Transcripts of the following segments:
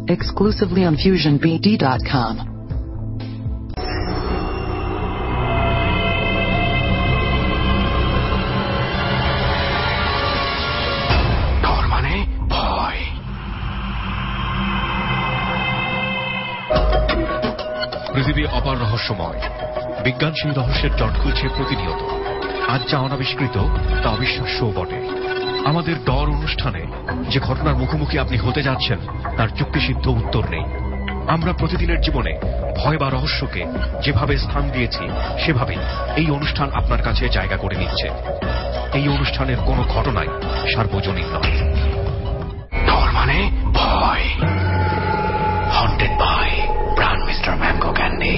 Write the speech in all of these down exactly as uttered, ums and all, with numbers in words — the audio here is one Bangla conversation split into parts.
exclusively on fusion b d dot com. পৃথিবী অপার রহস্যময়, বিজ্ঞান সেই রহস্যের জট খুলছে প্রতিনিয়ত। আজ যা অনাবিষ্কৃত তা অবিশ্বাস্য বটে। আমাদের ডর অনুষ্ঠানে যে ঘটনার মুখোমুখি আপনি হতে যাচ্ছেন তার যুক্তিসিদ্ধ উত্তর নেই। আমরা প্রতিদিনের জীবনে ভয় বা রহস্যকে যেভাবে স্থান দিয়েছি সেভাবেই এই অনুষ্ঠান আপনার কাছে জায়গা করে নিচ্ছে। এই অনুষ্ঠানের কোনো ঘটনাই সার্বজনীন নয়। ডর মানে ভয়। Haunted by brand mister mango candy.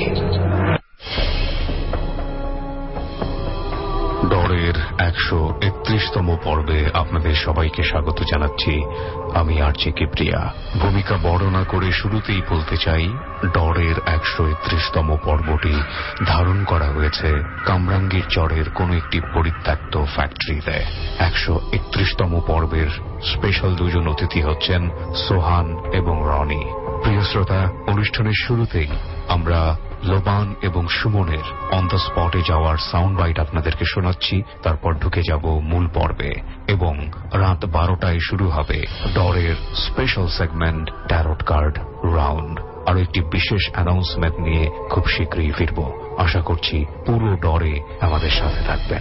ডরের একশো একত্রিশতম পর্বে আপনাদের সবাইকে স্বাগত জানাচ্ছি। আমি আরজে কিপ্রিয়া। ভূমিকা বর্ণনা করে শুরুতেই বলতে চাই, ডরের একশো একত্রিশতম পর্বটি ধারণ করা হয়েছে কামরাঙ্গীর চরের কোন একটি পরিত্যক্ত ফ্যাক্টরিতে। একশো একত্রিশতম পর্বের স্পেশাল দুজন অতিথি হচ্ছেন সোহান এবং রনি। প্রিয় শ্রোতা, অনুষ্ঠানের শুরুতেই আমরা লোবান এবং সুমনের অন দ্য স্পটে যাওয়ার সাউন্ড বাইট আপনাদেরকে শোনাচ্ছি। তারপর ঢুকে যাব মূল পর্বে এবং রাত বারোটায় শুরু হবে ডরের special segment tarot card round. আর একটি বিশেষ অ্যানাউন্সমেন্ট নিয়ে খুব শীঘ্রই ফিরব। আশা করছি পুরো ডরে আমাদের সাথে থাকবেন।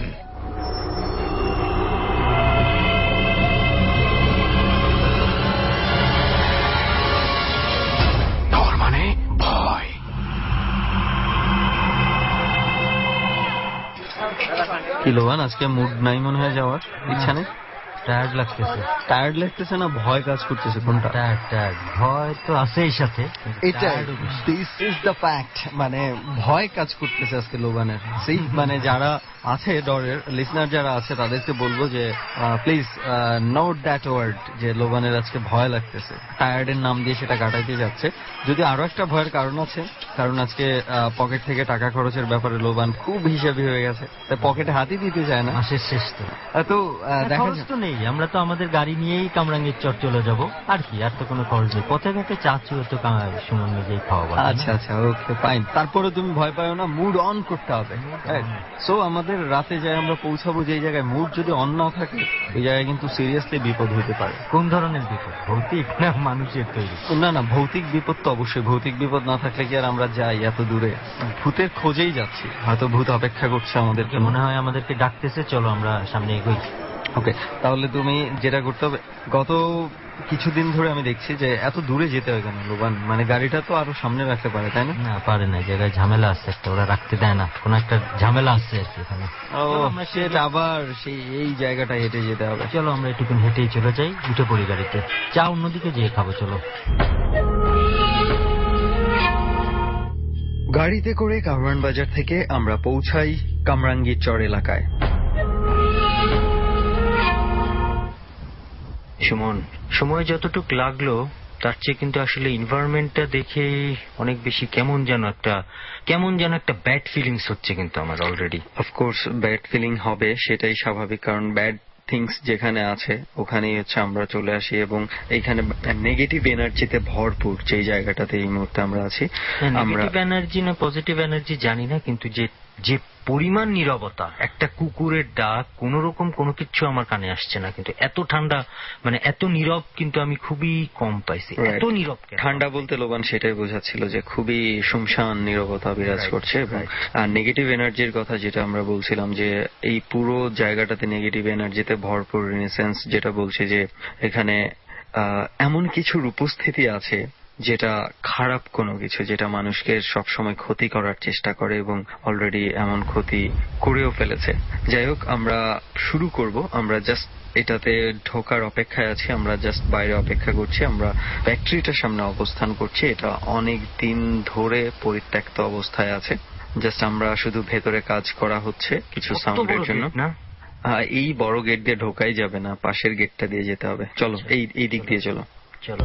কি লোবান, আজকে মুড নাই মনে হয় যাওয়ার? ইচ্ছা নেই? টায়ার্ড লাগতেছে। টায়ার্ড লাগতেছে না ভয় কাজ করতেছে? কোনটা? টায়ার্ড টায়ার্ড ভয় তো আছেই সাথে। এটা দিস ইজ দ্য ফ্যাক্ট, মানে ভয় কাজ করতেছে আজকে লোবানের। সেই মানে যারা আছে ডরের লিসনার যারা আছে তাদেরকে বলবো যে প্লিজ নোট দ্যাট ওয়ার্ড, যে লোবানের আজকে ভয় লাগতেছে। টায়ার্ডের নাম দিয়ে সেটা কাটাইতে যাচ্ছে। যদি আরো একটা ভয়ের কারণ আছে, কারণ আজকে পকেট থেকে টাকা খরচের ব্যাপারে লোবান খুব হিসাবি হয়ে গেছে, তাই পকেটে হাতই দিতে চায় না। মাসের শেষ তো তো দেখা তো নেই, আমরা তো আমাদের গাড়ি নিয়েই কামরাঙ্গীর চর চলে যাব। আর কি, আর তো কোনো খরচ নেই। পথে ঘাটে চাচু তো সুমন নিজেই খাওয়াবো। আচ্ছা আচ্ছা, ওকে ফাইন। তারপরে তুমি ভয় পাও না, মুড অন করতে হবে। সো আমাদের রাতে যাই আমরা পৌঁছাবো যে জায়গায়, মুড যদি অন না থাকে ওই জায়গায় কিন্তু সিরিয়াসলি বিপদ হতে পারে। কোন ধরনের বিপদ? ভৌতিক না মানুষের তৈরি? না না, ভৌতিক বিপদ তো অবশ্যই। ভৌতিক বিপদ না থাকলে কি আর আমরা যাই এত দূরে? ভূতের খোঁজেই যাচ্ছি, হয়তো ভূত অপেক্ষা করছে আমাদেরকে। মনে হয় আমাদেরকে ডাকতেছে, চলো আমরা সামনে এগোই। ওকে, তাহলে তুমি যেটা করতে হবে, গত কিছুদিন ধরে আমি দেখছি যে এত দূরে যেতে হয় কেন লোবান? মানে গাড়িটা তো আরো সামনে রাখতে পারে, তাই না? না পারে না, জায়গায় ঝামেলা আছে একটা, ওরা রাখতে দেয় না, কোন একটা ঝামেলা আছে আর কি এখানে। ও সেটা আবার সেই এই জায়গাটা হেঁটে যেতে হবে। চলো আমরা একটু হেঁটেই চলে যাই, উঠে পড়ি গাড়িতে। চা অন্যদিকে যেয়ে খাবো, চলো। গাড়িতে করে কামরান বাজার থেকে আমরা পৌঁছাই কামরাঙ্গীর চর এলাকায়। সুমন, সময় যতটুকু লাগলো তার চেয়ে কিন্তু আসলে এনভায়রনমেন্টটা দেখে অনেক বেশি কেমন যেন একটা কেমন যেন একটা ব্যাড ফিলিংস হচ্ছে কিন্তু আমার অলরেডি। অফকোর্স ব্যাড ফিলিং হবে, সেটাই স্বাভাবিক, কারণ ব্যাড থিংস যেখানে আছে ওখানেই হচ্ছে আমরা চলে আসি এবং এইখানে নেগেটিভ এনার্জিতে ভরপুর যেই জায়গাটাতে এই মুহূর্তে আমরা আছি। নেগেটিভ এনার্জি না পজিটিভ এনার্জি জানি না, কিন্তু যে যে পরিমাণ নীরবতা, একটা কুকুরের ডাক, কোন রকম কোনো কিছু আমার কানে আসছে না, কিন্তু এত ঠান্ডা, মানে এত নীরব কিন্তু আমি খুবই কম পাইছি। এত নীরব ঠান্ডা বলতে লোবান সেটাই বোঝাচ্ছিল যে খুবই শুনশান নীরবতা বিরাজ করছে। এবং আর নেগেটিভ এনার্জির কথা যেটা আমরা বলছিলাম, যে এই পুরো জায়গাটাতে নেগেটিভ এনার্জিতে ভরপুর, ইন সেন্স যেটা বলছে যে এখানে এমন কিছুর উপস্থিতি আছে যেটা খারাপ কোনো কিছু, যেটা মানুষকে সবসময় ক্ষতি করার চেষ্টা করে এবং অলরেডি এমন ক্ষতি করেও ফেলেছে। যাই হোক, আমরা শুরু করব। আমরা জাস্ট এটাতে ঢোকার অপেক্ষায় আছি, আমরা জাস্ট বাইরে অপেক্ষা করছি। আমরা ফ্যাক্টরিটার সামনে অবস্থান করছি। এটা অনেক দিন ধরে পরিত্যক্ত অবস্থায় আছে। জাস্ট আমরা শুধু ভেতরে কাজ করা হচ্ছে কিছু সাউন্ডের জন্য। এই বড় গেট দিয়ে ঢোকাই যাবে না, পাশের গেটটা দিয়ে যেতে হবে। চলো, এই এই দিক দিয়ে চলো চলো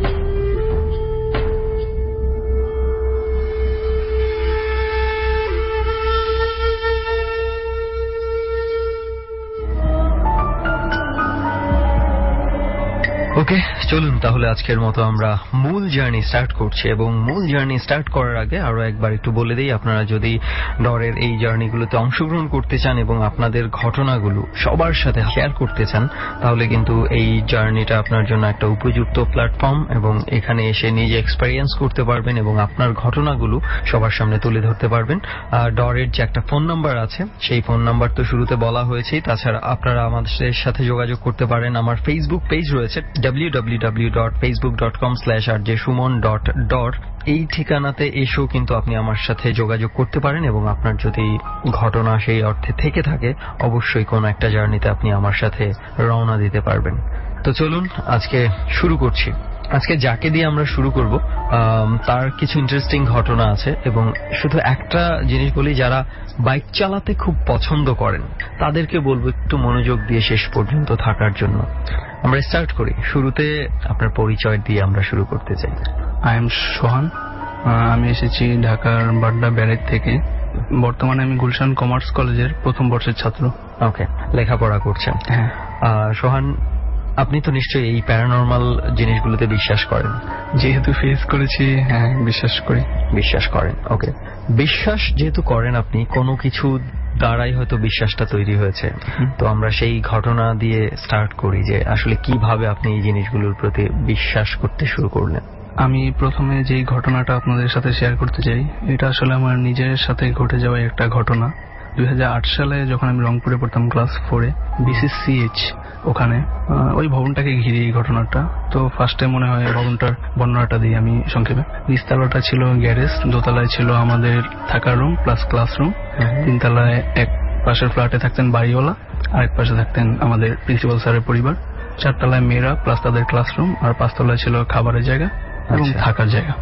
ওকে, চলুন তাহলে আজকের মতো আমরা মূল জার্নি স্টার্ট করছি, এবং মূল জার্নি স্টার্ট করার আগে আরো একবার একটু বলে দিই, আপনারা যদি ডরের এই জার্নিগুলোতে অংশগ্রহণ করতে চান এবং আপনাদের ঘটনাগুলো সবার সাথে শেয়ার করতে চান, তাহলে কিন্তু এই জার্নিটা আপনার জন্য একটা উপযুক্ত প্ল্যাটফর্ম, এবং এখানে এসে নিজে এক্সপেরিয়েন্স করতে পারবেন এবং আপনার ঘটনাগুলো সবার সামনে তুলে ধরতে পারবেন। ডরের যে একটা ফোন নাম্বার আছে, সেই ফোন নাম্বার তো শুরুতে বলা হয়েছেই, তাছাড়া আপনারা আমাদের সাথে যোগাযোগ করতে পারেন। আমার ফেসবুক পেজ রয়েছে W W W dot Facebook dot com slash R J Suman dot ডর। এই ঠিকানাতে এসেও কিন্তু আপনি আমার সাথে যোগাযোগ করতে পারেন, এবং আপনার যদি ঘটনা সেই অর্থে থেকে থাকে, অবশ্যই কোনো একটা জার্নিতে আপনি আমার সাথে রওনা দিতে পারবেন। তো চলুন আজকে শুরু করছি। আজকে যাকে দিয়ে আমরা শুরু করব তার কিছু ইন্টারেস্টিং ঘটনা আছে, এবং শুধু একটা জিনিস বলি, যারা বাইক চালাতে খুব পছন্দ করেন তাদেরকে বলবো একটু মনোযোগ দিয়ে শেষ পর্যন্ত থাকার জন্য। আমরা স্টার্ট করি। শুরুতে আপনার পরিচয় দিয়ে আমরা শুরু করতে চাই। আই এম সোহান, আমি এসেছি ঢাকার বাড্ডা ব্যারেজ থেকে। বর্তমানে আমি গুলশান কমার্স কলেজের প্রথম বর্ষের ছাত্র। ওকে, লেখাপড়া করছেন। হ্যাঁ। সোহান, আপনি তো নিশ্চয়ই এই প্যারানর্মাল জিনিসগুলোতে বিশ্বাস করেন? যেহেতু ফেস করেছি, হ্যাঁ বিশ্বাস করি। বিশ্বাস করেন, ওকে। বিশ্বাস যেহেতু করেন আপনি, কোনো কিছু দ্বারাই হয়তো বিশ্বাসটা তৈরি হয়েছে, তো আমরা সেই ঘটনা দিয়ে স্টার্ট করি যে আসলে কিভাবে আপনি এই জিনিসগুলোর প্রতি বিশ্বাস করতে শুরু করলেন। আমি প্রথমে যেই ঘটনাটা আপনাদের সাথে শেয়ার করতে চাই, এটা আসলে আমার নিজের সাথে ঘটে যাওয়া একটা ঘটনা। দুই হাজার আট সালে যখন আমি রংপুরে পড়তাম ক্লাস ফোরে, বিসিসিএইচ ওখানে ওই ভবনটাকে ঘিরে এই ঘটনাটা। তো ফার্স্টে মনে হয় ভবনটার বর্ণনাটা দিই আমি সংক্ষেপে। নিচতলাটা ছিল গ্যারেজ, দোতলায় ছিল আমাদের থাকার রুম প্লাস ক্লাসরুম, তিনতলায় এক পাশের ফ্ল্যাটে থাকতেন বাড়িওয়ালা, আরেক পাশে থাকতেন আমাদের প্রিন্সিপাল স্যারের পরিবার, চারতলায় মেয়েরা প্লাস তাদের ক্লাসরুম, আর পাঁচতলায় ছিল খাবারের জায়গা এবং থাকার জায়গা।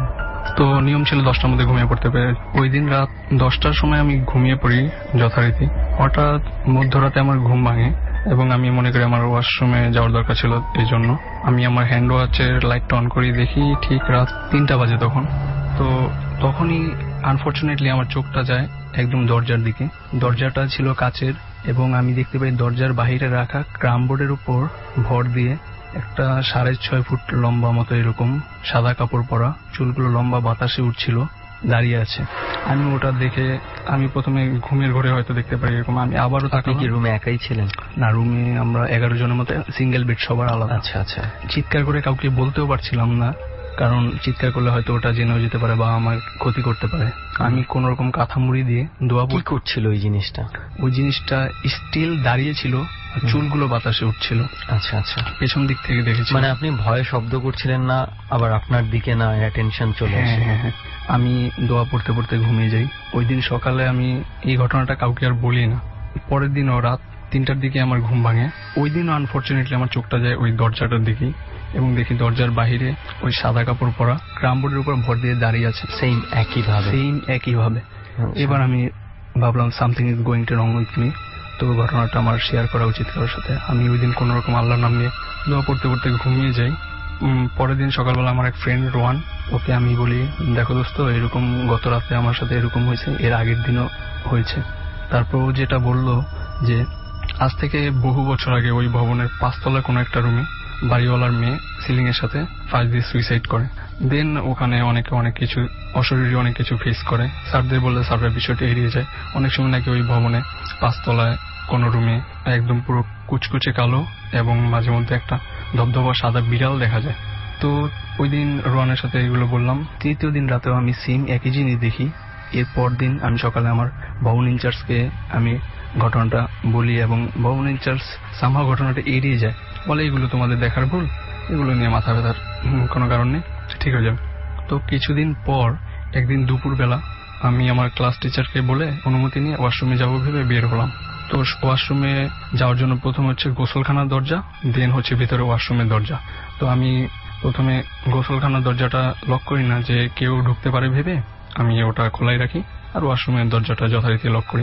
তো নিয়ম ছিল দশটার মধ্যে ঘুমিয়ে পড়তে পারে। ওই দিন রাত দশটার সময় আমি ঘুমিয়ে পড়ি যথারীতি। হঠাৎ মধ্যরাতে আমার ঘুম ভাঙে এবং আমি মনে করি আমার ওয়াশরুমে যাওয়ার দরকার ছিল, এই জন্য আমি আমার হ্যান্ড ওয়াচের লাইটটা অন করি, দেখি ঠিক রাত তিনটা বাজে তখন। তো তখনই আনফর্চুনেটলি আমার চোখটা যায় একদম দরজার দিকে। দরজাটা ছিল কাচের, এবং আমি দেখতে পাই দরজার বাহিরে রাখা ক্রামবোর্ডের উপর ভর দিয়ে একটা সাড়ে ছয় ফুট লম্বা মতো এরকম সাদা কাপড় পরা, চুলগুলো লম্বা বাতাসে উঠছিল, দাঁড়িয়ে আছে। আমি ওটা দেখে আমি প্রথমে ঘুমের ঘরে হয়তো দেখতে পারি এরকম। আমি আবারও তাকে, কি রুমে একাই ছিলেন? না, রুমে আমরা এগারো জনের মতো, সিঙ্গেল বেড, সবার আলাদা। আচ্ছা আচ্ছা। চিৎকার করে কাউকে বলতেও পারছিলাম না, কারণ চিৎকার করলে হয়তো ওটা জেনেও যেতে পারে বা আমার ক্ষতি করতে পারে। আমি কোন রকম কাঁথা মুড়ি দিয়ে দোয়া কি করছিল ওই জিনিসটা? ওই জিনিসটা স্টিল দাঁড়িয়ে ছিল, চুলগুলো বাতাসে উঠছিল। আচ্ছা আচ্ছা। পেছন দিক থেকে দেখেছি। মানে আপনি ভয়ে শব্দ করছিলেন না, আবার আপনার দিকে না অ্যাটেনশন চলে আসে? হ্যাঁ হ্যাঁ। আমি দোয়া পড়তে পড়তে ঘুমিয়ে যাই। ওই দিন সকালে আমি এই ঘটনাটা কাউকে আর বলি না। পরের দিনও রাত তিনটার দিকে আমার ঘুম ভাঙে। ওই দিনও আনফর্চুনেটলি আমার চোখটা যায় ওই দরজাটার দিকে, এবং দেখি দরজার বাহিরে ওই সাদা কাপড় পরা ক্রামবোর্ডের উপর ভর দিয়ে দাঁড়িয়ে আছে, সেম একই ভাবে সেম একই ভাবে এবার আমি ভাবলাম something is going to wrong with me. তো ঘটনাটা আমার শেয়ার করা উচিত কারোর সাথে। আমি ওই দিন কোন রকম আল্লাহর নাম নিয়ে দোয়া পড়তে পড়তে ঘুমিয়ে যাই। পরের দিন সকালবেলা আমার এক ফ্রেন্ড রোহান, ওকে আমি বলি, দেখো দোস্ত, এরকম গত রাতে আমার সাথে এরকম হয়েছে, এর আগের দিনও হয়েছে। তারপর ও যেটা বললো যে আজ থেকে বহু বছর আগে ওই ভবনের পাঁচতলা কোনো একটা রুমে বাড়িওয়ালার মেয়ে সিলিং এর সাথে ফার্স্ট দিয়ে সুইসাইড করে। দেন ওখানে অনেকে অনেক কিছু অশরীরী অনেক কিছু ফেস করে। স্যারদের বললে স্যাররা বিষয়টা এড়িয়ে যায়। অনেক সময় নাকি ওই ভবনে পাঁচতলায় কোনো রুমে একদম পুরো কুচকুচে কালো এবং মাঝে মধ্যে একটা ধবধবা সাদা বিড়াল দেখা যায়। তো ওই দিন রোহানের সাথে এগুলো বললাম। তৃতীয় দিন রাতেও আমি সেম একই জিনিস দেখি। এরপর দিন আমি সকালে আমার ভবন ইনচার্জকে আমি ঘটনাটা বলি, এবং ভবন ইনচার্জ সামহাও ঘটনাটা এড়িয়ে যায়, বলে এগুলো তোমাদের দেখার ভুল, এগুলো নিয়ে মাথা ব্যথার কোনো কারণ নেই, ঠিক হয়ে যাবে। তো কিছুদিন পর একদিন দুপুরবেলা আমি আমার ক্লাস টিচারকে বলে অনুমতি নিয়ে ওয়াশরুমে যাবো ভেবে বের হলাম। তো ওয়াশরুমে যাওয়ার জন্য প্রথম হচ্ছে গোসলখানার দরজা, দেন হচ্ছে ভিতরে ওয়াশরুমের দরজা। তো আমি প্রথমে গোসলখানার দরজাটা লক করি না, যে কেউ ঢুকতে পারে ভেবে আমি ওটা খোলাই রাখি, আর ওয়াশরুমের দরজাটা যথারীতি লক করি।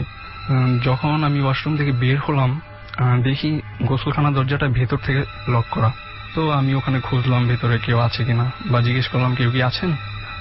যখন আমি ওয়াশরুম থেকে বের হলাম দেখি গোসলখানার দরজাটা ভেতর থেকে লক করা। তো আমি ওখানে খুঁজলাম ভেতরে কেউ আছে কিনা, বা জিজ্ঞেস করলাম কেউ কি আছেন। তো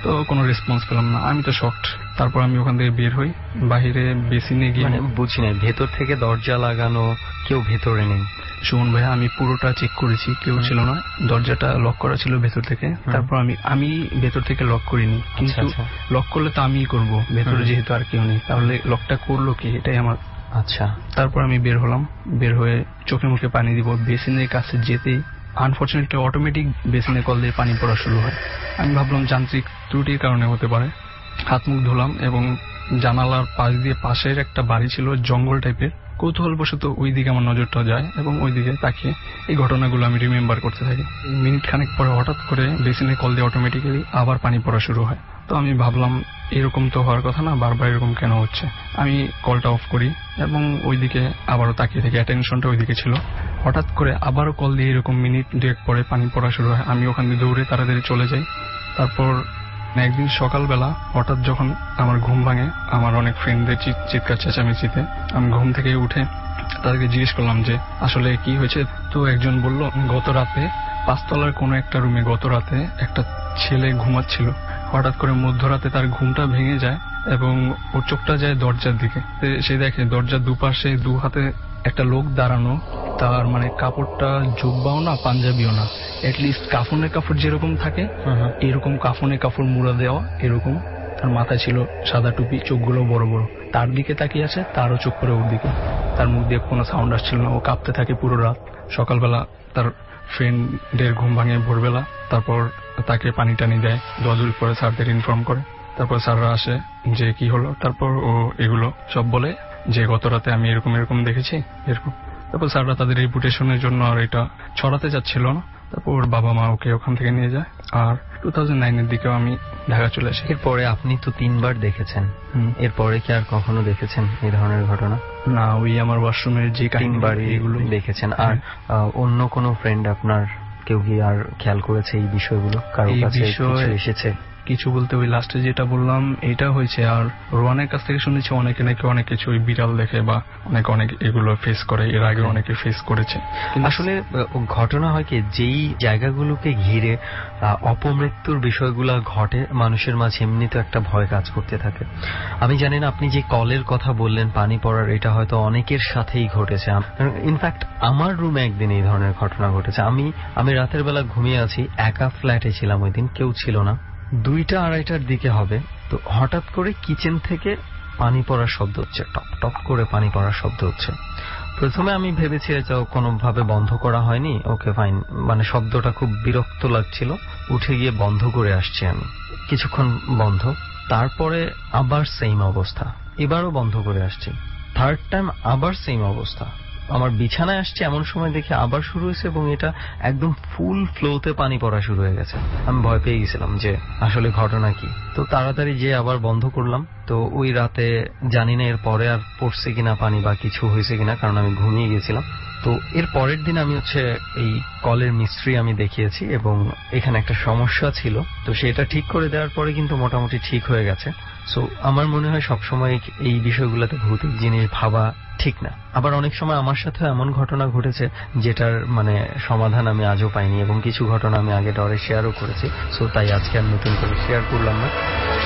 তো কোনো রেসপন্স পেলাম না, আমি তো শকড। তারপর আমি ওখান থেকে বের হই, বাহিরে বেসিনে গিয়ে বুঝি না ভেতর থেকে দরজা লাগানো, কেউ ভেতরে নেই? সুমন ভাইয়া, আমি পুরোটা চেক করেছি, কেউ ছিল না, দরজাটা লক করা ছিল ভেতর থেকে। তারপর আমি আমি ভেতর থেকে লক করিনি, কিন্তু লক করলে তো আমিই করব, ভেতরে যেহেতু আর কেউ নেই, তাহলে লকটা করলো কি, এটাই আমার। আচ্ছা, তারপর আমি বের হলাম, বের হয়ে চোখে মুখে পানি দিব, বেসিনের কাছে যেতেই আনফরচুনেটলি অটোমেটিক বেসিনে কল দিয়ে পানি পড়া শুরু হয়। আমি ভাবলাম যান্ত্রিক ত্রুটির কারণে হতে পারে। হাত মুখ ধুলাম এবং জানালার পাশ দিয়ে পাশের একটা বাড়ি ছিল জঙ্গল টাইপের, কৌতূহলবশত ওই দিকে আমার নজরটা যায় এবং ওই দিকে তাকিয়ে এই ঘটনাগুলো আমি রিমেম্বার করতে থাকি। মিনিট খানেক পরে হঠাৎ করে বেসিনে কল দিয়ে অটোমেটিক্যালি আবার পানি পড়া শুরু হয়। তো আমি ভাবলাম এরকম তো হওয়ার কথা না, বারবার এরকম কেন হচ্ছে। আমি কলটা অফ করি এবং ওইদিকে আবারও তাকিয়ে থাকি, অ্যাটেনশনটা ওইদিকে ছিল। হঠাৎ করে আবারও কল দিয়ে এরকম মিনিট দুয়েক পরে পানি পড়া শুরু হয়। আমি ওখান দিয়ে দৌড়ে তাড়াতাড়ি চলে যাই। তারপর একদিন সকালবেলা হঠাৎ যখন আমার ঘুম ভাঙে, আমার অনেক ফ্রেন্ডদের চিৎকার চেঁচামেচিতে, আমি ঘুম থেকে উঠে তাদেরকে জিজ্ঞেস করলাম যে আসলে কি হয়েছে। তো একজন বলল, গত রাতে পাঁচতলার কোনো একটা রুমে গত রাতে একটা ছেলে ঘুমাচ্ছিল, হঠাৎ করে মধ্যরাতে তার ঘুমটা ভেঙে যায় এবং ওর চোখটা যায় দরজার দিকে। সে দেখে দরজার দুপাশে দু হাতে একটা লোক দাঁড়ানো, তার মানে কাপড়টা জুব্বাও না পাঞ্জাবিও না, এটলিস্ট কাফনের কাপড় যেরকম থাকে এরকম কাফনে কাপড় মুড়া দেওয়া এরকম। তার মাথায় ছিল সাদা টুপি, চোখগুলো বড় বড়, তার দিকে তাকিয়ে আছে, তারও চোখ করে ওর দিকে। তার মুখ দিয়ে কোনো সাউন্ড আসছিল না, ও কাঁপতে থাকে পুরো রাত। সকালবেলা তার ফ্রেন্ডের ঘুম ভাঙে ভোরবেলা, তারপর তাকে পানি টানি দেয়, দোয়াদুরি করে স্যারদের ইনফর্ম করে। তারপর স্যাররা আসে যে কি হলো, তারপর ও এগুলো সব বলে যে গত রাতে আমি এরকম এরকম দেখেছি এরকম। তারপর স্যাররা তাদের রেপুটেশনের জন্য আর এটা ছড়াতে চাচ্ছিল না। তারপর ওর বাবা মা ওকে ওখান থেকে নিয়ে যায়। আর টু থাউজেন্ড নাইনের দিকেও আমি ঢাকা চলে আসি। এরপরে আপনি তো তিনবার দেখেছেন, এরপরে কি আর কখনো দেখেছেন এই ধরনের ঘটনা? না, ওই আমার ওয়াশরুমের যে তিনবার এগুলো দেখেছেন। আর অন্য কোনো ফ্রেন্ড আপনার কেউ কি আর খেয়াল করেছে এই বিষয়গুলো, কারো কাছে এসেছে? কিছু বলতে ওই লাস্টে যেটা বললাম এটা হয়েছে। আর রোয়ানের কাছ থেকে শুনেছি অনেকে নাকি অনেক কিছু ওই বিড়াল দেখে বা অনেক অনেক এগুলো ফেস করে, এর আগে অনেকে ফেস করেছে। আসলে ঘটনা হয় কি, যেই জায়গাগুলোকে ঘিরে অপমৃত্যুর বিষয়গুলো ঘটে, মানুষের মাঝে এমনিতে একটা ভয় কাজ করতে থাকে। আমি জানি না আপনি যে কলের কথা বললেন পানি পড়ার, এটা হয়তো অনেকের সাথেই ঘটেছে। ইনফ্যাক্ট আমার রুমে একদিন এই ধরনের ঘটনা ঘটেছে। আমি আমি রাতের বেলা ঘুমিয়ে আছি, একা ফ্ল্যাটে ছিলাম, ওই দিন কেউ ছিল না, দুইটা আড়াইটার দিকে হবে। তো হঠাৎ করে কিচেন থেকে পানি পড়ার শব্দ হচ্ছে, টপ টপ করে পানি পড়ার শব্দ হচ্ছে। প্রথমে আমি ভেবেছি এটা কোনোভাবে বন্ধ করা হয়নি, ওকে ফাইন, মানে শব্দটা খুব বিরক্ত লাগছিল, উঠে গিয়ে বন্ধ করে আসছি আমি। কিছুক্ষণ বন্ধ, তারপরে আবার সেম অবস্থা, এবারও বন্ধ করে আসছি। থার্ড টাইম আবার সেম অবস্থা, আমার বিছানায় আসছে এমন সময় দেখে আবার শুরু হয়েছে এবং এটা একদম ফুল ফ্লোতে পানি পড়া শুরু হয়ে গেছে। আমি ভয় পেয়ে গেছিলাম যে আসলে ঘটনা কি। তো তাড়াতাড়ি যে আবার বন্ধ করলাম। তো ওই রাতে জানি না এর পরে আর পড়ছে কিনা পানি বা কিছু হয়েছে কিনা, কারণ আমি ঘুমিয়ে গেছিলাম। তো এর পরের দিন আমি হচ্ছে এই কলের মিস্ত্রি আমি দেখিয়েছি এবং এখানে একটা সমস্যা ছিল, তো সেটা ঠিক করে দেওয়ার পরে কিন্তু মোটামুটি ঠিক হয়ে গেছে। সো আমার মনে হয় সবসময় এই বিষয়গুলোতে ভৌতিক জিনিস ভাবা ঠিক না। আবার অনেক সময় আমার সাথে এমন ঘটনা ঘটেছে যেটার মানে সমাধান আমি আজও পাইনি, এবং কিছু ঘটনা আমি আগে ডরে শেয়ারও করেছি। সো তাই আজকে আর নতুন করে শেয়ার করলাম না।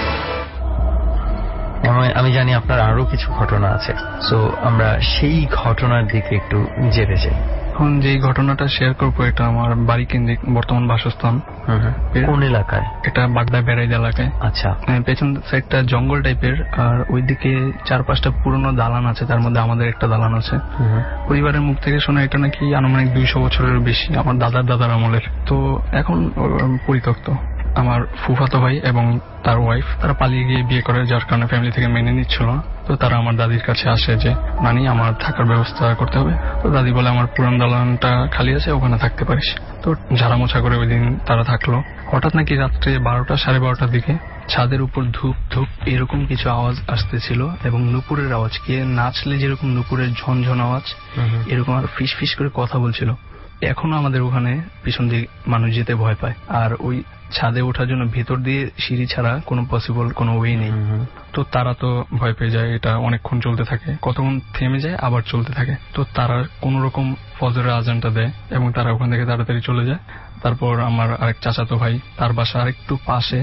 আমি জানি আপনার আরো কিছু ঘটনা আছে, সো আমরা সেই ঘটনার দিকে একটু যেতে চাই। এখন যে ঘটনাটা শেয়ার করবো এটা আমার বাড়ি কেন্দ্রিক বর্তমান বাসস্থান। কোন এলাকায়? এটা বাগদা বেড়াইদ এলাকায়। আচ্ছা। পেছন সাইডটা জঙ্গল টাইপের, আর ওইদিকে চার পাঁচটা পুরনো দালান আছে, তার মধ্যে আমাদের একটা দালান আছে। পরিবারের মুখ থেকে শোনা এটা নাকি আনুমানিক দুইশো বছরের বেশি, আমার দাদার দাদার আমলের। তো এখন পরিত্যক্ত। আমার ফুফাতো ভাই এবং তার ওয়াইফ তারা পালিয়ে গিয়ে বিয়ে করে, যার কারণে ফ্যামিলি থেকে মেনে নিচ্ছিল না। তো তারা আমার দাদির কাছে আসে যে নানি আমার থাকার ব্যবস্থা করতে হবে। তো দাদি বলে আমার পুরান দালানটা খালি আছে, ওখানে থাকতে পারিস। তো ঝাড়া মোছা করে ওই দিন তারা থাকলো। হঠাৎ নাকি রাত্রে বারোটা সাড়ে বারোটার দিকে ছাদের উপর ধূপ ধূপ এরকম কিছু আওয়াজ আসতেছিল এবং নুপুরের আওয়াজ, কে নাচলে যেরকম নুপুরের ঝনঝন আওয়াজ এরকম আর ফিস ফিস করে কথা বলছিল। এখনো আমাদের ওখানে পিছন দিয়ে মানুষ যেতে ভয় পায়, আর ওই ছাদে ওঠার জন্য ভেতর দিয়ে সিঁড়ি ছাড়া কোনো পসিবল কোনো ওয়ে নেই। তো তারা তো ভয় পেয়ে যায়, এটা অনেকক্ষণ চলতে থাকে, কতক্ষণ থেমে যায় আবার চলতে থাকে। তো তারা কোন রকম ফজরের আজানটা দেয় এবং তারা ওখান থেকে তাড়াতাড়ি চলে যায়। তারপর আমার আরেক চাচাতো ভাই, তার বাসা আরেকটু পাশে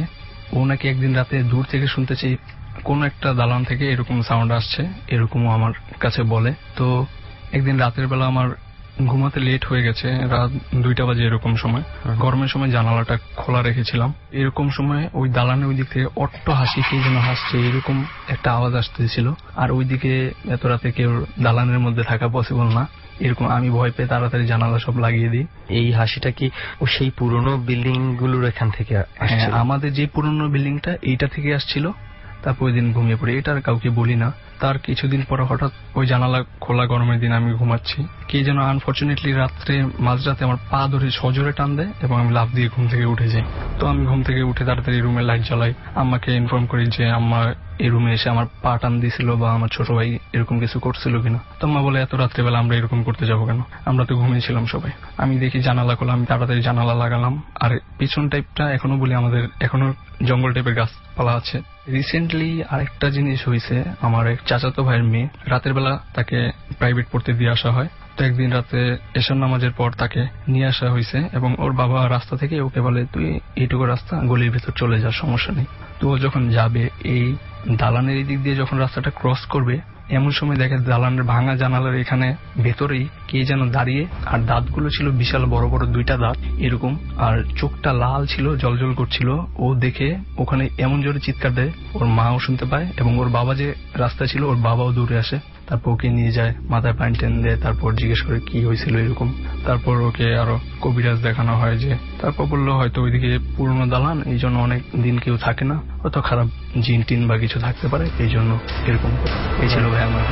ও নাকি একদিন রাতে দূর থেকে শুনতেছি কোন একটা দালান থেকে এরকম সাউন্ড আসছে, এরকমও আমার কাছে বলে। তো একদিন রাতের বেলা আমার ঘুমাতে লেট হয়ে গেছে, রাত দুইটা বাজে এরকম সময়, গরমের সময় জানালাটা খোলা রেখেছিলাম। এরকম সময় ওই দালানের ওই দিক থেকে অট্ট হাসি কে যেন হাসছে এরকম একটা আওয়াজ আসতেছিল। আর ওইদিকে এত রাতে কেউ দালানের মধ্যে থাকা পসিবল না, এরকম আমি ভয় পেয়ে তাড়াতাড়ি জানালা সব লাগিয়ে দিই। এই হাসিটা কি ও সেই পুরনো বিল্ডিং গুলোর এখান থেকে? হ্যাঁ, আমাদের যে পুরনো বিল্ডিংটা এইটা থেকে আসছিল। তারপর ওই দিন ঘুমিয়ে পড়ি, এটা আর কাউকে বলি না। তার কিছুদিন পরে হঠাৎ ওই জানালা খোলা গরমের দিন আমি ঘুমাচ্ছি, কে যেন আনফর্চুনেটলি রাত্রে মাঝরাতে আমার পা ধরে সজোরে টান দেয় এবং আমি লাফ দিয়ে ঘুম থেকে উঠে যাই। তো আমি ঘুম থেকে উঠে তাড়াতাড়ি রুমে লাইট জ্বালাই, আম্মাকে ইনফর্ম করি যে আম্মা এই রুমে এসে আমার পা টান দিয়েছিল বা আমার ছোট ভাই এরকম কিছু করছিল কিনা। তো আম্মা বলে এত রাত্রেবেলা আমরা এরকম করতে যাবো কেন, আমরা তো ঘুমিয়েছিলাম সবাই। আমি দেখি জানালা খোলা, আমি তাড়াতাড়ি জানালা লাগালাম। আর পিছন টাইপটা এখনো বলি আমাদের এখনো জঙ্গল টাইপের গাছপালা আছে। রিসেন্টলি আরেকটা জিনিস হয়েছে, আমার এক চাচাতো ভাইয়ের মেয়ে রাতের বেলা তাকে প্রাইভেট পড়তে দিয়ে আসা হয়। তো একদিন রাতে এশার নামাজের পর তাকে নিয়ে আসা হয়েছে এবং ওর বাবা রাস্তা থেকে ওকে বলে তুই এইটুকু রাস্তা গলির ভেতর চলে যা, সমস্যা নেই। তো ও যখন যাবে এই দালানের দিক দিয়ে যখন রাস্তাটা ক্রস করবে, এমন সময় দেখে দালানের ভাঙা জানালার এখানে ভেতরেই কে যেন দাঁড়িয়ে, আর দাঁতগুলো ছিল বিশাল বড় বড় দুইটা দাঁত এরকম, আর চোখটা লাল ছিল, জলজল করছিল। ও দেখে ওখানে এমন জোরে চিৎকার দেয়, ওর মাও শুনতে পায় এবং ওর বাবা যে রাস্তা ছিল ওর বাবাও দূরে আসে। তারপর ওকে নিয়ে যায়, মাথায় পানি টেন দেয়, তারপর জিজ্ঞেস করে কি হয়েছিল এরকম। তারপর ওকে আরো কবিরাজ দেখানো হয়, যে তারপর বললো হয়তো ওইদিকে পুরনো দালান, এই জন্য অনেক দিন কেউ থাকে না, অত খারাপ জিন টিন বা কিছু থাকতে পারে, এই জন্য এরকম। এই ছিল ভাই আমার।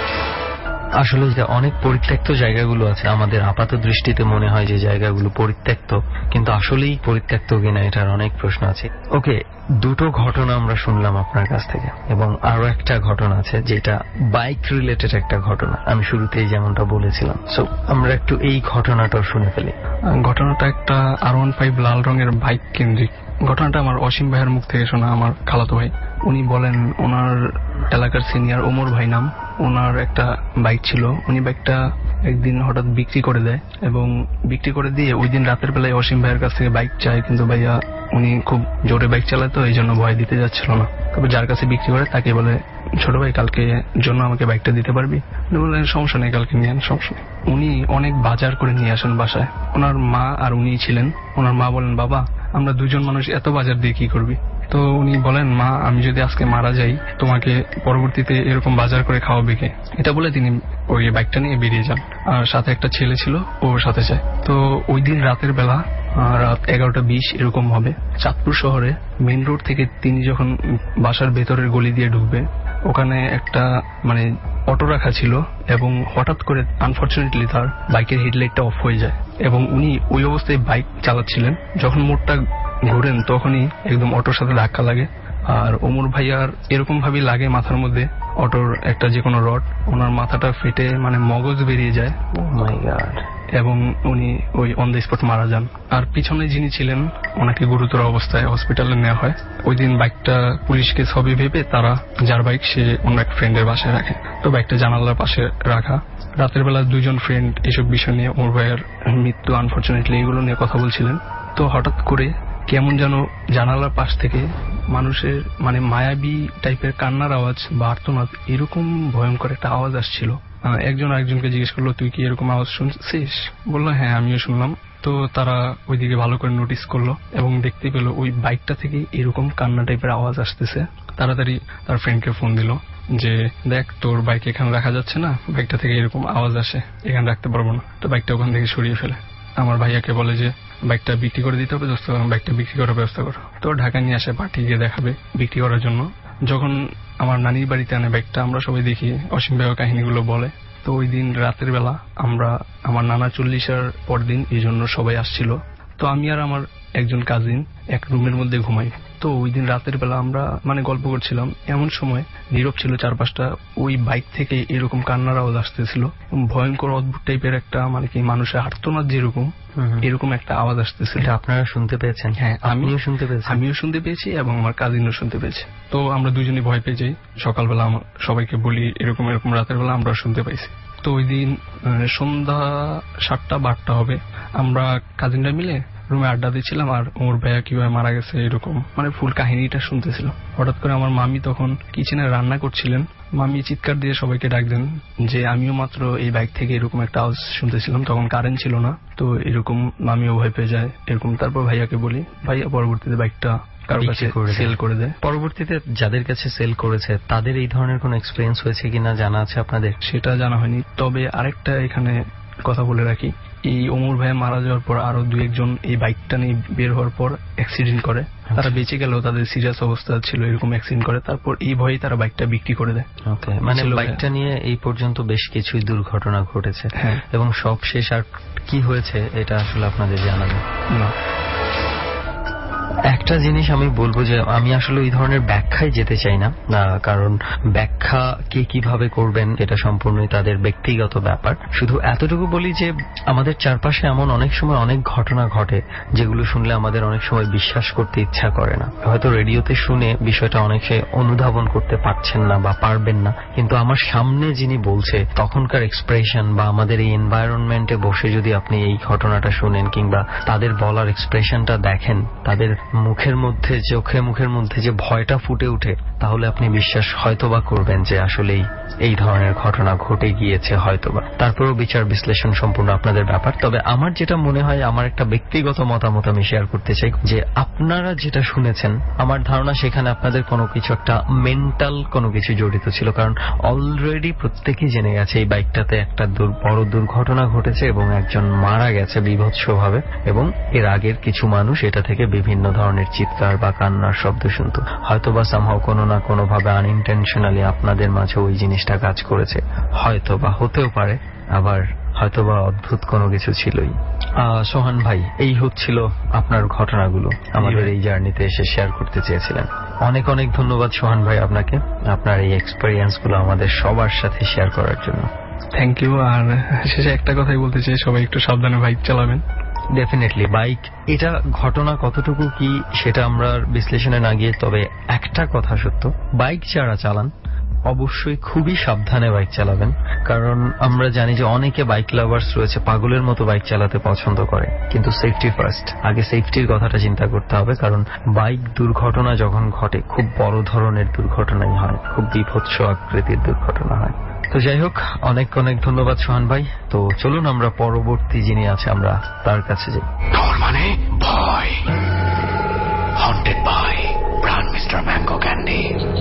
আসলে যে অনেক পরিত্যক্ত জায়গাগুলো আছে, আমাদের আপাত দৃষ্টিতে মনে হয় যে জায়গাগুলো পরিত্যক্ত, কিন্তু আসলেই পরিত্যক্ত কিনা এটার অনেক প্রশ্ন আছে। ওকে, দুটো ঘটনা আমরা শুনলাম আপনার কাছ থেকে, এবং আরো একটা ঘটনা আছে যেটা বাইক রিলেটেড একটা ঘটনা, আমি শুরুতেই যেমনটা বলেছিলাম। সো আমরা একটু এই ঘটনাটাও শুনে ফেলি। ঘটনাটা একটা আর ওয়ান ফাইভ লাল রঙের বাইক কেন্দ্রিক। ঘটনাটা আমার অসীম ভাইয়ের মুখ থেকে শোনা, আমার খালাতো ভাই। উনি বলেন ওনার এলাকার সিনিয়র ওমর ভাই নাম, ওনার একটা বাইক ছিল। উনি বাইকটা একদিন হঠাৎ বিক্রি করে দেয় এবং বিক্রি করে দিয়ে ওই দিন রাতের বেলায় অসীম ভাইয়ের কাছ থেকে বাইক চায়, কিন্তু ভাইয়া উনি খুব জোরে বাইক চালাতো, এই জন্য ভয় দিতে যাচ্ছিল না। তবে যার কাছে বিক্রি করে তাকে বলে ছোট ভাই কালকে জন্য আমাকে বাইকটা দিতে পারবি? বললেন সমস্যা নেই, কালকে নিয়ে আন, সমস্যা নেই। উনি অনেক বাজার করে নিয়ে আসেন বাসায়, ওনার মা আর উনি ছিলেন। ওনার মা বলেন বাবা আমরা দুজন মানুষ এত বাজার দিয়ে কি করবি? তো উনি বলেন মা আমি যদি আজকে মারা যাই তোমাকে পরবর্তীতে এরকম বাজার করে খাওয়াবে কে? এটা বলে তিনি ওই বাইকটা নিয়ে বেরিয়ে যান, আর সাথে একটা ছেলে ছিল ওর সাথে যায়। তো ওই দিন রাতের বেলা রাত এগারোটা বিশ এরকম হবে, চাঁদপুর শহরে মেইন রোড থেকে তিনি যখন বাসার ভেতরের গলি দিয়ে ঢুকবে, ওখানে একটা মানে অটো রাখা ছিল এবং হঠাৎ করে আনফর্চুনেটলি তার বাইকের হেডলাইটটা অফ হয়ে যায় এবং উনি ওই অবস্থায় বাইক চালাচ্ছিলেন। যখন মোড়টা ঘুরেন তখনই একদম অটোর সাথে ধাক্কা লাগে, আর ওমর ভাইয়ার এরকম ভাবে লাগে মাথার মধ্যে অটোর একটা যে কোনো রড, ওনার মাথাটা ফেটে মানে মগজ বেরিয়ে যায় এবং উনি ওই অন দ্য স্পট মারা যান। আর পিছনে যিনি ছিলেন ওনাকে গুরুতর অবস্থায় হসপিটালে নেওয়া হয়। ওই দিন বাইকটা পুলিশকে ছবি ভেবে তারা যার বাইক সে অন্য এক ফ্রেন্ডের বাসায় রাখে। তো বাইকটা জানালার পাশে রাখা। রাতের বেলা দুইজন ফ্রেন্ড এসব বিষয় নিয়ে ওমর ভাইয়ের মৃত্যু আনফর্চুনেটলি এগুলো নিয়ে কথা বলছিলেন। তো হঠাৎ করে কেমন যেন জানালার পাশ থেকে মানুষের মানে মায়াবী টাইপের কান্নার আওয়াজ বা আর্তনাদ এরকম ভয়ঙ্কর একটা আওয়াজ আসছিল। একজন আরেকজনকে জিজ্ঞেস করলো তুই কি এরকম আওয়াজ শুনছিস? বললো হ্যাঁ আমিও শুনলাম। তো তারা ওইদিকে ভালো করে নোটিস করলো এবং দেখতে পেলো ওই বাইকটা থেকে এরকম কান্না টাইপের আওয়াজ আসতেছে। তাড়াতাড়ি তার ফ্রেন্ডকে ফোন দিল যে দেখ তোর বাইক এখানে রাখা যাচ্ছে না, বাইকটা থেকে এরকম আওয়াজ আসে, এখানে রাখতে পারবো না। তো বাইকটা ওখান থেকে সরিয়ে ফেলে। আমার ভাইয়াকে বলে যে বাইকটা বিক্রি করে দিতে হবে দোস্ত, বাইকটা বিক্রি করার ব্যবস্থা করো। তো ঢাকা নিয়ে আসে, পাঠিয়ে গিয়ে দেখাবে বিক্রি করার জন্য। যখন আমার নানির বাড়িতে আনে বাইকটা, আমরা সবাই দেখি অসীম ভাইয়া কাহিনীগুলো বলে। তো ওই দিন রাতের বেলা আমরা আমার নানা চল্লিশের পর দিন এই জন্য সবাই আসছিল। তো আমি আর আমার একজন কাজিন এক রুমের মধ্যে ঘুমাই। তো ওই দিন রাতের বেলা আমরা মানে গল্প করছিলাম, এমন সময় নীরব ছিল চারপাশটা। ওই বাইক থেকে এরকম কান্নার আওয়াজ আসতেছিল, ভয়ঙ্কর অদ্ভুত টাইপের একটা মানে কি মানুষের আর্তনাদ যেরকম এরকম একটা আওয়াজ আসতেছিল। আপনারা শুনতে পেয়েছেন? হ্যাঁ আমিও শুনতে পেয়েছি, আমিও শুনতে পেয়েছি এবং আমার কাজিনও শুনতে পেয়েছি। তো আমরা দুজনই ভয় পেয়ে যাই। সকালবেলা আমার সবাইকে বলি এরকম এরকম রাতের বেলা আমরা শুনতে পাইছি। তো ওই দিন সন্ধ্যা সাতটা বারোটা হবে, আমরা কাজিনরা মিলে রুমে আড্ডা দিচ্ছিলাম আর ওমর ভাইয়া কিভাবে মারা গেছে এরকম মানে ফুল কাহিনীটা শুনতেছিল। হঠাৎ করে আমার মামি তখন কিচেনে রান্না করছিলেন, মামি চিৎকার দিয়ে সবাইকে ডাক দেন যে আমিও মাত্র এই বাইক থেকে এরকম একটা আওয়াজ শুনতেছিলাম, তখন কারেন্ট ছিল না, তো এরকম মামিও ভয় পেয়ে যায় এরকম। তারপর ভাইয়াকে বলি, ভাইয়া পরবর্তীতে বাইকটা কারো কাছে সেল করে দেয়। পরবর্তীতে যাদের কাছে সেল করেছে তাদের এই ধরনের কোনো এক্সপেরিয়েন্স হয়েছে কিনা জানা আছে আপনাদের? সেটা জানা হয়নি, তবে আরেকটা এখানে কথা বলে রাখি, এই ওমর ভাইয়া মারা যাওয়ার পর আরো দু একজন এই বাইকটা নিয়ে বের হওয়ার পর অ্যাক্সিডেন্ট করে, তারা বেঁচে গেলেও তাদের সিরিয়াস অবস্থা ছিল এরকম অ্যাক্সিডেন্ট করে, তারপর এই ভয়ে তারা বাইকটা বিক্রি করে দেয়। ওকে, মানে বাইকটা নিয়ে এই পর্যন্ত বেশ কিছুই দুর্ঘটনা ঘটেছে এবং সব শেষ আর কি হয়েছে এটা আসলে আপনাদের জানাবেন না। একটা জিনিস আমি বলবো যে আমি আসলে ওই ধরনের ব্যাখ্যায় যেতে চাই না, কারণ ব্যাখ্যা কে কিভাবে করবেন এটা সম্পূর্ণই তাদের ব্যক্তিগত ব্যাপার। শুধু এতটুকু বলি যে আমাদের চারপাশে এমন অনেক সময় অনেক ঘটনা ঘটে যেগুলো শুনলে আমাদের অনেক সময় বিশ্বাস করতে ইচ্ছা করে না। হয়তো রেডিওতে শুনে বিষয়টা অনেকে অনুধাবন করতে পারছেন না বা পারবেন না, কিন্তু আমার সামনে যিনি বলছে তখনকার এক্সপ্রেশন বা আমাদের এই এনভায়রনমেন্টে বসে যদি আপনি এই ঘটনাটা শুনেন কিংবা তাদের বলার এক্সপ্রেশনটা দেখেন, তাদের মুখের মধ্যে চোখে মুখের মধ্যে যে ভয়টা ফুটে উঠে, তাহলে আপনি বিশ্বাস হয়তোবা করবেন যে আসলেই এই ধরনের ঘটনা ঘটে গিয়েছে হয়তোবা। তারপরেও বিচার বিশ্লেষণ সম্পূর্ণ আপনাদের ব্যাপার। তবে আমার যেটা মনে হয়, আমার একটা ব্যক্তিগত মতামত আমি শেয়ার করতে চাই যে আপনারা যেটা শুনেছেন আমার ধারণা সেখানে আপনাদের কোনো কিছু একটা মেন্টাল কোনো কিছু জড়িত ছিল, কারণ অলরেডি প্রত্যেকেই জেনে গেছে এই বাইকটাতে একটা বড় দুর্ঘটনা ঘটেছে এবং একজন মারা গেছে বিভৎসভাবে, এবং এর আগের কিছু মানুষ এটা থেকে বিভিন্ন ধরনের চিৎকার বা কান্নার শব্দ শুনত। হয়তোবা সামহাও কোনো না কোনো ভাবে আনইনটেনশনালি আপনাদের মাঝে ওই জিনিসটা কাজ করেছে, হয়তোবা হতেও পারে, আবার হয়তোবা অদ্ভুত কোনো কিছু ছিলই। সোহান ভাই, এই হচ্ছিল আপনার ঘটনাগুলো আমাদের এই জার্নিতে এসে শেয়ার করতে চেয়েছিলেন। অনেক অনেক ধন্যবাদ সোহান ভাই আপনাকে, আপনার এই এক্সপেরিয়েন্স গুলো আমাদের সবার সাথে শেয়ার করার জন্য। Thank you. আর শেষে একটা কথাই বলতে চাই, সবাই একটু সাবধানে বাইক চালাবেন। ডেফিনেটলি বাইক, এটা ঘটনা কতটুকু কি সেটা আমরা বিশ্লেষণে না গিয়ে, তবে একটা কথা সত্য, বাইক যারা চালান অবশ্যই খুবই সাবধানে বাইক চালাবেন, কারণ আমরা জানি যে অনেকে বাইক লাভার্স রয়েছে পাগলের মতো বাইক চালাতে পছন্দ করে, কিন্তু সেফটি ফার্স্ট, আগে সেফটির কথাটা চিন্তা করতে হবে, কারণ বাইক দুর্ঘটনা যখন ঘটে খুব বড় ধরনের দুর্ঘটনাই হয়, খুব বিভৎস আকৃতির দুর্ঘটনা হয়। তো যাই হোক, অনেক অনেক ধন্যবাদ সোহান ভাই। তো চলুন আমরা পরবর্তী যিনি আছে আমরা তার কাছে যাই। ডর মানে ভয়, haunted by Pran mister mango candy.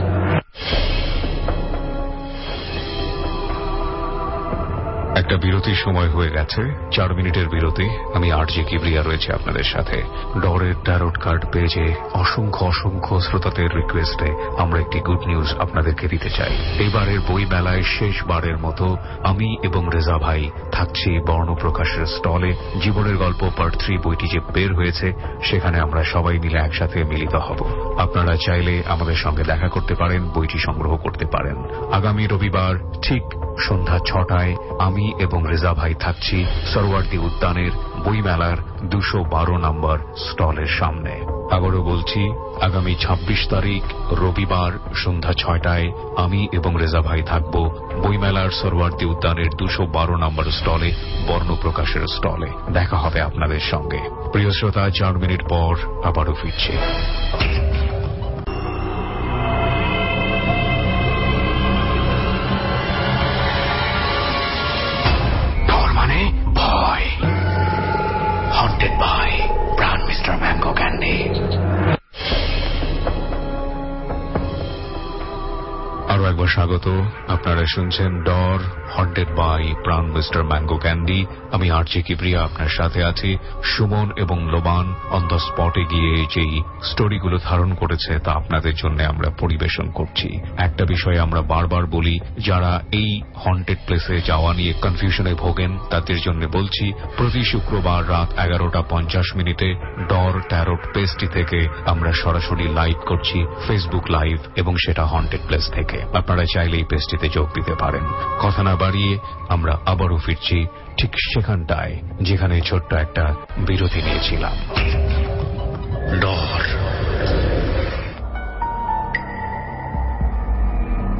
একটা বিরতির সময় হয়ে গেছে, চার মিনিটের বিরতি। আমি আরজে কিবরিয়া রয়েছে আপনাদের সাথে। ডরের ট্যারোট কার্ড পেজে অসংখ্য অসংখ্য শ্রোতাদের রিকোয়েস্টে আমরা একটি গুড নিউজ আপনাদেরকে দিতে চাই। এবারের বই মেলায় শেষবারের মতো আমি এবং রেজা ভাই থাকছি বর্ণপ্রকাশের স্টলে। জীবনের গল্প পার্ট থ্রি বইটি যে বের হয়েছে সেখানে আমরা সবাই মিলে একসাথে মিলিত হব। আপনারা চাইলে আমাদের সঙ্গে দেখা করতে পারেন, বইটি সংগ্রহ করতে পারেন। আগামী রবিবার ঠিক সন্ধ্যা ছটায় আমি এবং রেজা ভাই থাকছি সরওয়ার্দী উদ্যানের বইমেলার দুশো বারো নম্বর স্টলের সামনে। আবারও বলছি, আগামী ছাব্বিশ তারিখ রবিবার সন্ধ্যা ছয়টায় আমি এবং রেজা ভাই থাকব বইমেলার সরওয়ার্দী উদ্যানের দুশো বারো নম্বর স্টলে, বর্ণপ্রকাশের স্টলে। দেখা হবে আপনাদের সঙ্গে। প্রিয় শ্রোতা, চার মিনিট পর আবারও ফিরছি। ভয়, haunted by Pran mister mango candy. আরো একবার স্বাগত। আপনারা শুনছেন ডর, haunted by Pran mister mango candy. আমি আরজে কিবরিয়া আপনার সাথে আছি। সুমন এবং লোবান অন দ্য স্পটে গিয়ে যেই স্টোরিগুলো ধারণ করেছে তা আপনাদের জন্য আমরা পরিবেশন করছি। একটা বিষয় আমরা বারবার বলি, যারা এই হন্টেড প্লেসে যাওয়া নিয়ে কনফিউশনে ভোগেন তাদের জন্য বলছি, প্রতি শুক্রবার রাত এগারোটা পঞ্চাশ মিনিটে ডর ট্যারোট পেজটি থেকে আমরা সরাসরি লাইভ করছি, ফেসবুক লাইভ, এবং সেটা হন্টেড প্লেস থেকে। আপনারা চাইলে এই পেজটিতে যোগ দিতে পারেন। কথা না বাড়িয়ে আমরা আবারও ফিরছি ঠিক সেখানটায় যেখানে ছোট্ট একটা বিরতি নিয়েছিলাম। ডর।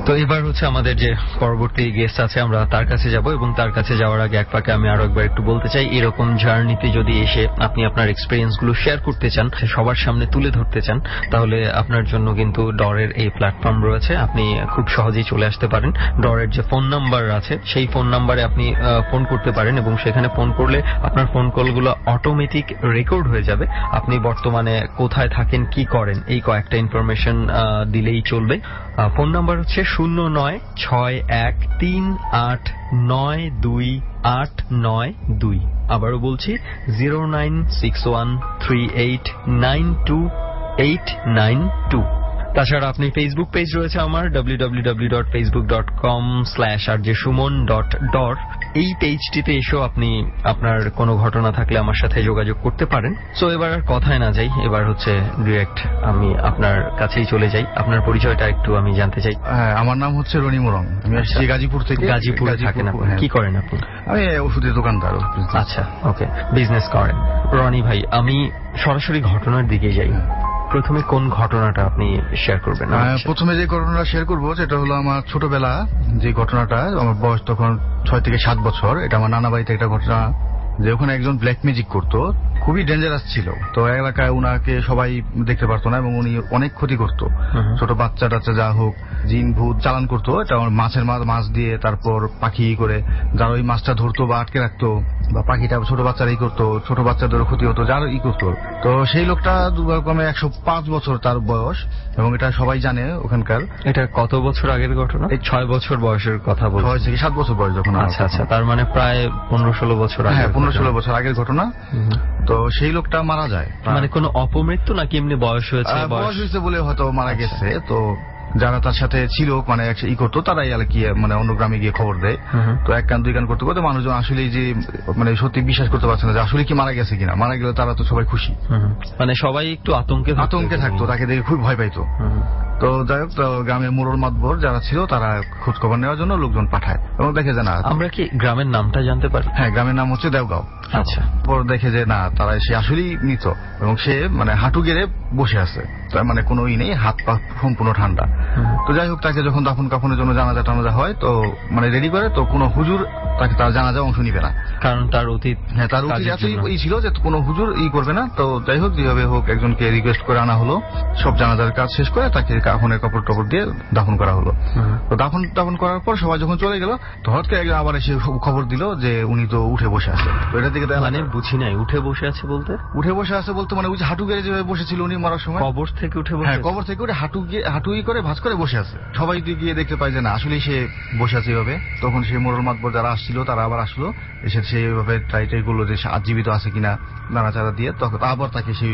তো এবার হচ্ছে আমাদের যে পরবর্তী গেস্ট আছে আমরা তার কাছে যাব এবং তার কাছে যাওয়ার আগে এক পাকে আমি আরো একবার একটু বলতে চাই, এরকম জার্নিতে যদি এসে আপনি আপনার এক্সপিরিয়েন্স গুলো শেয়ার করতে চান, সবার সামনে তুলে ধরতে চান, তাহলে আপনার জন্য কিন্তু ডরের এই প্ল্যাটফর্ম রয়েছে। আপনি খুব সহজেই চলে আসতে পারেন। ডরের যে ফোন নাম্বার আছে সেই ফোন নাম্বারে আপনি ফোন করতে পারেন এবং সেখানে ফোন করলে আপনার ফোন কলগুলো অটোমেটিক রেকর্ড হয়ে যাবে। আপনি বর্তমানে কোথায় থাকেন, কি করেন, এই কয়েকটা ইনফরমেশন দিলেই চলবে। ফোন নাম্বার হচ্ছে শূন্য নয় ছয় এক তিন আট নয় দুই আট নয় দুই। আবারও বলছি zero nine six one three eight nine two eight nine two. তাছাড়া আপনি ফেসবুক পেজ রয়েছে আমার W W W dot Facebook dot com slash R J Suman dot ডর। এই পেজটিতে এসেও আপনি আপনার কোনো ঘটনা থাকলে আমার সাথে যোগাযোগ করতে পারেন। সো এবার আর কথায় না যাই, এবার হচ্ছে ডিরেক্ট আমি আপনার কাছেই চলে যাই। আপনার পরিচয়টা একটু আমি জানতে চাই। আমার নাম হচ্ছে রনি মোরং, আমি আসছি গাজীপুর থেকে। গাজীপুরে থাকেন আপনি? কি করেন আপনি? আমি ওষুধের দোকানদার। আচ্ছা, ওকে, বিজনেস করেন। রনি ভাই, আমি সরাসরি ঘটনার দিকে যাই। প্রথমে কোন ঘটনাটা আপনি শেয়ার করবেন? প্রথমে যে ঘটনাটা শেয়ার করবো সেটা হলো আমার ছোটবেলা যে ঘটনাটা, আমার বয়স তখন ছয় থেকে সাত বছর। এটা আমার নানা বাড়িতে একটা ঘটনা, যে ওখানে একজন ব্ল্যাক ম্যাজিক করতো, খুবই ডেঞ্জারাস ছিল। তো এলাকায় উনাকে সবাই দেখতে পারতো না এবং উনি অনেক ক্ষতি করতো। ছোট বাচ্চা টাচ্চা যা হোক জিন ভূত চালান করতো। এটা আমার মাছের মাছ দিয়ে তারপর পাখি করে যারা ওই মাছটা ধরতো বা আটকে রাখতো, বা পাখিটা ছোট বাচ্চারাই করতো, ছোট বাচ্চাদেরও ক্ষতি হতো, যার ই করতো। তো সেই লোকটা দুর্ভাগ্যক্রমে একশো পাঁচ বছর তার বয়স এবং এটা সবাই জানে ওখানকার। এটা কত বছর আগের ঘটনা? এই ছয় বছর বয়সের কথা বলছি। ছয় থেকে সাত বছর বয়স যখন। আচ্ছা আচ্ছা, তার মানে প্রায় পনেরো ষোলো বছর আগে। হ্যাঁ, পনেরো ষোলো বছর আগের ঘটনা। তো সেই লোকটা মারা যায়। মানে কোনো অপমৃত্যু নাকি এমনি বয়স হয়েছে? বয়স হয়েছে বলে হয়তো মারা গেছে। তো যারা তার সাথে ছিল মানে ই করতো তারাই আর কি মানে অন্য গ্রামে গিয়ে খবর দেয়। তো এক কান দুই কান করতে করতে মানুষজন আসলে যে মানে সত্যি বিশ্বাস করতে পারছে না যে আসলে কি মারা গেছে কিনা। মারা গেলে তারা তো সবাই খুশি, মানে সবাই একটু আতঙ্কে আতঙ্কে থাকতো, তাকে দেখে খুব ভয় পাইতো। তো যাই হোক, গ্রামের মোড়ল মাতবর যারা ছিল তারা খোঁজ খবর নেওয়ার জন্য লোকজন পাঠায় এবং দেখে যে না। আমরা কি গ্রামের নামটা জানতে পারি? হ্যাঁ, গ্রামের নাম হচ্ছে দেওগাঁও। আচ্ছা। পর দেখে যে না, তারা সে আসলেই মৃত এবং সে মানে হাঁটু গেড়ে বসে আছে, তার মানে কোনো ই নেই, হাত পা সম্পূর্ণ ঠান্ডা। তো যাই হোক, তাকে যখন দাফন কাফনের জন্য জানাজা টানাজা হয় তো মানে রেডি করে, তো কোনো হুজুর তাকে তার জানাজা অংশ নিবে না, কারণ তার অতীত। হ্যাঁ, তার অতীত এতই ছিল যে কোনো হুজুর ই করবে না। তো যাই হোক, যেভাবে হোক একজনকে রিকোয়েস্ট করে আনা হলো, সব জানাজার কাজ শেষ করে তাকে কাফনের কাপড় টাপড় দিয়ে দাফন করা হলো। তো দাফন দাফন করার পর সবাই যখন চলে গেল, তো হঠাৎ করে একজন আবার এসে খবর দিল যে উনি তো উঠে বসে আছে। তো এটার দিকে মানে বুঝি নাই, উঠে বসে আছে বলতে? উঠে বসে আছে বলতে মানে ওই যে হাঁটু গেড়ে যেভাবে বসেছিল উনি মরার সময়, কবর থেকে উঠে বসে। হ্যাঁ, কবর থেকে উঠে হাঁটু গিয়ে হাঁটুই করে ভাঁজ করে বসে আছে। সবাই গিয়ে দেখতে পায় যে না, আসলে সে বসে আছে এইভাবে। তখন সেই মোড়ল মাতবর যারা আসছিল তারা আবার আসলো, এসে সেইভাবে ট্রাই ট্রাই করলো যে জীবিত আছে কিনা নাড়াচাড়া দিয়ে। তখন আবার তাকে সেই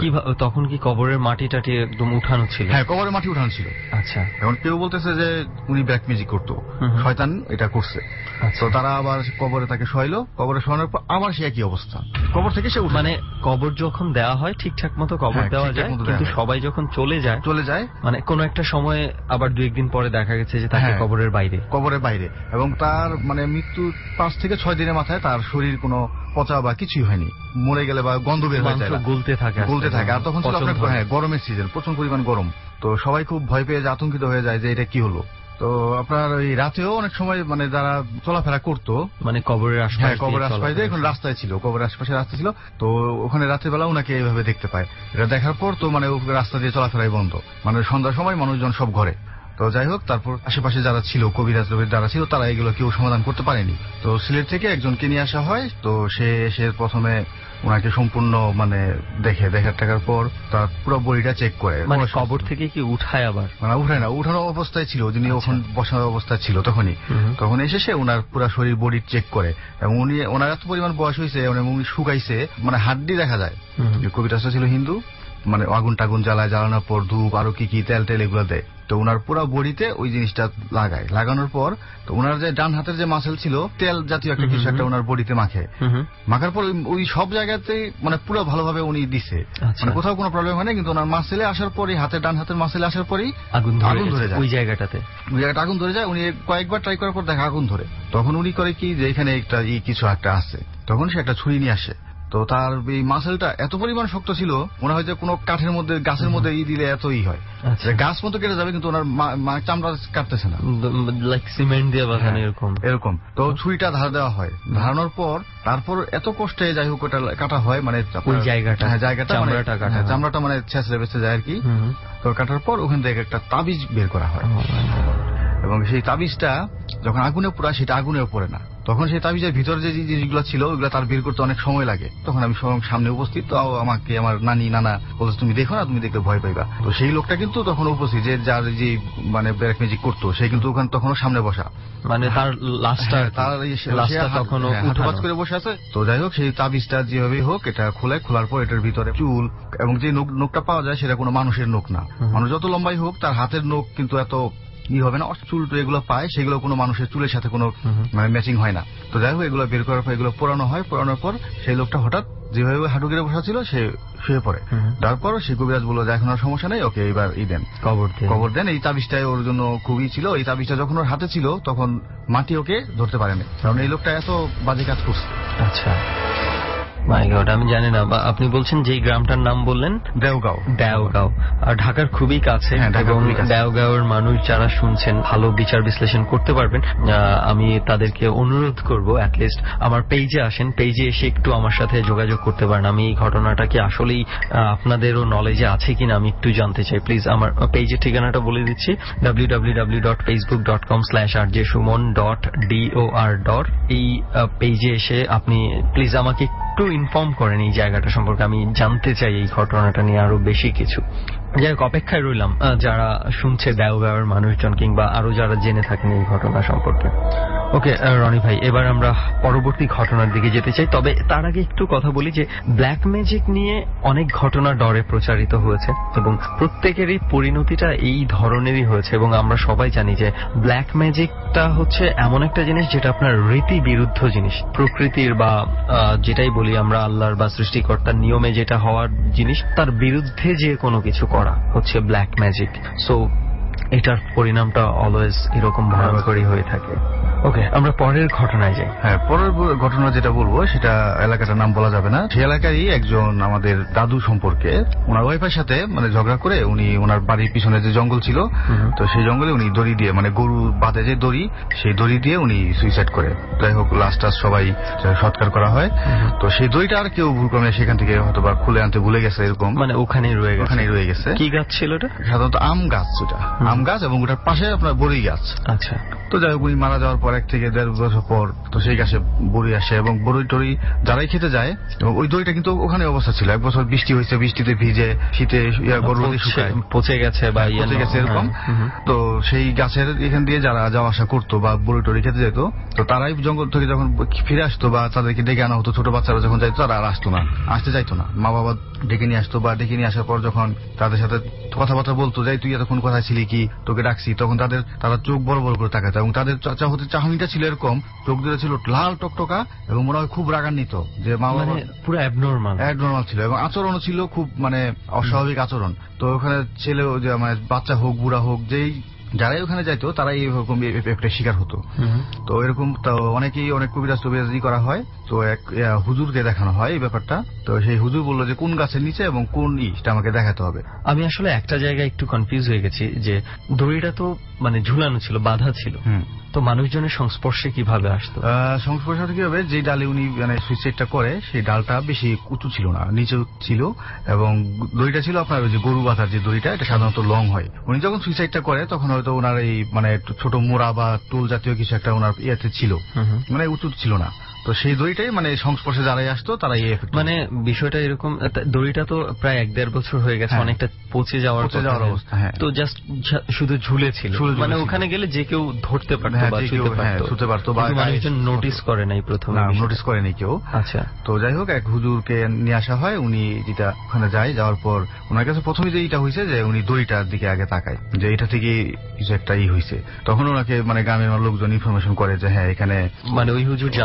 তখন কি কবরের মাটি টাটি একদম উঠানো ছিল? হ্যাঁ, কবরের মাটি উঠানো ছিল। আচ্ছা। এখন কেউ বলতেছে যে উনি ব্ল্যাক ম্যাজিক করতো, শয়তান এটা করছে। তো তারা আবার কবরে তাকে শোয়াইলো, কবরে শোয়ানোর পর আবার সে একই অবস্থা, কবর থেকে সে উঠে। মানে কবর যখন দেওয়া হয় ঠিকঠাক মতো কবর দেওয়া যায়, কিন্তু সবাই যখন চলে যায় চলে যায় মানে কোন একটা সময় আবার দু একদিন পরে দেখা গেছে যে তাকে কবরের বাইরে কবরের বাইরে এবং তার মানে মৃত্যু পাঁচ থেকে ছয় দিনের মাথায় তার শরীর কোনো পচা বা কিছুই হয়নি, মরে গেলে বা গন্ধ বের হয়ে যায়, গলতে থাকে গলতে থাকে। আর তখন ছিল আপনার হ্যাঁ গরমের সিজন, প্রচুর পরিমাণ গরম। তো সবাই খুব ভয় পেয়ে আতঙ্কিত হয়ে যায় যে এটা কি হলো। তো আপনার ওই রাতেও অনেক সময় মানে যারা চলাফেরা করতো মানে কবরের আশপাশে, হ্যাঁ কবরের আশপাশে এখন রাস্তায় ছিল, কবরের আশপাশে রাস্তা ছিল, তো ওখানে রাতের বেলা ওনাকে এইভাবে দেখতে পায়। এটা দেখার পর তো মানে রাস্তা দিয়ে চলাফেরাই বন্ধ, মানে সন্ধ্যার সময় মানুষজন সব ঘরে। তো যাই হোক, তারপর আশেপাশে যারা ছিল কবিরাজ যারা ছিল তারা এগুলো কেউ সমাধান করতে পারেনি। তো সিলেট থেকে একজনকে নিয়ে আসা হয়। তো সে সে প্রথমে ওনাকে সম্পূর্ণ মানে দেখে দেখার টাকার পর তার পুরো বডিটা চেক করে, মানে কবর থেকে কি উঠায় আবার মানে উঠায় না, উঠানো অবস্থায় ছিল, যিনি ওখানে বসানো অবস্থায় ছিল তখনই তখন এসে সে ওনার পুরো শরীর বডি চেক করে এবং উনি ওনার এত পরিমাণ বয়স হয়েছে উনি শুকাইছে, মানে হাড্ডি দেখা যায়। কবিরাজটা ছিল হিন্দু, মানে আগুন টাগুন জ্বালায়, জ্বালানোর পর ধূপ আরো কি কি তেল টেল এগুলো দেয়। তো উনার পুরো বডিতে ওই জিনিসটা লাগায়, লাগানোর পর তো উনার যে ডান হাতের যে মাসেল ছিল তেল জাতীয় একটা কিছু একটা উনার বডিতে মাখে, মাখার পর ওই সব জায়গাতে মানে পুরো ভালোভাবে উনি দিছে, মানে কোথাও কোনো প্রবলেম হয় না। কিন্তু ওনার মাসেলে আসার পরই, হাতের ডান হাতের মাসেলে আসার পরই আগুন আগুন ধরে যায়, ওই জায়গাটাতে ওই জায়গাটা আগুন ধরে যায়। উনি কয়েকবার ট্রাই করার পর দেখা আগুন ধরে, তখন উনি করে কি যে এখানে একটা ই কিছু একটা আছে, তখন সে একটা ছুরি নিয়ে আসে। তো তার এই মাসেলটা এত পরিমাণ শক্ত ছিল, মনে হয় যে কোনো কাঠের মধ্যে গাছের মধ্যে ই দিলে এতই হয়, গাছ মতো কেটে যাবে কিন্তু ওনার চামড়া কাটতেছে না, লাইক সিমেন্ট দিয়ে বাঁধানো এরকম এরকম। তো ছুরিটা ধার দেওয়া হয়, ধারানোর পর তারপর এত কষ্টে যাই হোক ওটা কাটা হয়, মানে ওই জায়গাটা হ্যাঁ জায়গাটা চামড়াটা মানে ছেঁচড়ে বেঁচে যায় আর কি। তো কাটার পর ওখান থেকে একটা তাবিজ বের করা হয়, এবং সেই তাবিজটা যখন আগুনে পোড়ায় সেটা আগুনেও পড়ে না। তখন সেই তাবিজের ভিতরে যে জিনিসগুলো ছিল ওইগুলো তার বের করতে অনেক সময় লাগে। তখন আমি সামনে উপস্থিত, তো আমাকে আমার নানি নানা বলছে তুমি দেখো না, তুমি দেখলে ভয় পাইবা। তো সেই লোকটা কিন্তু তখন উপস্থিত, যে যার যে মানে ব্ল্যাক ম্যাজিক করতো সে কিন্তু ওখানে তখনও সামনে বসা, মানে তার লাস্টটা তার লাস্টটা তখনও উঠবাস করে বসে আছে। তো যাই হোক সেই তাবিজটা যেভাবে হোক এটা খোলে, খোলার পর এটার ভিতরে চুল এবং যে নোকটা পাওয়া যায় সেটা কোনো মানুষের নোক না। মানুষ যত লম্বাই হোক তার হাতের নোক কিন্তু এত ই হবে না, চুল তো এগুলো পায় সেগুলো কোনো মানুষের চুলের সাথে কোনো মানে ম্যাচিং হয় না। তো যাই হোক এগুলো বের করার পর এগুলো পোড়ানো হয়, পোড়ানোর পর সেই লোকটা হঠাৎ যেভাবে হাঁটু গেড়ে বসা ছিল সে শুয়ে পড়ে। তারপর সেই কবিরাজ বললো যে এখন আর সমস্যা নেই, ওকে এবার ই দেন, কবর কবর দেন। এই তাবিজটাই ওর জন্য খুবই ছিল, এই তাবিজটা যখন ওর হাতে ছিল তখন মাটি ওকে ধরতে পারেনি, কারণ এই লোকটা এত বাজে কাজ করছে। আচ্ছা, মাই গড, আমি জানি না। আপনি বলছেন যে গ্রামটার নাম বললেন দেওগাঁও। দেওগাঁও আর ঢাকার খুবই কাছে, এবং দেওগাঁওয়ের মানুষ যারা শুনছেন ভালো বিচার বিশ্লেষণ করতে পারবেন। আমি তাদেরকে অনুরোধ করব অ্যাটলিস্ট আমার পেজে আসেন, পেজে এসে একটু আমার সাথে যোগাযোগ করতে পারেন। আমি এই ঘটনাটা কি আসলেই আপনাদেরও নলেজে আছে কিনা আমি একটু জানতে চাই। প্লিজ আমার পেজের ঠিকানাটা বলে দিচ্ছি, W W W dot Facebook dot com slash R J Suman dot D O R dot. এই পেজে এসে আপনি প্লিজ আমাকে একটু ইনফর্ম করেন এই জায়গাটা সম্পর্কে, আমি জানতে চাই এই ঘটনাটা নিয়ে আরো বেশি কিছু। যাই হোক, অপেক্ষায় রইলাম যারা শুনছে দেওগাঁওয়ের মানুষজন কিংবা আরো যারা জেনে থাকেন এই ঘটনা সম্পর্কে। ওকে রনি ভাই, এবার আমরা পরবর্তী ঘটনার দিকে যেতে চাই। তবে তার আগে একটু কথা বলি যে ব্ল্যাক ম্যাজিক নিয়ে অনেক ঘটনা ডরে প্রচারিত হয়েছে এবং প্রত্যেকেরই পরিণতিটা এই ধরনেরই হয়েছে, এবং আমরা সবাই জানি যে ব্ল্যাক ম্যাজিকটা হচ্ছে এমন একটা জিনিস যেটা আপনার রীতি বিরুদ্ধ জিনিস, প্রকৃতির বা যেটাই বলি আমরা আল্লাহর বা সৃষ্টিকর্তার নিয়মে যেটা হওয়ার জিনিস তার বিরুদ্ধে যে কোনো কিছু করা হচ্ছে ব্ল্যাক ম্যাজিক। সো এটার পরিণামটা অলওয়েজ এরকম ভয়ঙ্করই হয়ে থাকে। ওকে, আমরা পরের ঘটনায় যাই। হ্যাঁ, পরের ঘটনা যেটা বলবো সেটা এলাকাটার নাম বলা যাবে না। সেই এলাকারই একজন আমাদের দাদু সম্পর্কে ওনার ওয়াইফের সাথে মানে ঝগড়া করে উনি ওনার বাড়ির পিছনে যে জঙ্গল ছিল, তো সেই জঙ্গলে উনি দড়ি দিয়ে মানে গরু বাঁধে যে দড়ি, সেই দড়ি দিয়ে উনি সুইসাইড করে। যাই হোক লাস্ট টাস্ট সবাই সৎকার করা হয়। তো সেই দড়িটা আর কেউ ভুলক্রমে সেখান থেকে হয়তো বা খুলে আনতে ভুলে গেছে, এরকম মানে ওখানেই রয়ে গেছে। ওখানেই রয়ে গেছে। কি গাছ ছিল এটা? সাধারণত আম গাছ, ওটা আম গাছ, এবং ওটার পাশে আপনার বড়ি গাছ। আচ্ছা। তো যাই হোক উনি মারা যাওয়ার পর এক থেকে দেড় বছর পর তো সেই গাছে বড়ি আসে, এবং বড়ি টড়ি যারাই খেতে যায়, এবং ওই দড়িটা কিন্তু ওখানে অবস্থা ছিল। এক বছর বৃষ্টি হয়েছে, বৃষ্টিতে ভিজে শীতে পচে গেছে বা পচে গেছে এরকম। তো সেই গাছের এখান দিয়ে যারা যাওয়া আসা করতো বা বড়ি টড়ি খেতে যেত, তো তারাই জঙ্গল থেকে যখন ফিরে আসতো বা তাদেরকে ডেকে আনা হতো, ছোট বাচ্চারা যখন যাইতো তারা আর আসতো না, আসতে চাইতো না। মা বাবা ডেকে নিয়ে আসতো, বা ডেকে নিয়ে আসার পর যখন তাদের সাথে কথাবার্তা বলতো, যাই তুই এতক্ষণ কোথায় ছিলি, কি তোকে ডাকছি, তখন তাদের তারা চোখ বড় বড় করে তাকাতো, এবং তাদের চাহনিটা ছিল এরকম, চোখ দুটো ছিল লাল টকটকা, এবং মনে হয় খুব রাগান্বিত যে মা বাবা পুরো অ্যাবনর্মাল অ্যাবনর্মাল ছিল, এবং আচরণও ছিল খুব মানে অস্বাভাবিক আচরণ। তো ওখানে ছেলে মানে বাচ্চা হোক বুড়া হোক, যেই যারাই ওখানে যাইতো তারাই এরকম একটা শিকার হতো। তো এরকম তো অনেকেই অনেক কবিরাজ টবিরাজি করা হয়। তো এক হুজুরকে দেখানো হয় এই ব্যাপারটা। তো সেই হুজুর বললো যে কোন গাছের নিচে এবং কোন ই সেটা আমাকে দেখাতে হবে। আমি আসলে একটা জায়গায় একটু কনফিউজ হয়ে গেছি যে দড়িটা তো মানে ঝুলানো ছিল, বাঁধা ছিল, তো মানুষজনের সংস্পর্শে কিভাবে আসতো? সংস্পর্শে কিভাবে, যে ডালে উনি মানে সুইসাইডটা করে সেই ডালটা বেশি উঁচু ছিল না, নিচে ছিল, এবং দড়িটা ছিল আপনার ওই যে গরু বাঁধার যে দড়িটা, এটা সাধারণত লং হয়। উনি যখন সুইসাইডটা করে তখন হয়তো ওনার এই মানে ছোট মোড়া বা টুল জাতীয় কিছু একটা ওনার ইয়েতে ছিল, মানে উঁচু ছিল না। তো সেই দড়িটাই মানে সংস্পর্শে যারাই আসতো তারাই মানে বিষয়টা এরকম। দড়িটা তো প্রায় এক দেড় বছর হয়ে গেছে, অনেকটা পচে যাওয়ার অবস্থা, তো জাস্ট শুধু ঝুলে ছিল, মানে ওখানে গেলে যে কেউ ধরতে পারতো বা ছুঁতে পারতো, বা মানুষজন নোটিস করে নাই, প্রথমে নোটিস করেনি কেউ। আচ্ছা। তো যাই হোক এক হুজুরকে নিয়ে আসা হয়, উনি যেটা ওখানে যায়, যাওয়ার পর ওনার কাছে প্রথমে যে এইটা হয়েছে যে উনি দড়িটার দিকে আগে তাকায় যে এটা থেকে কিছু একটা ই হয়েছে। তখন ওনাকে মানে গ্রামের লোকজন ইনফরমেশন করে যে হ্যাঁ এখানে, মানে ওই হুজুর জানতো না যে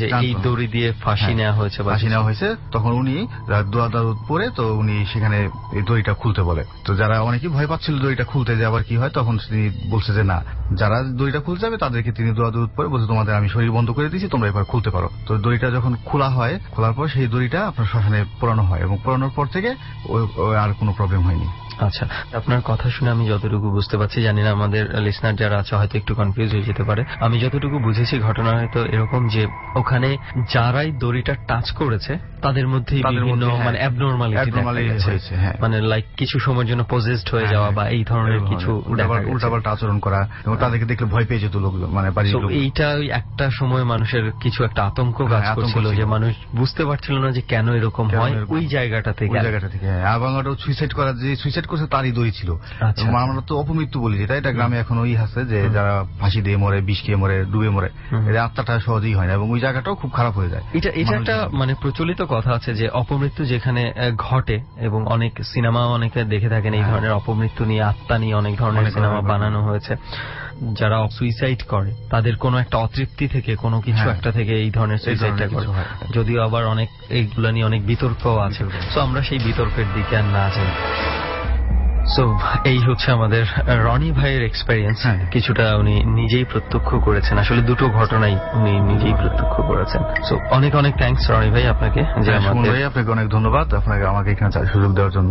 যে এই দড়ি দিয়ে ফাঁসি নেওয়া হয়েছে ফাঁসি নেওয়া হয়েছে তখন উনি দোয়া দারুদ পড়ে তো উনি সেখানে এই দড়িটা খুলতে বলে। তো যারা অনেকেই ভয় পাচ্ছিল দড়িটা খুলতে যে আবার কি হয়, তখন তিনি বলছে যে না, যারা দড়িটা খুলতে যাবে তাদেরকে তিনি দোয়া দারুদ পড়ে বলছে তোমাদের আমি শরীর বন্ধ করে দিয়েছি, তোমরা এবার খুলতে পারো। তো দড়িটা যখন খোলা হয়, খোলার পর সেই দড়িটা আপনার শ্মশানে পোড়ানো হয় এবং পোড়ানোর পর থেকে আর কোনো প্রবলেম হয়নি। আচ্ছা, আপনার কথা শুনে আমি যতটুকু বুঝতে পারছি, জানি না আমাদের লিসনার যারা আছে হয়তো একটু কনফিউজ হয়ে যেতে পারে, আমি যতটুকু বুঝেছি ঘটনা হয়তো এরকম যে ওখানে যারাই দড়িটা টাচ করেছে তাদের মধ্যে বিভিন্ন মানে অ্যাবনরমালিটি হয়েছে, মানে লাইক কিছু সময়ের জন্য পজেসড হয়ে যাওয়া বা এই ধরনের কিছু উল্টাপাল্টা আচরণ করা এবং তাদেরকে দেখলে ভয় পেয়ে যেত লোক, মানে এইটা একটা সময় মানুষের কিছু একটা আতঙ্ক কাজ করছিল যে মানুষ বুঝতে পারছিল না যে কেন এরকম হয় ওই জায়গাটা থেকে জায়গাটা থেকে আবাঙ্গাটাও সুইসাইড করা, যে সুইসাইড করছে তারই দড়ি ছিল। আমরা তো অপমৃত্যু বলি যেটা, এটা গ্রামে এখন ওই আছে যে যারা ফাঁসি দিয়ে মরে, বিষ খেয়ে মরে, ডুবে মরে, এদের আত্মাটা সহজেই হয় না এবং ওই জায়গাটাও খুব খারাপ হয়ে যায়। এটা এটা একটা মানে প্রচলিত কথা আছে যে অপমৃত্যু যেখানে ঘটে এবং অনেক সিনেমা অনেকে দেখে থাকেন এই ধরনের অপমৃত্যু নিয়ে, আত্মা নিয়ে অনেক ধরনের সিনেমা বানানো হয়েছে। যারা সুইসাইড করে তাদের কোনো একটা অতৃপ্তি থেকে কোনো কিছু একটা থেকে এই ধরনের সুইসাইডটা করে, যদিও আবার অনেক এইগুলো নিয়ে অনেক বিতর্কও আছে। তো আমরা সেই বিতর্কের দিকে আর না যাই। সো এই হচ্ছে আমাদের রনি ভাইয়ের এক্সপেরিয়েন্স, কিছুটা উনি নিজেই প্রত্যক্ষ করেছেন, আসলে দুটো ঘটনাই উনি নিজেই প্রত্যক্ষ করেছেন। সো অনেক অনেক থ্যাঙ্কস রনি ভাই আপনাকে, যে আমাদের আপনাকে অনেক ধন্যবাদ আপনাকে আমাকে এখানে সুযোগ দেওয়ার জন্য।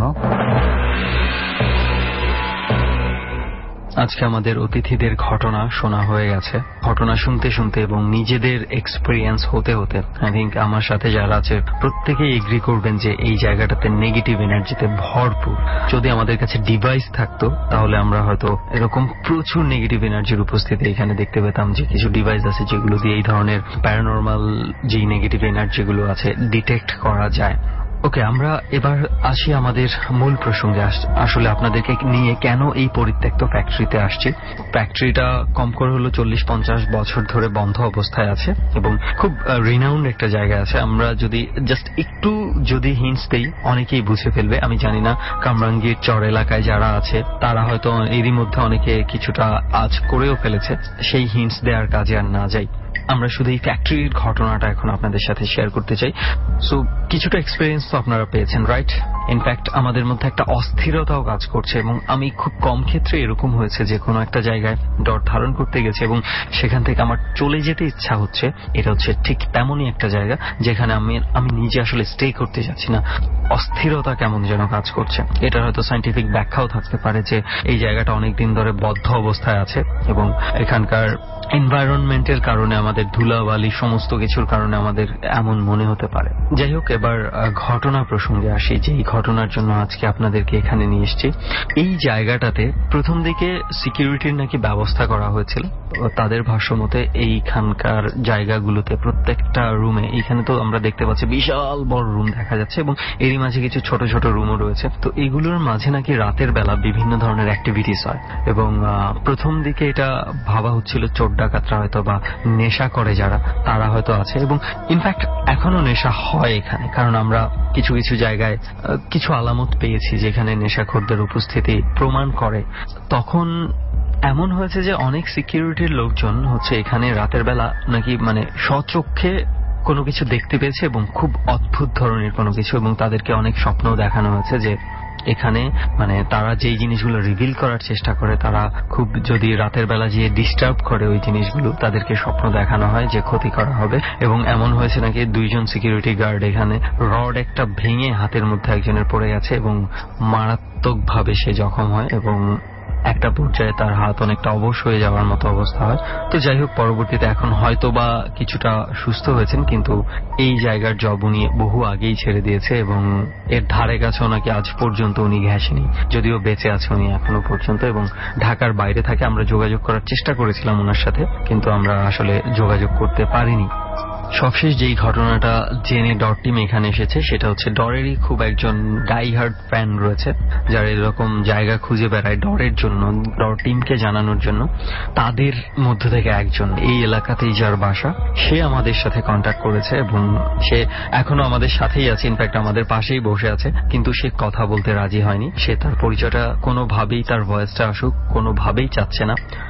আজকে আমাদের অতিথিদের ঘটনা শোনা হয়ে গেছে, ঘটনা শুনতে শুনতে এবং নিজেদের এক্সপিরিয়েন্স হতে হতে আই থিঙ্ক আমার সাথে যারা আছে প্রত্যেকেই এগ্রি করবেন যে এই জায়গাটাতে নেগেটিভ এনার্জিতে ভরপুর। যদি আমাদের কাছে ডিভাইস থাকতো তাহলে আমরা হয়তো এরকম প্রচুর নেগেটিভ এনার্জির উপস্থিতি এখানে দেখতে পেতাম, যে কিছু ডিভাইস আছে যেগুলো দিয়ে এই ধরনের প্যারানরমাল যে নেগেটিভ এনার্জিগুলো আছে ডিটেক্ট করা যায়। ওকে, আমরা এবার আসি আমাদের মূল প্রসঙ্গে। আসলে আপনাদেরকে নিয়ে কেন এই পরিত্যক্ত ফ্যাক্টরিতে আসছি। ফ্যাক্টরিটা কম করে হলো চল্লিশ পঞ্চাশ বছর ধরে বন্ধ অবস্থায় আছে এবং খুব রিনাউন্ড একটা জায়গা আছে। আমরা যদি জাস্ট একটু যদি হিন্টস দেই অনেকেই বুঝে ফেলবে। আমি জানি না কামরাঙ্গীর চর এলাকায় যারা আছে তারা হয়তো এরই মধ্যে অনেকে কিছুটা আজ করেও ফেলেছে, সেই হিন্টস দেওয়ার কাজে আর না যাই। আমরা শুধু এই ফ্যাক্টরির ঘটনাটা এখন আপনাদের সাথে শেয়ার করতে চাই। সো কিছুটা এক্সপিরিয়েন্স তো আপনারা পেয়েছেন, রাইট? ইনফ্যাক্ট আমাদের মধ্যে একটা অস্থিরতাও কাজ করছে এবং আমি খুব কম ক্ষেত্রে এরকম হয়েছে যে কোনো একটা জায়গায় ডর ধারণ করতে গেছে এবং সেখান থেকে আমার চলে যেতে ইচ্ছা হচ্ছে। এটা হচ্ছে ঠিক তেমনই একটা জায়গা যেখানে আমি আমি নিজে আসলে স্টে করতে যাচ্ছি না। অস্থিরতা কেমন যেন কাজ করছে। এটা হয়তো সায়েন্টিফিক ব্যাখ্যাও থাকতে পারে যে এই জায়গাটা অনেকদিন ধরে বদ্ধ অবস্থায় আছে এবং এখানকার এনভায়রনমেন্টের কারণে, আমাদের ধুলাবালি সমস্ত কিছুর কারণে আমাদের এমন মনে হতে পারে। যাই হোক, এবার ঘটনা প্রসঙ্গে আসি, যে এই ঘটনার জন্য আজকে আপনাদেরকে এখানে নিয়ে এসেছি। এই জায়গাটাতে প্রথম দিকে সিকিউরিটির নাকি ব্যবস্থা করা হয়েছিল। তাদের ভাষ্য মতে এইখানকার জায়গাগুলোতে প্রত্যেকটা রুমে, এইখানে তো আমরা দেখতে পাচ্ছি বিশাল বড় রুম দেখা যাচ্ছে এবং এরই মাঝে কিছু ছোট ছোট রুমও রয়েছে। তো এগুলোর মাঝে নাকি রাতের বেলা বিভিন্ন ধরনের অ্যাক্টিভিটিস হয় এবং প্রথম দিকে এটা ভাবা হচ্ছিল চোর ডাকাতরা হয়তো বা নেশা করে যারা, তারা হয়তো আছে এবং ইনফ্যাক্ট এখনো নেশা হয় এখানে, কারণ আমরা কিছু কিছু জায়গায় কিছু আলামত পেয়েছি যেখানে নেশাখোরদের উপস্থিতি প্রমাণ করে। তখন এমন হয়েছে যে অনেক সিকিউরিটির লোকজন হচ্ছে এখানে রাতের বেলা নাকি মানে স্বচক্ষে কোনো কিছু দেখতে পেয়েছে এবং খুব অদ্ভুত ধরনের কোনো কিছু, এবং তাদেরকে অনেক স্বপ্ন দেখানো হয়েছে যে এখানে মানে তারা যেই জিনিসগুলো রিভিল করার চেষ্টা করে, তারা খুব যদি রাতের বেলা গিয়ে ডিস্টার্ব করে ওই জিনিসগুলো, তাদেরকে স্বপ্ন দেখানো হয় যে ক্ষতি করা হবে। এবং এমন হয়েছে নাকি দুইজন সিকিউরিটি গার্ড এখানে রড একটা ভেঙে হাতের মধ্যে একজনের পড়ে গেছে এবং মারাত্মকভাবে সে জখম হয় এবং একটা পর্যায়ে তার হাত অনেকটা অবশ হয়ে যাওয়ার মতো অবস্থা হয়। তো যাই হোক, পরবর্তীতে এখন হয়তো বা কিছুটা সুস্থ হয়েছেন, কিন্তু এই জায়গার জব উনি বহু আগেই ছেড়ে দিয়েছে এবং এর ধারে কাছেও নাকি আজ পর্যন্ত উনি ঘেঁষেনি, যদিও বেঁচে আছে উনি এখনো পর্যন্ত এবং ঢাকার বাইরে থাকে। আমরা যোগাযোগ করার চেষ্টা করেছিলাম ওনার সাথে, কিন্তু আমরা আসলে যোগাযোগ করতে পারিনি। সবশেষ যেই ঘটনাটা জেনে ডর টিম এখানে এসেছে সেটা হচ্ছে ডরেরই খুব একজন ডাইহার্ড ফ্যান রয়েছে, যারা এরকম জায়গা খুঁজে বেড়ায় ডরের জন্য, ডর টিমকে জানানোর জন্য। তাদের মধ্যে থেকে একজন, এই এলাকাতেই যার বাসা, সে আমাদের সাথে কন্ট্যাক্ট করেছে এবং সে এখনো আমাদের সাথেই আছে, ইনফ্যাক্ট আমাদের পাশেই বসে আছে, কিন্তু সে কথা বলতে রাজি হয়নি। সে তার পরিচয়টা কোনোভাবেই, তার ভয়েসটা আসুক কোনোভাবেই চাচ্ছে না।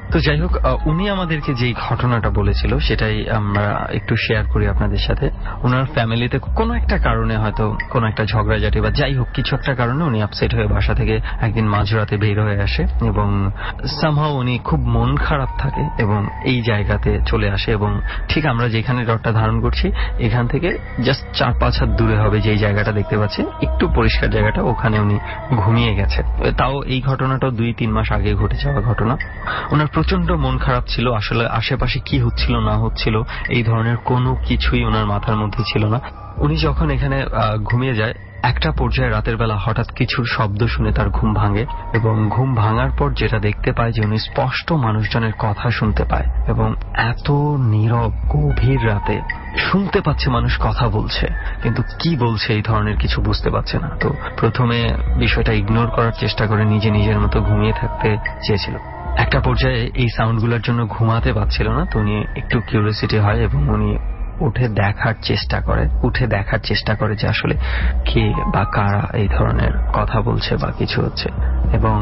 তো যাই হোক, উনি আমাদেরকে যেই ঘটনাটা বলেছিল সেটাই আমরা একটু শেয়ার করি আপনাদের সাথে। ওনার ফ্যামিলিতে কোনো একটা কারণে, হয়তো কোনো একটা ঝগড়াঝাটি বা যাই হোক কিছু একটা কারণে উনি আপসেট হয়ে বাসা থেকে একদিন মাঝরাতে বের হয়ে আসে এবং সামহাও উনি খুব মন খারাপ থাকে এবং এই জায়গাতে চলে আসে এবং ঠিক আমরা যেখানে ডটটা ধারণ করছি এখান থেকে জাস্ট চার পাঁচ হাত দূরে হবে যেই জায়গাটা দেখতে পাচ্ছেন, একটু পরিষ্কার জায়গাটা, ওখানে উনি ঘুমিয়ে গেছে। তাও এই ঘটনাটাও দুই তিন মাস আগে ঘটে যাওয়া ঘটনা। ওনার প্রচন্ড মন খারাপ ছিল, আসলে আশেপাশে কি হচ্ছিল না হচ্ছিল এই ধরনের কোনো কিছুই ওনার মাথার মধ্যে ছিল না। উনি যখন এখানে ঘুমিয়ে যায়, একটা পর্যায়ে রাতের বেলা হঠাৎ কিছুর শব্দ শুনে তার ঘুম ভাঙে এবং ঘুম ভাঙার পর যেটা দেখতে পায় যে উনি স্পষ্ট মানুষজনের কথা শুনতে পায় এবং এত নীরব গভীর রাতে শুনতে পাচ্ছে মানুষ কথা বলছে, কিন্তু কি বলছে এই ধরনের কিছু বুঝতে পারছে না। তো প্রথমে বিষয়টা ইগনোর করার চেষ্টা করে নিজে নিজের মতো ঘুমিয়ে থাকতে চেয়েছিল। একটা পর্যায়ে এই সাউন্ডগুলোর জন্য ঘুমাতে পারছিল না, তো উনি একটু কিউরিওসিটি হয় এবং উনি উঠে দেখার চেষ্টা করে উঠে দেখার চেষ্টা করে যে আসলে কে বা কারা এই ধরনের কথা বলছে বা কিছু হচ্ছে। এবং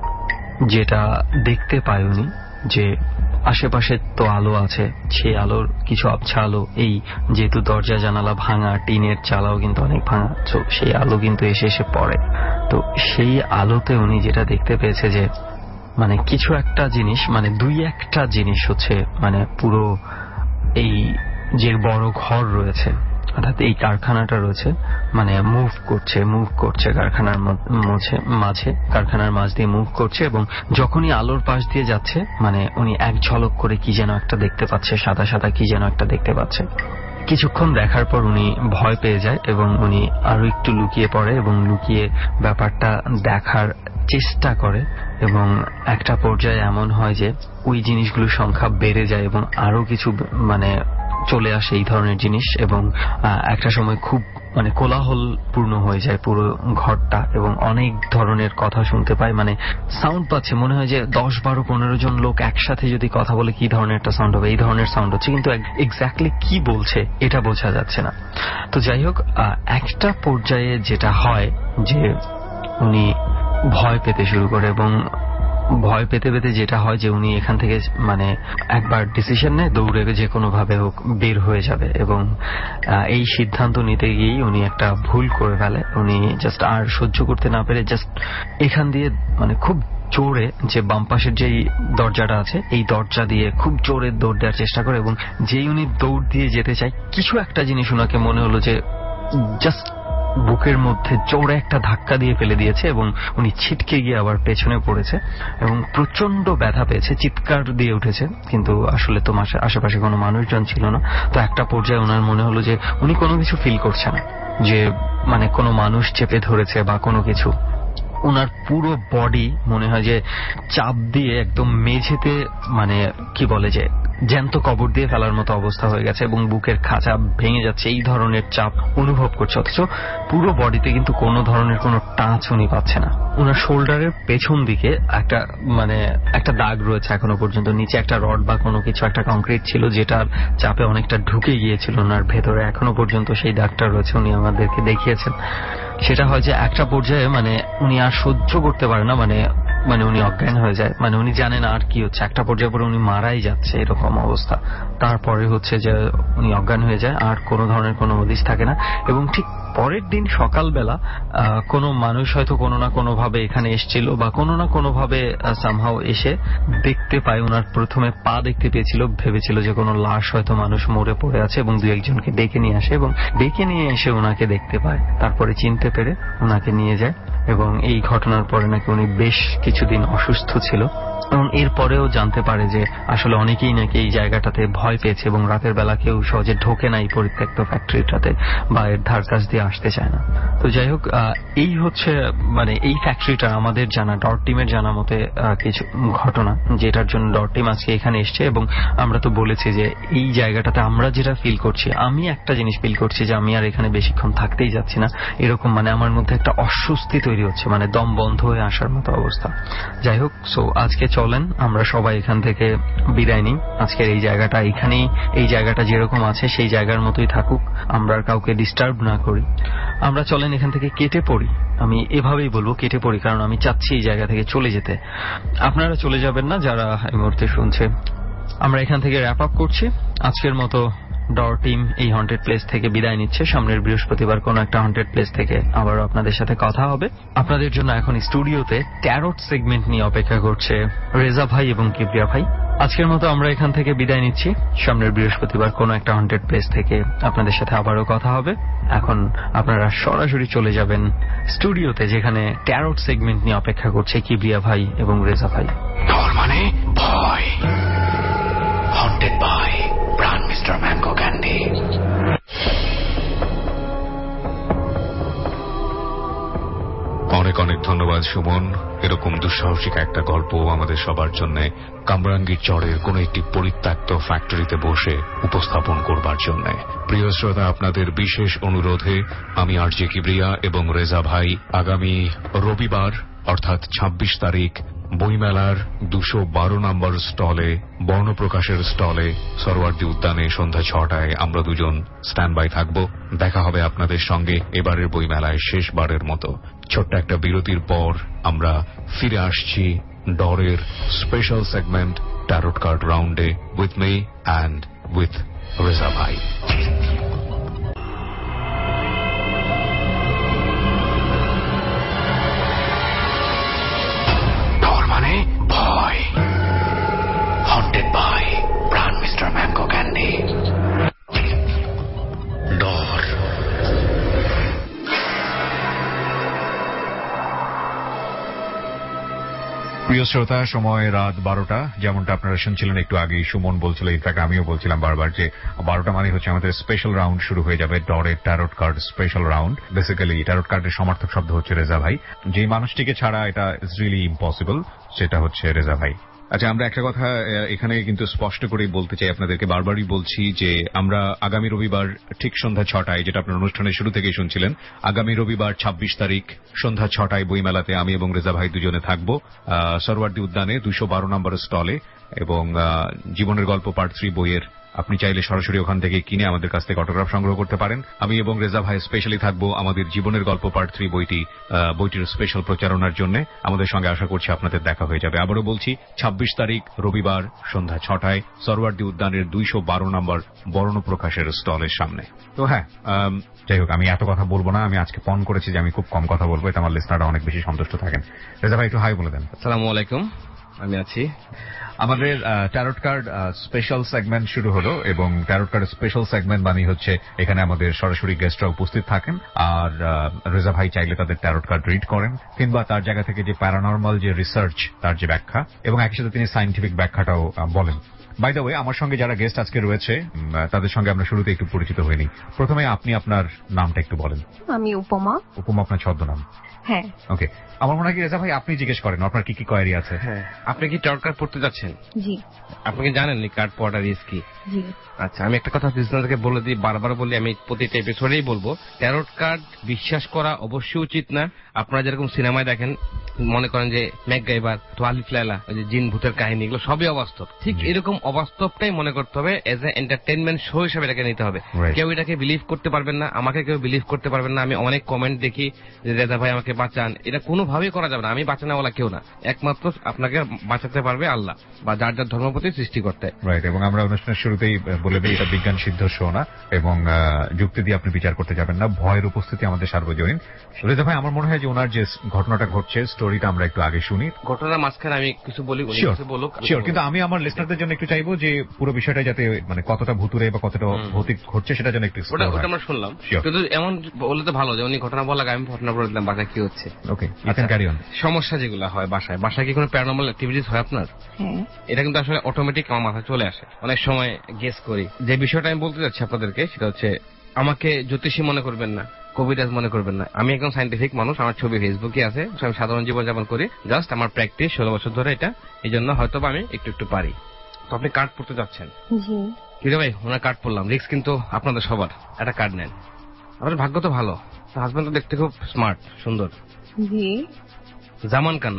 যেটা দেখতে পায় উনি যে আশেপাশে তো আলো আছে, সেই আলোর কিছু আবছা আলো, এই যেহেতু দরজা জানালা ভাঙা, টিনের চালাও কিন্তু অনেক ভাঙা, তো সেই আলো কিন্তু এসে এসে পড়ে। তো সেই আলোতে উনি যেটা দেখতে পেয়েছে যে মানে কিছু একটা জিনিস, মানে দুই একটা জিনিস হচ্ছে মানে পুরো এই যে বড় ঘর রয়েছে অর্থাৎ এই কারখানাটা রয়েছে মানে মুভ করছে মুভ করছে কারখানার মাঝে কারখানার মাঝ দিয়ে মুভ করছে এবং যখনই আলোর পাশ দিয়ে যাচ্ছে মানে উনি এক ঝলক করে কি যেন একটা দেখতে পাচ্ছে, সাদা সাদা কি যেন একটা দেখতে পাচ্ছে। কিছুক্ষণ দেখার পর উনি ভয় পেয়ে যায় এবং উনি আরো একটু লুকিয়ে পড়ে এবং লুকিয়ে ব্যাপারটা দেখার চেষ্টা করে এবং একটা পর্যায়ে এমন হয় যে ওই জিনিসগুলোর সংখ্যা বেড়ে যায় এবং আরো কিছু মানে চলে আসে এই ধরনের জিনিস এবং একটা সময় খুব মানে কোলাহলপূর্ণ হয়ে যায় পুরো ঘরটা এবং অনেক ধরনের কথা শুনতে পায়, মানে সাউন্ড পাচ্ছে, মনে হয় যে দশ বারো পনেরো জন লোক একসাথে যদি কথা বলে কি ধরনের একটা সাউন্ড হবে, এই ধরনের সাউন্ড হচ্ছে, কিন্তু এক্স্যাক্টলি কি বলছে এটা বোঝা যাচ্ছে না। তো যাই হোক, একটা পর্যায়ে যেটা হয় যে উনি ভয় পেতে শুরু করে এবং ভয় পেতে পেতে যেটা হয় যে উনি এখান থেকে মানে একবার ডিসিশন নেয় দৌড়ে যে কোনো ভাবে হোক বের হয়ে যাবে এবং এই সিদ্ধান্ত নিতে গিয়েই উনি একটা ভুল করে ফেলে। উনি জাস্ট আর সহ্য করতে না পেরে জাস্ট এখান দিয়ে মানে খুব জোরে, যে বাম পাশের যেই দরজাটা আছে এই দরজা দিয়ে খুব জোরে দৌড় দেওয়ার চেষ্টা করে এবং যেই উনি দৌড় দিয়ে যেতে চায় কিছু একটা জিনিস ওনাকে মনে হলো যে জাস্ট বুকের মধ্যে জোরে একটা ধাক্কা দিয়ে ফেলে দিয়েছে এবং উনি ছিটকে গিয়ে আবার পেছনে পড়েছে এবং প্রচন্ড ব্যথা পেয়েছে, চিৎকার দিয়ে উঠেছে, কিন্তু আসলে তো আশেপাশে কোনো মানুষজন ছিল না। তো একটা পর্যায়ে ওনার মনে হলো যে উনি কোনো কিছু ফিল করছে না, যে মানে কোনো মানুষ চেপে ধরেছে বা কোনো কিছু। ওনার পুরো বডি মনে হয় যে চাপ দিয়ে একদম মেঝেতে মানে কি বলে যে জ্যান্ত কবর দিয়ে ফেলার মতো অবস্থা হয়ে গেছে এবং বুকের খাঁচা ভেঙে যাচ্ছে, এই ধরনের চাপ অনুভব করছে, অথচ পুরো বডিতে কিন্তু কোনো ধরনের কোনো টাচ উনি পাচ্ছে না। ওনার শোল্ডারের পেছন দিকে একটা মানে একটা দাগ রয়েছে এখনো পর্যন্ত, নিচে একটা রড বা কোনো কিছু একটা কংক্রিট ছিল যেটার চাপে অনেকটা ঢুকে গিয়েছিল ওনার ভেতরে, এখনো পর্যন্ত সেই দাগটা রয়েছে, উনি আমাদেরকে দেখিয়েছেন। সেটা হয় যে একটা পর্যায়ে মানে উনি আর সহ্য করতে পারে না, মানে মানে উনি অজ্ঞান হয়ে যায়, মানে উনি জানেন আর কি হচ্ছে, একটা পর্যায়ে পরে উনি মারাই যাচ্ছে এরকম অবস্থা। তারপরে হচ্ছে যে উনি অজ্ঞান হয়ে যায়, আর কোনো ধরনের কোনো হদিস থাকে না এবং ঠিক পরের দিন সকালবেলা কোনো মানুষ হয়তো কোনো না কোনো ভাবে এখানে এসেছিল বা কোনো না কোনো ভাবে সামহাও এসে দেখতে পায়, ওনার প্রথমে পা দেখতে পেয়েছিল, ভেবেছিল যে কোনো লাশ হয়তো মানুষ মরে পড়ে আছে এবং দু একজনকে ডেকে নিয়ে আসে এবং ডেকে নিয়ে এসে ওনাকে দেখতে পায়, তারপরে চিনতে পেরে ওনাকে নিয়ে যায় এবং এই ঘটনার পরে নাকি উনি বেশ কিছুদিন অসুস্থ ছিল এবং এরপরেও জানতে পারে যে আসলে অনেকেই নাকি এই জায়গাটাতে ভয় পেয়েছে এবং রাতের বেলা কেউ সহজে ঢোকে না এই পরিত্যক্ত ফ্যাক্টরিটাতে বা এর ধার কাছ দিয়ে আসতে চায় না। তো যাই হোক, এই হচ্ছে মানে এই ফ্যাক্টরিটা আমাদের জানা, ডট টিমের জানা মতে কিছু ঘটনা যেটার জন্য ডট টিম আজকে এখানে এসছে এবং আমরা তো বলেছি যে এই জায়গাটাতে আমরা যেটা ফিল করছি, আমি একটা জিনিস ফিল করছি যে আমি আর এখানে বেশিক্ষণ থাকতেই যাচ্ছি না, এরকম মানে আমার মধ্যে একটা অস্বস্তি তৈরি হচ্ছে, মানে দম বন্ধ হয়ে আসার মতো অবস্থা। যাই হোক, সো আজকে চলেন আমরা সবাই এখান থেকে বিদায় নিই। আজকের এই জায়গাটা এখানেই, এই জায়গাটা যেরকম আছে সেই জায়গার মতোই থাকুক, আমরা আর কাউকে ডিস্টার্ব না করি। আমরা চলেন এখান থেকে কেটে পড়ি। আমি এভাবেই বলবো কেটে পড়ি, কারণ আমি চাচ্ছি এই জায়গা থেকে চলে যেতে। আপনারা চলে যাবেন না যারা এই মুহূর্তে শুনছে। আমরা এখান থেকে র্যাপ আপ করছি। আজকের মতো ডর টিম এই হন্টেড প্লেস থেকে বিদায় নিচ্ছে। সামনের বৃহস্পতিবার কোন একটা হন্টেড প্লেস থেকে আবারও আপনাদের সাথে কথা হবে। আপনাদের জন্য এখন স্টুডিওতে ট্যারট সেগমেন্ট নিয়ে অপেক্ষা করছে রেজা ভাই এবং কিবরিয়া ভাই। আজকের মতো আমরা এখান থেকে বিদায় নিচ্ছি। সামনের বৃহস্পতিবার কোন একটা হন্টেড প্লেস থেকে আপনাদের সাথে আবারও কথা হবে। এখন আপনারা সরাসরি চলে যাবেন স্টুডিওতে, যেখানে ট্যারট সেগমেন্ট নিয়ে অপেক্ষা করছে কিবরিয়া ভাই এবং রেজা ভাই। ডর মানে ভয়, haunted by Pran mister mango candy. অনেক অনেক ধন্যবাদ সুমন, এরকম দুঃসাহসিক একটা গল্প আমাদের সবার জন্য কামরাঙ্গীর চরের কোন একটি পরিত্যক্ত ফ্যাক্টরিতে বসে উপস্থাপন করবার জন্য। প্রিয় শ্রোতা, আপনাদের বিশেষ অনুরোধে আমি আরজে কিবরিয়া এবং রেজা ভাই আগামী রবিবার অর্থাৎ ছাব্বিশ তারিখ বইমেলার দুশো বারো নম্বর স্টলে, বর্ণপ্রকাশের স্টলে, সরোয়ার্দী উদ্যানে সন্ধ্যা ছটায় আমরা দুজন স্ট্যান্ড বাই থাকব। দেখা হবে আপনাদের সঙ্গে এবারের বইমেলায় শেষবারের মতো। ছোট্ট একটা বিরতির পর আমরা ফিরে আসছি ডরের স্পেশাল সেগমেন্ট ট্যারট কার্ড রাউন্ডে with me and with Reza ভাই। ভয়, haunted by Pran mister mango candy. Dor. প্রিয় শ্রোতা, সময় রাত বারোটা। যেমনটা আপনারা শুনছিলেন একটু আগেই, সুমন বলছিল, ইনফ্যাক্ট আমিও বলছিলাম বারবার যে বারোটা মানে হচ্ছে আমাদের স্পেশাল রাউন্ড শুরু হয়ে যাবে, ডরের tarot card special round. Basically tarot কার্ডের সমার্থক শব্দ হচ্ছে রেজা ভাই। যে মানুষটিকে ছাড়া এটা ইজ রিয়েলি ইম্পসিবল, সেটা হচ্ছে রেজা ভাই। আচ্ছা, আমরা একটা কথা এখানে কিন্তু স্পষ্ট করেই বলতে চাই, আপনাদেরকে বারবারই বলছি যে আমরা আগামী রবিবার ঠিক সন্ধ্যা ছটায়, যেটা আপনার অনুষ্ঠানের শুরু থেকেই শুনছিলেন, আগামী রবিবার ছাব্বিশ তারিখ সন্ধ্যা ছটায় বইমেলাতে আমি এবং রেজা ভাই দুজনে থাকবো সরোয়ার্দী উদ্যানে দুশো বারো নম্বর স্টলে। এবং জীবনের গল্প পার্ট থ্রি বইয়ের আপনি চাইলে সরাসরি ওখান থেকে কিনে আমাদের কাছ থেকে অটোগ্রাফ সংগ্রহ করতে পারেন। আমি এবং রেজা ভাই স্পেশালি থাকবো আমাদের জীবনের গল্প পার্ট থ্রি বইটি বইটির স্পেশাল প্রচারণার জন্য। আমাদের সঙ্গে আশা করছি আপনাদের দেখা হয়ে যাবে। আবারও বলছি, ছাব্বিশ তারিখ রবিবার সন্ধ্যা ছটায় সরোয়ার্দী উদ্যানের দুইশো বারো নম্বর বর্ণ প্রকাশের স্টলের সামনে। তো হ্যাঁ, যাই হোক, আমি এত কথা বলবো না। আমি আজকে পণ করেছি যে আমি খুব কম কথা বলবো, এতে আমার লিসনাররা অনেক বেশি সন্তুষ্ট থাকেন। রেজা ভাই একটু হাই বলে দেন। আসসালামু আলাইকুম, আমি আছি। আমাদের ট্যারট কার্ড স্পেশাল সেগমেন্ট শুরু হলো, এবং ট্যারট কার্ড স্পেশাল সেগমেন্ট মানে হচ্ছে এখানে আমাদের সরাসরি গেস্টরা উপস্থিত থাকেন, আর রেজা ভাই চাইলে তাদের ট্যারট কার্ড রিড করেন, কিংবা তার জায়গা থেকে যে প্যারানর্মাল যে রিসার্চ, তার যে ব্যাখ্যা, এবং একই সাথে তিনি সায়েন্টিফিক ব্যাখ্যাটাও বলেন। বাই দ্য ওয়ে, আমার সঙ্গে যারা গেস্ট আজকে রয়েছে তাদের সঙ্গে আমরা শুরুতে একটু পরিচিত হইনি। প্রথমে আপনি আপনার নামটা একটু বলেন। আমি উপমা। উপমা আপনার ছদ্মনাম? হ্যাঁ। ওকে, আমার মনে হয় কি রেজা ভাই আপনি জিজ্ঞেস করেন আপনার কি কি কোয়েরি আছে। হ্যাঁ, আপনি কি ট্যারট কার্ড পড়তে যাচ্ছেন? জি। আপনি কি জানেন এই কার্ড পড়ার রিস্ক কি? জি। আচ্ছা, আমি একটা কথা আপনাদেরকে বলে দিই, বারবার বলি, আমি প্রতিটা এপিসোডেই বলবো, ট্যারট কার্ড বিশ্বাস করা অবশ্যই উচিত না। আপনারা যেরকম সিনেমায় দেখেন, মনে করেন যে ম্যাকগাইভার, আলিফ লায়লা, ওই যে জিন ভূতের কাহিনী, এগুলো সবই অবাস্তব। ঠিক এরকম অবাস্তবটাই মনে করতে হবে, এজ এ এন্টারটেনমেন্ট শো হিসেবে এটাকে নিতে হবে। কেউ এটাকে বিলিভ করতে পারবেন না, আমাকে কেউ বিলিভ করতে পারবেন না। আমি অনেক কমেন্ট দেখি যে রেজা ভাই আমাকে বাঁচান, এটা কোনোভাবেই করা যাবে না। আমি বাঁচানো বলা কেউ না, একমাত্র আপনাকে বাঁচাতে পারবে আল্লাহ বা যার যার ধর্মপতি সৃষ্টি করতে। রাইট, এবং আমরা অনুষ্ঠানের শুরুতেই বলে দিই এটা বিজ্ঞান সিদ্ধ শো না, এবং যুক্তি দিয়ে আপনি বিচার করতে যাবেন না। ভয়ের উপস্থিতি আমাদের সার্বজনীন। রেজা ভাই, আমার মনে হয় যে ওনার যে ঘটনাটা ঘটছে, স্টোরিটা আমরা একটু আগে শুনি। ঘটনার মাঝখানে আমি কিছু বলি, বলুক। শিওর, কিন্তু আমি আমার লিসনারদের জন্য একটু চাইবো যে পুরো বিষয়টা যাতে মানে কতটা ভুতুরে বা কতটা ভৌতিক ঘটছে সেটা যেন একটু। ওটা আমরা শুনলাম, কিন্তু এমন বললে তো ভালো যে উনি ঘটনা বলার আমি ঘটনা বলে দিলাম বাসায় কি হচ্ছে। Okay, you can carry on. সমস্যা যেগুলো হয় বাসায়, বাসায় কি কোনো প্যারানর্মাল অ্যাক্টিভিটিস হয় আপনার? হ্যাঁ। এটা কিন্তু আসলে অটোমেটিক আমার মাথায় চলে আসে, অনেক সময় গেস করি। যে বিষয়টা আমি বলতে যাচ্ছি আপনাদেরকে, সেটা হচ্ছে, আমাকে জ্যোতিষী মনে করবেন না, কবিরাজ মনে করবেন না। আমি একদম সাইন্টিফিক মানুষ, আমার ছবি ফেসবুকে আছে, আমি সাধারণ জীবনযাপন করি, জাস্ট আমার প্র্যাকটিস ষোলো বছর ধরে এটা, এই জন্য হয়তো আমি একটু একটু পারি। তো আপনি কার্ড পড়তে যাচ্ছেন? জি। কি রে ভাই, ওনার কার্ড পড়লাম, রিস্ক কিন্তু আপনাদের সবার। একটা কার্ড নেন, আপনার ভাগ্য তো ভালো, হাজবেন্ড তো দেখতে খুব স্মার্ট সুন্দর। জি। জামান কার নাম?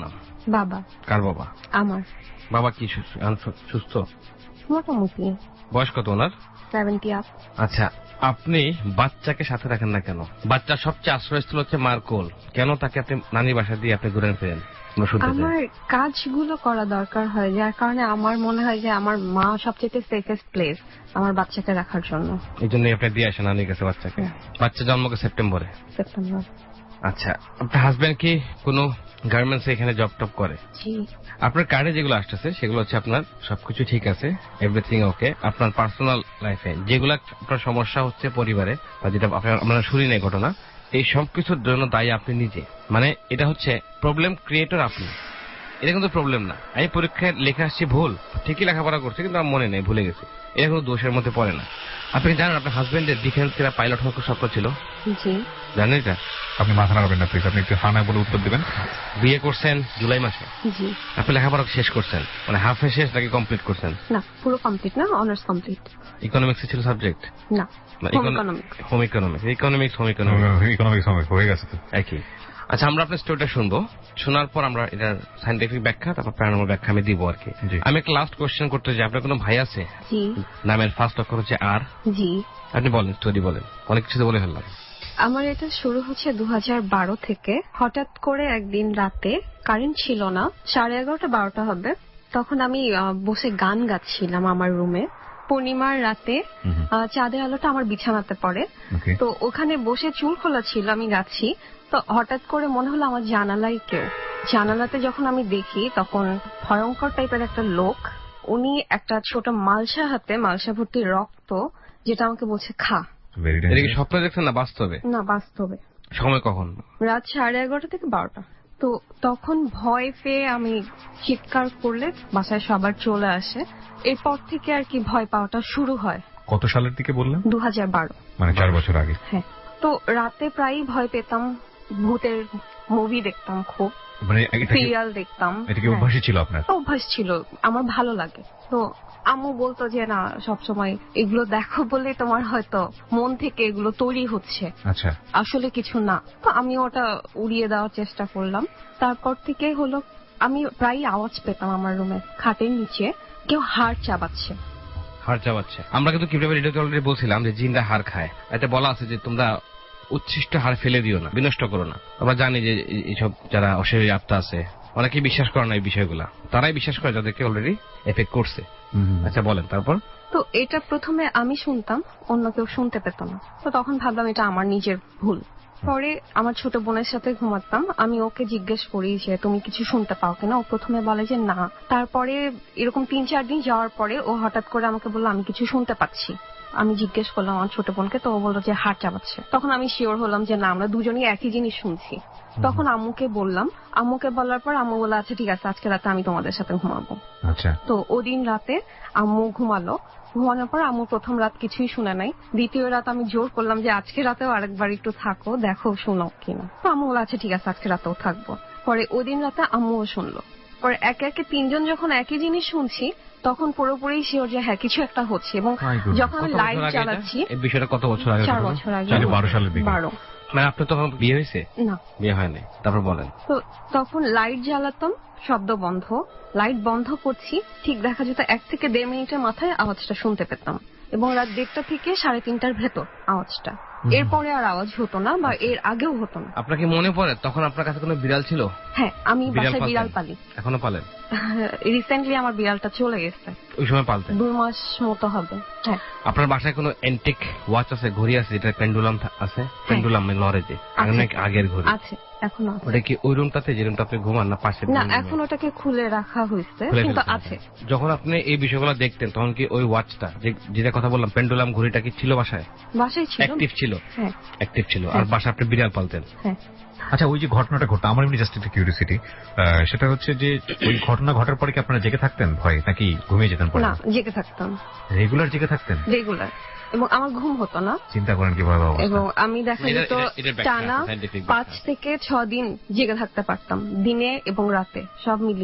বাবা। কার বাবা? আমার বাবা কি সুস্থ? মোটামুটি। বয়স কত ওনার? Seventy up. আচ্ছা, আপনি বাচ্চাকে সাথে রাখেন না কেন? বাচ্চার সবচেয়ে আশ্রয়স্থল হচ্ছে মার কোল, কেন তাকে আপনি নানির বাসা দিয়ে আপনি ঘুরে ফেরেন? আমার কাজগুলো করা দরকার হয়, যার কারণে আমার মনে হয় যে আমার মা সবচেয়ে সেফেস্ট প্লেস আমার বাচ্চাকে রাখার জন্য। এই জন্যই আপনি দিয়ে আসেন নানির কাছে বাচ্চাকে। বাচ্চা জন্মকে সেপ্টেম্বরে? সেপ্টেম্বর। আচ্ছা, আপনার হাজবেন্ড কি কোনো গার্মেন্টস এখানে জব টপ করে? জি। আপনার কার্ডে যেগুলো আসতেছে সেগুলো হচ্ছে আপনার সবকিছু ঠিক আছে, এভরিথিং ওকে। আপনার পার্সোনাল লাইফে যেগুলো আপনার সমস্যা হচ্ছে পরিবারে, বা যেটা আপনার শুনি নাই ঘটনা, এই সবকিছুর জন্য দায়ী আপনি নিজে। মানে এটা হচ্ছে প্রবলেম ক্রিয়েটর আপনি, এটা কিন্তু প্রবলেম না। আমি পরীক্ষায় লেখা আসছি ভুল, ঠিকই লেখাপড়া করছে কিন্তু আমার মনে নেই, ভুলে গেছি, এটা কোনো দোষের মধ্যে পড়ে না। আপনি জানেন আপনার হাজবেন্ডের ডিফেন্স এর পাইলট হওয়ার স্বপ্ন ছিল? জি। জানেন এটা? আপনি মাথা নাড়বেন না প্লিজ, আপনি একটু হানা বলে উত্তর দিবেন। বিয়ে করছেন জুলাই মাসে? জি। আপনি লেখাপড়া শেষ করছেন, মানে হাফে শেষ নাকি কমপ্লিট করছেন? না, পুরো কমপ্লিট না, অনার্স কমপ্লিট। ইকোনমিক্স ছিল সাবজেক্ট? না, home economics. Home economics, economics home economics economics হয়ে গেছে একই। আচ্ছা, আমরা আপনার স্টোরিটা শুনবো, শোনার পর আমরা এটার সাইন্টিফিক ব্যাখ্যা, তারপর প্যারানর্মাল ব্যাখ্যা আমি দিব আর কি। আমি একটা লাস্ট কোয়েশ্চেন করতে চাই, আপনার কোনো ভাই আছে? জি। নামের ফার্স্ট অক্ষর হচ্ছে আর? জি। আপনি বলেন, স্টোরি বলেন, অনেক কিছু বলে ফেললাম। আমার এটা শুরু হচ্ছে দু হাজার বারো থেকে। হঠাৎ করে একদিন রাতে কারেন্ট ছিল না, সাড়ে এগারোটা বারোটা হবে, তখন আমি বসে গান গাচ্ছিলাম আমার রুমে। পূর্ণিমার রাতে চাঁদের আলোটা আমার বিছানাতে পড়ে, তো ওখানে বসে চুল খোলা ছিল, আমি গাচ্ছি, তো হঠাৎ করে মনে হলো আমার জানালাই কেউ। জানালাতে যখন আমি দেখি তখন ভয়ঙ্কর টাইপের একটা লোক, উনি একটা ছোট মালসা হাতে, মালসা ভর্তি রক্ত, যেটা আমাকে বলছে খা। এটা কি স্বপ্ন দেখছেন না বাস্তবে? না, বাস্তবে। সময় কখন? রাত সাড়ে এগারোটা থেকে বারোটা। তো তখন ভয় পেয়ে আমি চিৎকার করলে বাসায় সবার চলে আসে। এরপর থেকে আর কি ভয় পাওয়াটা শুরু হয়। কত সালের দিকে বললেন? দু হাজার বারো, মানে চার বছর আগে। হ্যাঁ। তো রাতে প্রায়ই ভয় পেতাম, ভূতের মুভি দেখতাম, খুব মানে সিরিয়াল দেখতাম। এটা কি অভ্যাসই ছিল আপনার? অভ্যাস ছিল, আমার ভালো লাগে। তো আম্মু বলতো যে না, সবসময় এগুলো দেখো বলে তোমার হয়তো মন থেকে এগুলো তৈরি হচ্ছে, আচ্ছা আসলে কিছু না। তো আমি ওটা উড়িয়ে দেওয়ার চেষ্টা করলাম। তারপর থেকে হলো আমি প্রায় আওয়াজ পেতাম আমার রুমে, খাটের নিচে কেউ হাড় চাবাচ্ছে। হাড় চাবাচ্ছে? আমরা কিন্তু কিভাবে রেডিওতে অলরেডি বলছিলাম যে জিনরা হাড় খায়। এতে বলা আছে যে তোমরা উচ্ছিষ্ট হাড় ফেলে দিও না, বিনষ্ট করো না। আমরা জানি যে এইসব যারা অশরীরী আত্মা আছে, অনেকেই বিশ্বাস করে না এই বিষয়গুলা, তারাই বিশ্বাস করে যাদেরকে অলরেডি এফেক্ট করছে। আচ্ছা বলেন তারপর। তো এটা প্রথমে আমি শুনতাম, অন্য কেউ শুনতে পেত না। তো তখন ভাবলাম এটা আমার নিজের ভুল। পরে আমার ছোট বোনের সাথে ঘুমাতাম, আমি ওকে জিজ্ঞেস করি যে তুমি কিছু শুনতে পাও কিনা। ও প্রথমে বলে যে না। তারপরে এরকম তিন চার দিন যাওয়ার পরে ও হঠাৎ করে আমাকে বললো আমি কিছু শুনতে পাচ্ছি। আমি জিজ্ঞেস করলাম আমার ছোট বোনকে, তো ও বললো যে হাড় চাবাচ্ছে। তখন আমি শিওর হলাম যে না, আমরা দুজনেই একই জিনিস শুনছি। তখন আম্মুকে বললাম, আম্মুকে বলার পর আম্মু বললো আচ্ছা ঠিক আছে, আজকে রাতে আমি তোমাদের সাথে ঘুমাবো। আচ্ছা। তো ওদিন রাতে আম্মু ঘুমালো। ঘুমানোর পর আম্মু প্রথম রাত কিছুই শুনে নাই। দ্বিতীয় রাত আমি জোর করলাম যে আজকে রাতেও আরেকবার একটু থাকো, দেখো শোনো কিনা। তো আম্মু বললো আচ্ছা ঠিক আছে, আজকে রাতেও থাকবো। পরে ওদিন রাতে আম্মুও শুনলো। পরে একে একে তিনজন যখন একই জিনিস শুনছি, তখন পুরোপুরি শিওর যে হ্যাঁ কিছু একটা হচ্ছে। এবং যখন আমি লাইট জ্বালাচ্ছি, এই বিষয়টা কত বছর আগে? চার বছর আগে, বারো সালের দিকে। বারো। মানে আপনার তখন বিয়ে হয়েছে? না, বিয়ে হয় নাই। তারপর বলেন। তো তখন লাইট জ্বালাতাম, শব্দ বন্ধ, লাইট বন্ধ করছি, ঠিক দেখা যেত এক থেকে দেড় মিনিটের মাথায় আওয়াজটা শুনতে পেতাম। এবং রাত দেড়টা থেকে সাড়ে তিনটার ভেতর আওয়াজটা, এরপরে আর আওয়াজ হতো না, বা এর আগেও হতো না। আপনার কি মনে পড়ে তখন আপনার কাছে কোনো বিড়াল ছিল? হ্যাঁ, আমি বাসায় বিড়াল পালি। এখনো পালেন? রিসেন্টলি আমার বিড়ালটা চলে গেছে। ওই সময় পালতেন? দুই মাস মতো হবে। হ্যাঁ। আপনার বাসায় কোনো এন্টিক ওয়াচ আছে, ঘড়ি আছে, যেটা পেন্ডুলাম আছে? পেন্ডুলাম লড়ে যে অনেক আগের ঘড়ি আছে, এখনো আছে। ওটা কি ওই রুমটাতে যে রুমটা আপনি ঘুমান না পাশে? না, এখন ওটাকে খুলে রাখা হয়েছে, কিন্তু আছে। যখন আপনি এই বিষয়গুলো দেখতেন তখন কি ওই ওয়াচটা, যেটা কথা বললাম পেন্ডুলাম ঘড়িটা কি ছিল বাসায়? বাসায় ছিল, অ্যাক্টিভ ছিল? হ্যাঁ অ্যাক্টিভ ছিল। আর বাসায় আপনি বিড়াল পালতেন? হ্যাঁ। আচ্ছা, ওই যে ঘটনাটা ঘটতো, আমার এমনি জাস্ট একটা কিউরিওসিটি, সেটা হচ্ছে যে ওই ঘটনা ঘটার পরে কি আপনারা জেগে থাকতেন ভয়, নাকি ঘুমিয়ে যেতেন? না, জেগে থাকতাম। রেগুলার জেগে থাকতেন? রেগুলার। এবং আমার ঘুম হতো না। চিন্তা করেন কি ভয়াবহ অবস্থা। এবং আমি দেখা যেত টানা পাঁচ থেকে ছ দিন জেগে থাকতে পারতাম, দিনে এবং রাতে সব মিলিয়ে।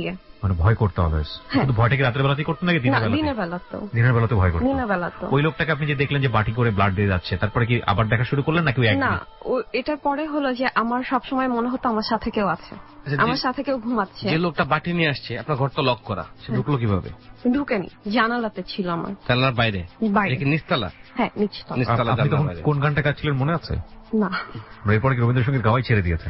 মানে ভয় করতে অলওয়েজ। কিন্তু ভয়টা কি রাতের বেলাতেই করতেন নাকি দিনের বেলাতে? দিনের বেলাতেও। দিনের বেলাতে ভয় করতেন? দিনের বেলাতেও। ওই লোকটাকে আপনি যে দেখলেন যে বাটি করে ব্লাড দিয়ে যাচ্ছে, তারপরে কি আবার দেখা শুরু করলেন নাকি ওই একদিন? না, এটার পরে হলো যে আমার সবসময় মনে হতো আমার সাথে কেউ আছে, আমার সাথে কেউ ঘুমাচ্ছে। যে লোকটা বাটি নিয়ে আসছে আপনার ঘর তো লক করা, সে ঢুকলো কিভাবে? ঢুকেনি, জানালাতে ছিল আমার। জানালার বাইরে? বাইরে। নিচতলা? হ্যাঁ নিচতলা। নিচতলা। আপনি তখন কোন গানটা গাচ্ছিলেন মনে আছে? না। এরপরে কি রবীন্দ্রসঙ্গীত গাওয়াই ছেড়ে দিয়েছেন?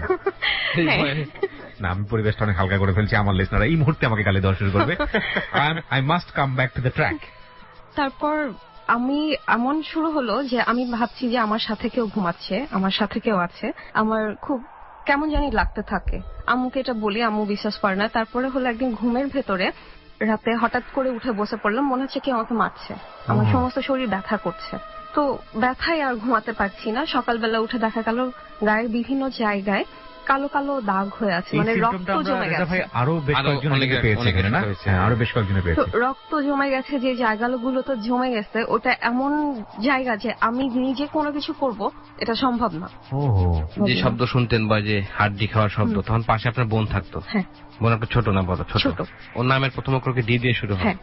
না, আমি পরিবেশটা অনেক হালকা করে ফেলছি, আমার লিসনাররা এই মুহূর্তে আমাকে গালি দেওয়া শুরু করবে। I must come back to the track. তারপর আমি এমন শুরু হলো যে আমি ভাবছি যে আমার সাথে কেউ ঘুমাচ্ছে, আমার সাথে কেউ আছে, আমার খুব কেমন জানি লাগতে থাকে। আম্মুকে এটা বলি, আম্মু বিশ্বাস করে না। তারপরে হলো একদিন ঘুমের ভেতরে রাতে হঠাৎ করে উঠে বসে পড়লাম, মনে হচ্ছে কেউ আমাকে মারছে, আমার সমস্ত শরীর ব্যথা করছে। তো ব্যথায় আর ঘুমাতে পারছি না। সকালবেলা উঠে দেখা গেল গায়ের বিভিন্ন জায়গায় কালো কালো দাগ হয়ে আছে, মানে রক্ত জমে গেছে। আরো বেশ কয়েকজনে পেয়েছে না? আরো বেশ কয়েকজনে পেয়েছে। রক্ত জমে গেছে, যে জায়গাগুলো তো জমে গেছে, ওটা এমন জায়গা যে আমি নিজে কোনো কিছু করব এটা সম্ভব না। যে শব্দ শুনতেন বা যে হাড্ডি খাওয়ার শব্দ, তখন পাশে আপনার বোন থাকতো? হ্যাঁ। বোন আপনার ছোট না বড়? ছোট। ওর নামের প্রথম অক্ষরকে ডি দিয়ে শুরু হয়?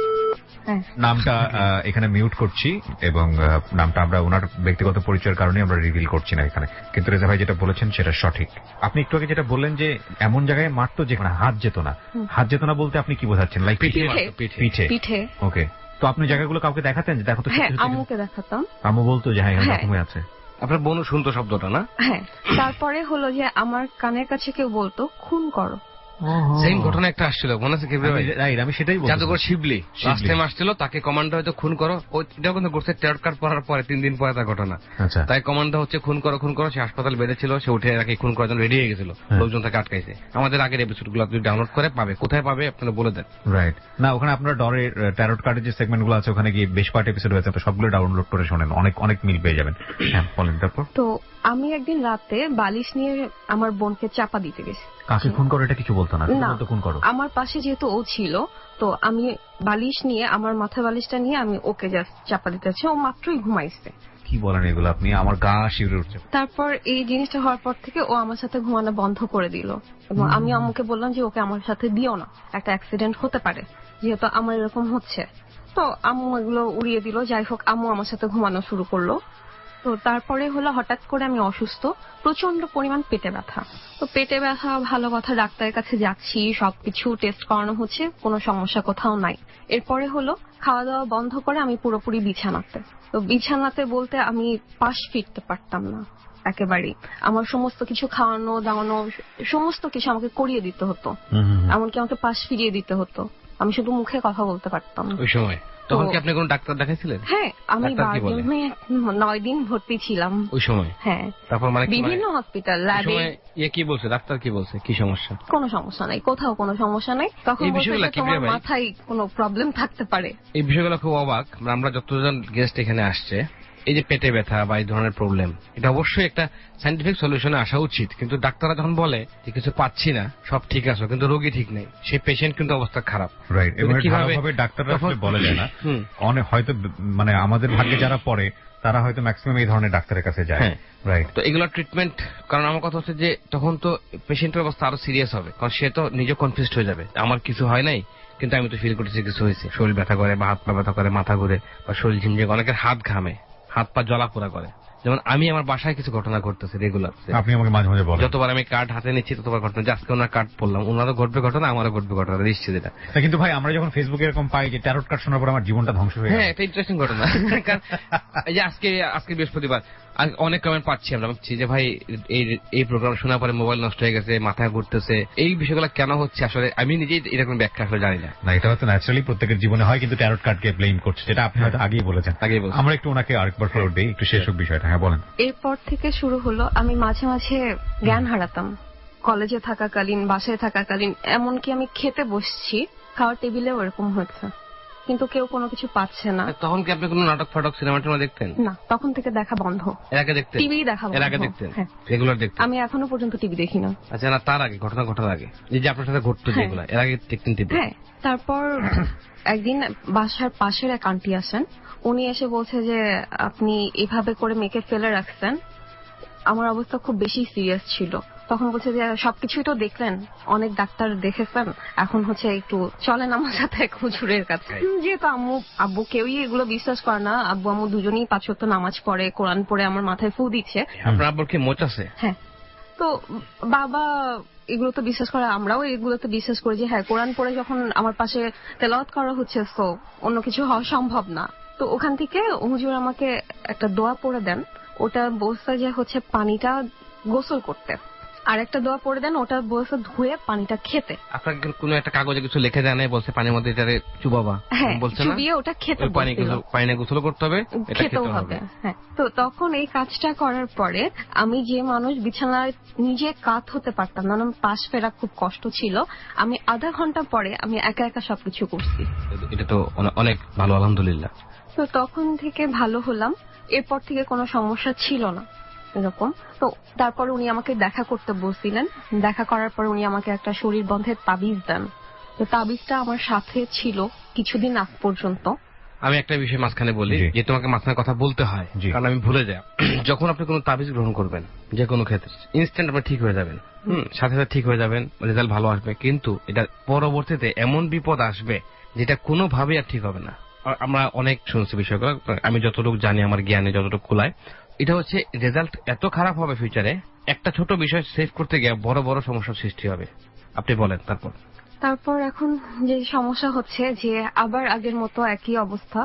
নামটা এখানে মিউট করছি এবং নামটা আমরা ওনার ব্যক্তিগত পরিচয়ের কারণে আমরা রিভিল করছি না এখানে, কিন্তু রেজা ভাই যেটা বলেছেন সেটা সঠিক। আপনি একটু আগে যেটা বললেন যে এমন জায়গায় মারতো যেখানে হাত যেত না, হাত যেত না বলতে আপনি কি বোঝাচ্ছেন? লাইক পিঠে? পিঠে। পিঠে। ওকে। তো আপনি জায়গাগুলো কাউকে দেখাতেন যে দেখো তো? হ্যাঁ, আম্মুকে দেখাতাম। আম্মু বলতো যে হ্যাঁ ঘুমিয়ে আছে। আপনার বোনও শুনতো শব্দটা না? হ্যাঁ। তারপরে হলো যে আমার কানের কাছে কেউ বলতো খুন করো। সেম ঘটনা একটা আসছিল মনে আছে? আমি সেটাই বলছি। জাদুঘর শিবলি লাস্ট টাইম আসছিল, তাকে কমান্ডার হয়তো খুন করো, এটাও কিন্তু করছে ট্যারট কার্ড পড়ার পরে তিন দিন পরে তার ঘটনা। তাই কমান্ডার হচ্ছে খুন করো খুন করো, সে হাসপাতাল বেঁধেছিল, সে উঠে রাখি খুন করার জন্য রেডি হয়ে গেছিল, লোকজন তাকে আটকাইছে। আমাদের আগের এপিসোড গুলো আপনি ডাউনলোড করে পাবে, কোথায় পাবে আপনারা বলে দেন। রাইট। না, ওখানে আপনার ডরের ট্যারট কার্ডের যে সেগমেন্ট গুলো আছে ওখানে গিয়ে বেশ কয়েকটা এপিসোড হয়েছে, সবগুলো ডাউনলোড করে শোনেন, অনেক অনেক মিল পেয়ে যাবেন। হ্যাঁ বলেন। তারপর? তো আমি একদিন রাতে বালিশ নিয়ে আমার বোনকে চাপা দিতে গেছি। কাকে খুন করো এটা কিছু বলতো না? খুন করো। আমার পাশে যেহেতু ও ছিল, তো আমি বালিশ নিয়ে, আমার মাথা বালিশটা নিয়ে আমি ওকে জাস্ট চাপা দিতে চাচ্ছি, ও মাত্রই ঘুমাইছে। কি বলেন এগুলো আপনি? আমার গা শিউরে উঠছে। তারপর এই জিনিসটা হওয়ার পর থেকে ও আমার সাথে ঘুমানো বন্ধ করে দিল, এবং আমি আম্মুকে বললাম যে ওকে আমার সাথে দিও না, একটা অ্যাক্সিডেন্ট হতে পারে, যেহেতু আমার এরকম হচ্ছে। তো আম্মু এগুলো উড়িয়ে দিল। যাই হোক, আম্মু আমার সাথে ঘুমানো শুরু করলো। তো তারপরে হলো হঠাৎ করে আমি অসুস্থ, প্রচন্ড পরিমাণ পেটে ব্যথা। তো পেটে ব্যথা, ভালো কথা, ডাক্তারের কাছে যাচ্ছি, সবকিছু টেস্ট করানো হচ্ছে, কোনো সমস্যা কোথাও নাই। এরপরে হলো খাওয়া দাওয়া বন্ধ করে আমি পুরোপুরি বিছানাতে। তো বিছানাতে বলতে আমি পাশ ফিরতে পারতাম না একেবারেই। আমার সমস্ত কিছু খাওয়ানো দাওয়ানো সমস্ত কিছু আমাকে করিয়ে দিতে হতো, এমনকি আমাকে পাশ ফিরিয়ে দিতে হতো। আমি শুধু মুখে কথা বলতে পারতাম ওই সময়। তখন কি আপনি কোন ডাক্তার দেখাইছিলেন? হ্যাঁ, আমি নয় দিন ভর্তি ছিলাম ওই সময়। হ্যাঁ। তারপর মানে বিভিন্ন হসপিটাল ল্যাবে। ইয়ে কি বলছে ডাক্তার? কি বলছে? কি সমস্যা? কোনো সমস্যা নাই, কোথাও কোনো সমস্যা নাই। তখন বলছে তোমার মাথায় কোনো প্রবলেম থাকতে পারে। এই বিষয়গুলো খুব অবাক। আমরা যতজন গেস্ট এখানে আসছে, এই যে পেটে ব্যথা বা এই ধরনের প্রবলেম, এটা অবশ্যই একটা সাইন্টিফিক সলিউশনে আসা উচিত। কিন্তু ডাক্তাররা যখন বলে যে কিছু পাচ্ছি না, সব ঠিক আছে, কিন্তু রোগী ঠিক নেই, সেই পেশেন্ট কিন্তু অবস্থা খারাপ। রাইট। এবং কিভাবে ডাক্তাররা আসলে বলে যায় না, অনেক হয়তো মানে আমাদের ভাগ্যে যারা পড়ে তারা হয়তো ম্যাক্সিমাম এই ধরনের ডাক্তারের কাছে যায়। রাইট। তো এগুলো ট্রিটমেন্ট, কারণ আমার কথা হচ্ছে যে তখন তো পেশেন্টের অবস্থা আরো সিরিয়াস হবে, কারণ সে তো নিজে কনফিউজড হয়ে যাবে, আমার কিছু হয় নাই কিন্তু আমি তো ফিল করতেছি কিছু হয়েছে। শরীর ব্যথা করে বা হাত পা ব্যথা করে, মাথা ঘুরে বা শরীর ঝিমঝিম, অনেকের হাত ঘামে, হাত পা জ্বলাপোড়া করে। যেমন আমি আমার বাসায় কিছু ঘটনা ঘটতেছে রেগুলার, আপনি আমাকে মাঝে মাঝে বলেন। যতবার আমি কার্ড হাতে নিচ্ছি ততবার ঘটনা, আজকে ওনার কার্ড পড়লাম, ওনারও ঘটবে ঘটনা, আমারও ঘটবে ঘটনা, নিশ্চিত এটা। কিন্তু ভাই আমরা যখন ফেসবুকে এরকম পাই যে ট্যারট কার্ড শোনার পর আমার জীবনটা ধ্বংস হয়ে যায়, হ্যাঁ এটা ইন্টারেস্টিং ঘটনা। এই যে আজকে আজকে বৃহস্পতিবার অনেক কমেন্ট পাচ্ছি আমরা, ভাবছি যে ভাই এই প্রোগ্রাম শোনার পরে মোবাইল নষ্ট হয়ে গেছে, মাথায় ঘুরতেছে, এই বিষয়গুলো কেন হচ্ছে আসলে আমি নিজেই এরকম ব্যাখ্যা আসলে জানি না। না, এটা হয়তো ন্যাচারালি প্রত্যেকের জীবনে হয়, কিন্তু ট্যারট কার্ডকে ব্লেম করছে, যেটা আপনি হয়তো আগেই বলেছেন। আগেই বলছেন। আমরা একটু ওনাকে আরেকবার ফলো দেই, একটু শেষ হোক বিষয়টা। হ্যাঁ বলেন। এরপর থেকে শুরু হলো আমি মাঝে মাঝে জ্ঞান হারাতাম, কলেজে থাকাকালীন, বাসায় থাকাকালীন, এমনকি আমি খেতে বসছি, খাওয়ার টেবিলেও এরকম হচ্ছে, কিন্তু কেউ কোনো কিছু পাচ্ছে না। তখন কি আপনি কোনো নাটক ফাটক সিনেমা টিনেমা দেখতেন? না, তখন থেকে দেখা বন্ধ। এর আগে দেখতেন? টিভি দেখা বন্ধ। এর আগে দেখতেন? রেগুলার দেখতেন? আমি এখনো পর্যন্ত টিভি দেখি না। আচ্ছা, না তার আগে, ঘটনা ঘটার আগে, এই যে আপনার সাথে ঘটতো যেগুলো, এর আগে দেখতেন টিভি? হ্যাঁ। তারপর একদিন বাসার পাশের এক আন্টি আসেন, উনি এসে বলছে যে আপনি এভাবে করে মেয়েকে ফেলে রাখছেন। আমার অবস্থা খুব বেশি সিরিয়াস ছিল, তখন বলছে যে সবকিছুই তো দেখলেন, অনেক ডাক্তার দেখেছেন, এখন হচ্ছে একটু চলেন আমার সাথে এক হুজুরের কাছে। যেহেতু আম্মু আব্বু কেউই এগুলো বিশ্বাস করে না, আব্বু আম্মু দুজনেই পাঁচ ওয়াক্ত নামাজ পড়ে, কোরআন পড়ে আমার মাথায় ফু দিচ্ছে। আপনার আব্বুর কি মোচ আছে? হ্যাঁ, তো বাবা এগুলো তো বিশ্বাস করে, আমরাও এগুলো তো বিশ্বাস করি যে হ্যাঁ কোরআন পড়ে যখন আমার পাশে তেলাওয়াত করা হচ্ছে তো অন্য কিছু হওয়া সম্ভব না। তো ওখান থেকে হুজুর আমাকে একটা দোয়া পড়ে দেন, ওটা বলছে যে হচ্ছে পানিটা গোসল করতে, আর একটা দোয়া পড়ে দেন ওটা বলছে ধুয়ে পানিটা খেতে। আপনাকে কোনো একটা কাগজে কিছু লিখে দেয় নাই, বলছে পানির মধ্যে এটারে চুবাবা, বলছে না চুবিয়ে ওটা খেতে, পানি গোসল করতে হবে, খেতেও হবে। হ্যাঁ, তো তখন এই কাজটা করার পরে আমি যে মানুষ বিছানায় নিজে কাত হতে পারতাম না, আমার পাশ ফেরা খুব কষ্ট ছিল, আমি আধা ঘন্টা পরে আমি একা একা সবকিছু করছি। এটা তো অনেক ভালো, আলহামদুলিল্লাহ। তো তখন থেকে ভালো হলাম, এরপর থেকে কোনো সমস্যা ছিল না এরকম। তো তারপর উনি আমাকে দেখা করতে বলছিলেন, দেখা করার পর উনি আমাকে একটা শরীর বন্ধের তাবিজ দেন। তো তাবিজটা আমার সাথে ছিল কিছুদিন আগ পর্যন্ত। আমি একটা বিষয় মাঝখানে বলি, যে তোমাকে মাঝখানে কথা বলতে হয় কারণ আমি ভুলে যাই। যখন আপনি কোনো তাবিজ গ্রহণ করবেন যে কোনো ক্ষেত্রে ইনস্ট্যান্ট আপনি ঠিক হয়ে যাবেন, হম সাথে সাথে ঠিক হয়ে যাবেন, রেজাল্ট ভালো আসবে, কিন্তু এটা পরবর্তীতে এমন বিপদ আসবে যেটা কোনোভাবেই আর ঠিক হবে না। আমরা অনেক শুনছি বিষয়গুলো, আমি যতটুকু জানি আমার জ্ঞানে যতটুকু কুলায়, এটা হচ্ছে রেজাল্ট এত খারাপ হবে ফিউচারে, একটা ছোট বিষয় সেভ করতে গিয়ে বড় বড় সমস্যার সৃষ্টি হবে। আপনি বলেন তারপর। তারপর এখন যে সমস্যা হচ্ছে যে আবার আগের মতো একই অবস্থা,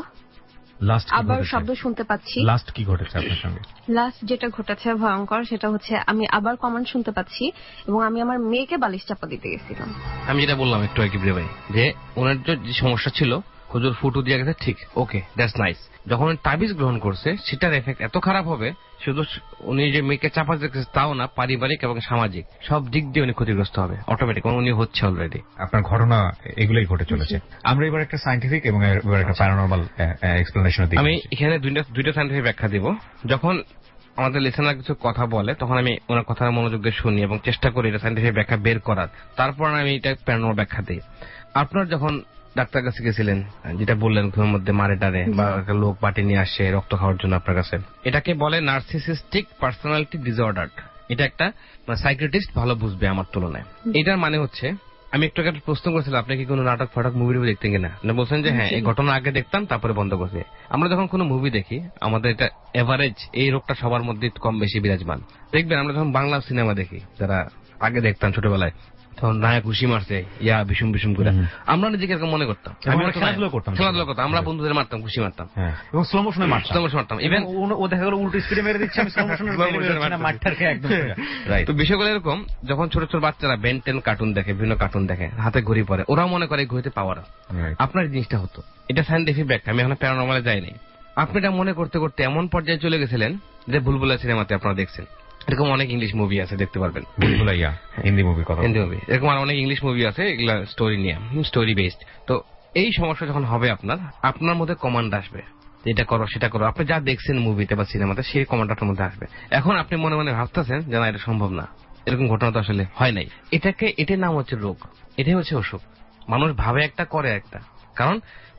আবার শব্দ শুনতে পাচ্ছি। লাস্ট কি ঘটেছে আপনার সঙ্গে? লাস্ট যেটা ঘটেছে ভয়ঙ্কর, সেটা হচ্ছে আমি আবার কমান্ড শুনতে পাচ্ছি এবং আমি আমার মেয়েকে বালিশ চাপা দিতে গেছিলাম। আমি যেটা বললাম একটু আগে ভাই, যে ওনার যে সমস্যা ছিল হুজুর ফুটু দিয়ে গেছে, ঠিক, ওকে, দ্যাটস নাইস। যখন তাবিজ গ্রহণ করছে সেটার এফেক্ট এত খারাপ হবে, শুধু উনি যে মেয়েকে চাপা দিতে তাও না, পারিবারিক এবং সামাজিক সব দিক দিয়ে উনি ক্ষতিগ্রস্ত হবে অটোমেটিক, উনি হচ্ছে অলরেডি। আপনার ঘটনা এগুলোই ঘটে চলেছে। আমরা এবার একটা সায়েন্টিফিক এবং এবার একটা প্যারানরমাল এক্সপ্লেনেশন দিই। আমি এখানে দুইটা দুইটা সায়েন্টিফিক ব্যাখ্যা দিব। যখন আমাদের লিসেনার কিছু কথা বলে তখন আমি ওনার কথা মনোযোগ দিয়ে শুনি এবং চেষ্টা করি এটা সায়েন্টিফিক ব্যাখ্যা বের করার, তারপর আমি এটা প্যারানরমাল ব্যাখ্যা দিই। আপনার যখন ডাক্তার কাছে গেছিলেন, যেটা বললেন ঘুমের মধ্যে মারে টারে বা একটা লোক বাটি নিয়ে আসে রক্ত খাওয়ার জন্য আপনার কাছে, এটাকে বলে নার্সিসিস্টিক পার্সোনালিটি ডিসঅর্ডার। এটা একটা সাইকিয়াট্রিস্ট ভালো বুঝবে আমার তুলনায়। এটার মানে হচ্ছে, আমি একটু একটা প্রশ্ন করেছিলাম আপনি কি কোনো নাটক ফাটক মুভি দেখতেন কিনা, বলছেন যে হ্যাঁ এই ঘটনা আগে দেখতাম তারপরে বন্ধ করছে। আমরা যখন কোনো মুভি দেখি আমাদের এটা এভারেজ এই রোগটা সবার মধ্যে কম বেশি বিরাজমান। দেখবেন আমরা যখন বাংলা সিনেমা দেখি, যারা আগে দেখতাম ছোটবেলায়, তখন নায়ক ঘুষি মারছে ইয়া বিষুম বিষুম করে, আমরা নিজেকে এরকম মনে করতাম, খেলাধুলা করতাম খেলাধুলা করতাম আমরা বন্ধুদের মারতাম, ঘুষি মারতাম এবং স্লো মোশনে মারতাম স্লো মোশনে মারতাম ইভেন ও দেখা গেল উল্টো স্পিডে মেরে দিচ্ছে, আমি স্লো মোশনে মারটারকে একদম। তো বিষয়গুলো এরকম, যখন ছোট ছোট বাচ্চারা বেন টেন কার্টুন দেখে, বিভিন্ন কার্টুন দেখে, হাতে ঘড়ি পরে, ওরাও মনে করে ঘড়িতে পাওয়ার। আপনার জিনিসটা হতো, এটা সায়েন্টিফিক ব্যাখ্যা, আমি এখন প্যারানরমালে যাইনি। আপনি এটা মনে করতে করতে এমন পর্যায়ে চলে গেছিলেন যে ভুলভুলাইয়া সিনেমাতে আপনারা দেখছেন, এরকম অনেক ইংলিশ মুভি আছে দেখতে পারবেন, ভুলভুলাইয়া হিন্দি মুভি কথা, হিন্দি মুভি, এরকম আর অনেক ইংলিশ মুভি আছে, এগুলা স্টোরি নিয়ে, স্টোরি বেসড। তো এই সমস্যা যখন হবে আপনার, আপনার মধ্যে কমান্ড আসবে, এটা করো সেটা করো, আপনি যা দেখছেন মুভিতে বা সিনেমাতে সেই কমান্ড আপনার মধ্যে আসবে। এখন আপনি মনে মনে ভাবতেছেন যে না এটা সম্ভব না, এরকম ঘটনা তো আসলে হয় নাই। এটাকে এটার নাম হচ্ছে রোগ, এটাই হচ্ছে অসুখ। মানুষ ভাবে একটা করে একটা, কারণ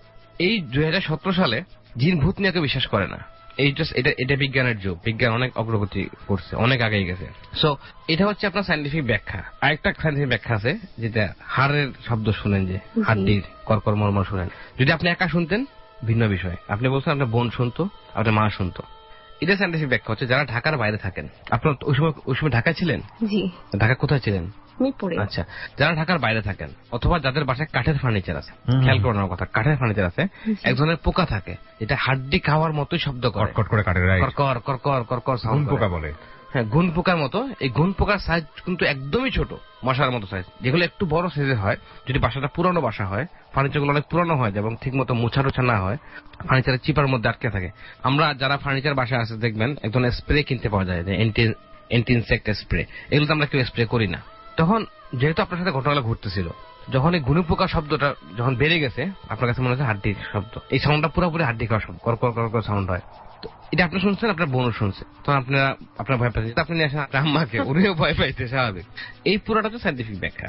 এই দুই হাজার সতেরো সালে জিন ভূত নিয়ে কেউ বিশ্বাস করে না। এই এটা এটা বিজ্ঞানের যুগ, বিজ্ঞান অনেক অগ্রগতি করছে, অনেক আগেই গেছে। সো এটা হচ্ছে আপনার সায়েন্টিফিক ব্যাখ্যা। আরেকটা সায়েন্টিফিক ব্যাখ্যা আছে, যেটা হাড়ের শব্দ শুনেন, যে হাড্ডির কর্কর মর্মর শুনেন, যদি আপনি একা শুনতেন ভিন্ন বিষয়, আপনি বলছেন আপনার বোন শুনতো, আপনার মা শুনতো। এটা সায়েন্টিফিক ব্যাখ্যা হচ্ছে যারা ঢাকার বাইরে থাকেন। আপনার ওই সময় ওই সময় ঢাকায় ছিলেন? জি। ঢাকা কোথায় ছিলেন? মিরপুরে। আচ্ছা, যারা ঢাকার বাইরে থাকেন অথবা যাদের বাসায় কাঠের ফার্নিচার আছে, খেয়াল করানোর কথা, কাঠের ফার্নিচার আছে, এক ধরনের পোকা থাকে যেটা হাড্ডি খাওয়ার মতোই শব্দ করে, কটকট করে কাঠের করকর করকর করকর সাউন্ড পোকা বলে। হ্যাঁ, ঘুন পোকার মতো। এই ঘুন পোকার সাইজ কিন্তু একদমই ছোট, মশার মতো সাইজ। যেগুলো একটু বড় সাইজের হয়, যদি বাসাটা পুরানো বাসা হয়, ফার্নিচার গুলো অনেক পুরানো হয় এবং ঠিক মতো মোছা টোছা না হয়, ফার্নিচারের চিপার মধ্যে আটকে থাকে। আমরা যারা ফার্নিচার বাসা আছে দেখবেন এক ধরনের স্প্রে কিনতে পাওয়া যায়, যে অ্যান্টি অ্যান্টি ইনসেক্ট স্প্রে, এগুলো তো আমরা কেউ স্প্রে করি না। তখন যেহেতু আপনার সাথে ঘটনাগুলো ঘটতেছিল, যখন এই ঘুনি পোকা শব্দটা যখন বেড়ে গেছে, আপনার কাছে মনে হচ্ছে হাড্ডির শব্দ। এই সাউন্ডটা পুরোপুরি হাড্ডি খাওয়ার শব্দ, কর কর কর সাউন্ড হয়। তো এটা আপনি শুনছেন, আপনার বোনও শুনছে, তখন আপনারা আপনার ভয় পাইছে, আপনি নিয়ে আসেন আম্মাকে, উনিও ভয় পাইছে, স্বাভাবিক। এই পুরোটা তো সায়েন্টিফিক ব্যাখ্যা।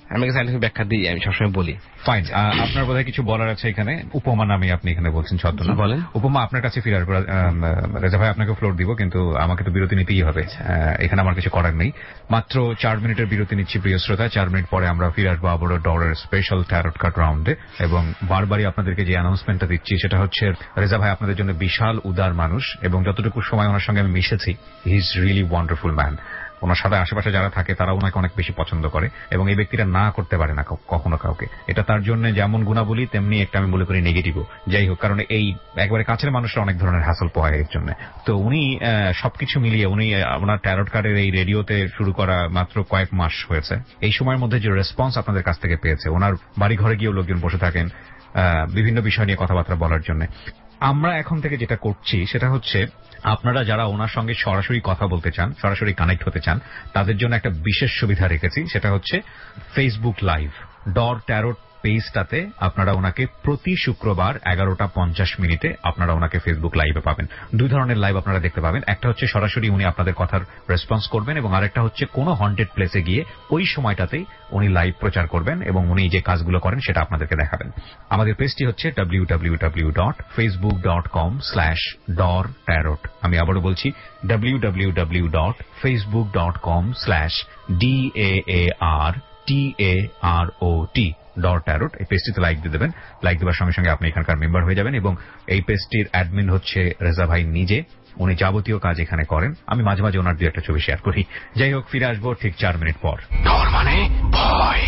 আমি সাইন্টিফিক ব্যাখ্যা দিই, আমি সবসময় বলি। ফাইন, আপনার বোধহয় কিছু বলার আছে এখানে। উপমা নামে আপনি এখানে বলছেন ছদ্মনাম, বলেন। উপমা, আপনার কাছে ফিরে আসবো। রেজা ভাই আপনাকে ফ্লোর দিব, কিন্তু আমাকে তো বিরতি নিতেই হবে, এখানে আমার কিছু করার নেই। মাত্র চার মিনিটের বিরতি নিচ্ছি প্রিয় শ্রোতা। চার মিনিট পরে আমরা ফিরে আসবো আবারও ডরের স্পেশাল ট্যারট কার্ড রাউন্ডে। এবং বারবারই আপনাদেরকে যে অ্যানাউন্সমেন্টটা দিচ্ছি সেটা হচ্ছে, রেজা ভাই আপনাদের জন্য বিশাল উদার মানুষ, এবং যতটুকু সময় ওনার সঙ্গে আমি মিশেছি, he is really wonderful man. ওনার সাথে আশেপাশে যারা থাকে তারা ওনাকে অনেক বেশি পছন্দ করে, এবং এই ব্যক্তিটা না করতে পারে না কখনো কাউকে। এটা তার জন্য যেমন গুণাবলী তেমনি একটা আমি মনে করি নেগেটিভও। যাই হোক, কারণ এই একবারে কাছের মানুষরা অনেক ধরনের হ্যাসল পায় এর জন্য। তো উনি সবকিছু মিলিয়ে উনি ওনার ট্যারট কার্ডের এই রেডিওতে শুরু করা মাত্র কয়েক মাস হয়েছে, এই সময়ের মধ্যে যে রেসপন্স আপনাদের কাছ থেকে পেয়েছে, ওনার বাড়ি ঘরে গিয়েও লোকজন বসে থাকেন বিভিন্ন বিষয় নিয়ে কথাবার্তা বলার জন্য। আমরা এখন থেকে যেটা করছি সেটা হচ্ছে, আপনারা যারা ওনার সঙ্গে সরাসরি কথা বলতে চান, সরাসরি কানেক্ট হতে চান, তাদের জন্য একটা বিশেষ সুবিধা রেখেছি। সেটা হচ্ছে ফেসবুক লাইভ। ডর ট্যারট পেজটাতে আপনারা ওনাকে প্রতি শুক্রবার এগারোটা পঞ্চাশ মিনিটে আপনারা ওনাকে ফেসবুক লাইভে পাবেন। দুই ধরনের লাইভ আপনারা দেখতে পাবেন। একটা হচ্ছে সরাসরি উনি আপনাদের কথার রেসপন্স করবেন, এবং আরেকটা হচ্ছে কোনো হন্টেড প্লেসে গিয়ে ওই সময়টাতেই উনি লাইভ প্রচার করবেন এবং উনি যে কাজগুলো করেন সেটা আপনাদেরকে দেখাবেন। আমাদের পেজটি হচ্ছে W W W dot Facebook dot com slash Dor tarot. আমি আবারও বলছি, W W W dot Facebook dot com slash D A A R T A R O T Dor tarot. এই পেজটিতে লাইক দিয়ে দেবেন। লাইক দেওয়ার সঙ্গে সঙ্গে আপনি এখানকার মেম্বার হয়ে যাবেন, এবং এই পেজটির অ্যাডমিন হচ্ছে রেজা ভাই নিজে। উনি যাবতীয় কাজ এখানে করেন, আমি মাঝে মাঝে ওনার দু একটা ছবি শেয়ার করি। যাই হোক, ফিরে আসবো ঠিক চার মিনিট পর। ডর মানে ভয়,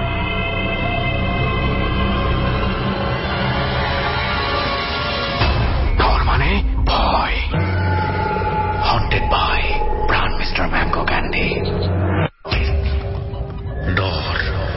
ডর মানে ভয়। Haunted by Pran mister mango candy. Dor.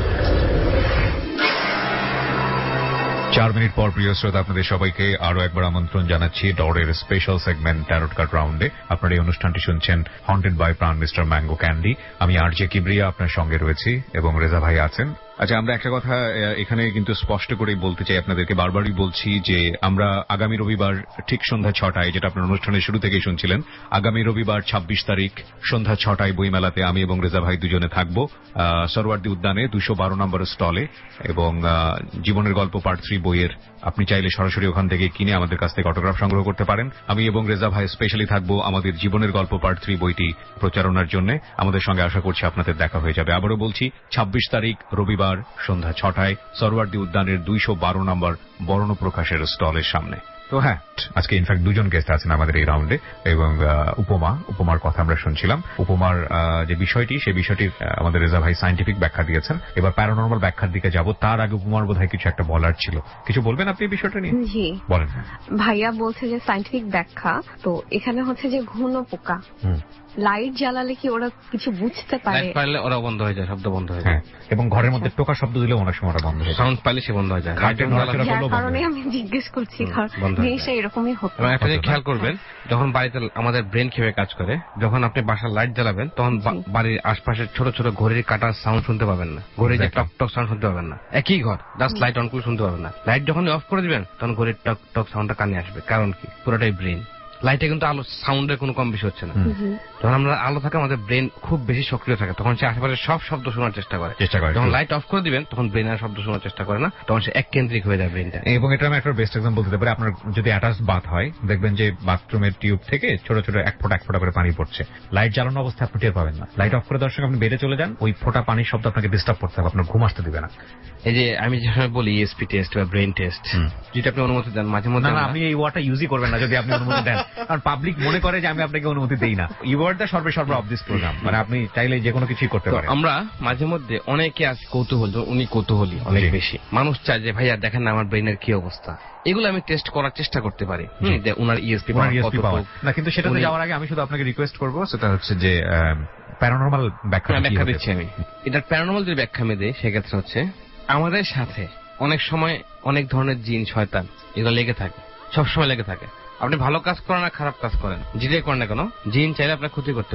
চার মিনিট পর প্রিয় শ্রোতা, আপনাদের সবাইকে আরো একবার আমন্ত্রণ জানাচ্ছি ডরের স্পেশাল সেগমেন্ট ট্যারট কার্ড রাউন্ডে। আপনারা এই অনুষ্ঠানটি শুনছেন haunted by Pran mister mango candy. আমি আরজে কিবরিয়া আপনার সঙ্গে রয়েছি, এবং রেজা ভাই আছেন। আচ্ছা, আমরা একটা কথা এখানে কিন্তু স্পষ্ট করেই বলতে চাই আপনাদেরকে, বারবারই বলছি যে আমরা আগামী রবিবার ঠিক সন্ধ্যা ছটায়, যেটা আপনার অনুষ্ঠানের শুরু থেকেই শুনছিলেন, আগামী রবিবার ছাব্বিশ তারিখ সন্ধ্যা ছটায় বইমেলাতে আমি এবং রেজা ভাই দুজনে থাকবো সরওয়ার্দী উদ্যানে দুশো বারো নম্বর স্টলে। এবং জীবনের গল্প পার্ট থ্রি বইয়ের আপনি চাইলে সরাসরি ওখান থেকে কিনে আমাদের কাছ থেকে অটোগ্রাফ সংগ্রহ করতে পারেন। আমি এবং রেজা ভাই স্পেশালি থাকবো আমাদের জীবনের গল্প পার্ট থ্রি বইটি প্রচারণার জন্য। আমাদের সঙ্গে আশা করছি আপনাদের দেখা হয়ে যাবে। আবারও বলছি, ছাব্বিশ তারিখ রবিবার সন্ধ্যা ছটায় সরওয়ার্দী উদ্যানের দুইশো বারো নম্বর বর্ণ প্রকাশের স্টলের সামনে। তো হ্যাঁ, আজকে ইনফ্যাক্ট দুজন গেস্ট আছেন আমাদের এই রাউন্ডে, এবং উপমা উপমার কথা আমরা শুনছিলাম। উপমার যে বিষয়টি, সেই বিষয়টির আমাদের রেজা ভাই সায়েন্টিফিক ব্যাখ্যা দিয়েছেন। এবার প্যারানর্মাল ব্যাখ্যার দিকে যাব। তার আগে উপমার বোধহয় কিছু একটা বলার ছিল। কিছু বলবেন আপনি বিষয়টা নিয়ে? জি বলেন। ভাইয়া বলছে যে সায়েন্টিফিক ব্যাখ্যা, তো এখানে হচ্ছে যে ঘুণ পোকা লাইট জ্বালালে কি ওরা কিছু বুঝতে পারে? লাইট পাইলে ওরা বন্ধ হয়ে যায়, শব্দ বন্ধ হয়ে যায়। এবং ঘরের মধ্যে টোকা শব্দ দিলে অনেক সময় ওরা বন্ধ হয়ে যায়, সাউন্ড পাইলে সে বন্ধ হয়ে যায়। যার কারণে আমি জিজ্ঞেস করছি, জিনিসটা এরকমই হতো। এবং একটা জিনিস খেয়াল করবেন, যখন বাড়িতে আমাদের ব্রেন কিভাবে কাজ করে, যখন আপনি বাসার লাইট জ্বালাবেন তখন বাড়ির আশপাশের ছোট ছোট ঘড়ির কাটার সাউন্ড শুনতে পাবেন না, ঘড়ির যে টক টক সাউন্ড শুনতে পাবেন না। একই ঘর, জাস্ট লাইট অন করে শুনতে পাবেন না। লাইট যখন অফ করে দিবেন তখন ঘড়ির টক টক সাউন্ডটা কানে আসবে। কারণ কি? পুরোটাই ব্রেন। লাইটে কিন্তু আলো সাউন্ডের কোনো কম বেশি হচ্ছে না। যখন আমরা আলো থাকে আমাদের ব্রেন খুব বেশি সক্রিয় থাকে, তখন সে আশেপাশে সব শব্দ শোনার চেষ্টা করে চেষ্টা করে যখন লাইট অফ করে দিবেন তখন ব্রেন আর শব্দ শোনার চেষ্টা করে না, তখন সে এক কেন্দ্রিক হয়ে যায় ব্রেনটা। এবং এটা আমি একটা বেস্ট এক্সাম্পল দিতে পারি। আপনার যদি অ্যাটাচ বাথ হয়, দেখবেন যে বাথরুমের টিউব থেকে ছোট ছোট এক ফোঁটা এক ফোঁটা করে পানি পড়ছে। লাইট জ্বালানো অবস্থায় আপনি টের পাবেন না। লাইট অফ করে দেওয়ার সঙ্গে আপনি বেড়ে চলে যান, ওই ফোঁটা পানির শব্দ আপনাকে ডিস্টার্ব করতে হবে, আপনার ঘুম আসতে দিবে না। এই যে আমি যেভাবে বলি ইএসপি টেস্ট বা ব্রেন টেস্ট, যেটা আপনি অনুমতি দেন মাঝে মধ্যে। না, আপনি এই ওয়ার্ডটা ইউজই করবেন না যদি আপনি অনুমতি দেন, কারণ পাবলিক মনে করে যে আমি আপনাকে অনুমতি দেই না। ইউ আর দ্য সর্বে সর্ব অফ দিস প্রোগ্রাম, মানে আপনি চাইলে যে কোনো কিছুই করতে পারেন। আমরা মাঝে মধ্যে অনেকে আছে কৌতূহল, উনি কৌতূহলী অনেক বেশি, মানুষ চায় যে ভাইয়া দেখেন না আমার ব্রেনের কি অবস্থা। এগুলো আমি টেস্ট করার চেষ্টা করতে পারি, উনার ইএসপি পাওয়ার না। কিন্তু সেটাতে যাওয়ার আগে আমি শুধু আপনাকে রিকোয়েস্ট করবো, সেটা হচ্ছে যে প্যারানর্মাল ব্যাখ্যা ব্যাখ্যা দিচ্ছি আমি। এটার প্যারানর্মাল যদি ব্যাখ্যা আমি দিই, সেক্ষেত্রে হচ্ছে আমাদের সাথে অনেক সময় অনেক ধরনের জিন, শয়তান এগুলো লেগে থাকে, সবসময় লেগে থাকে। আপনি ভালো কাজ করেন না খারাপ কাজ করেন, যেটাই করেন না কেন, জিন চাইলে আপনার ক্ষতি করতে পারে।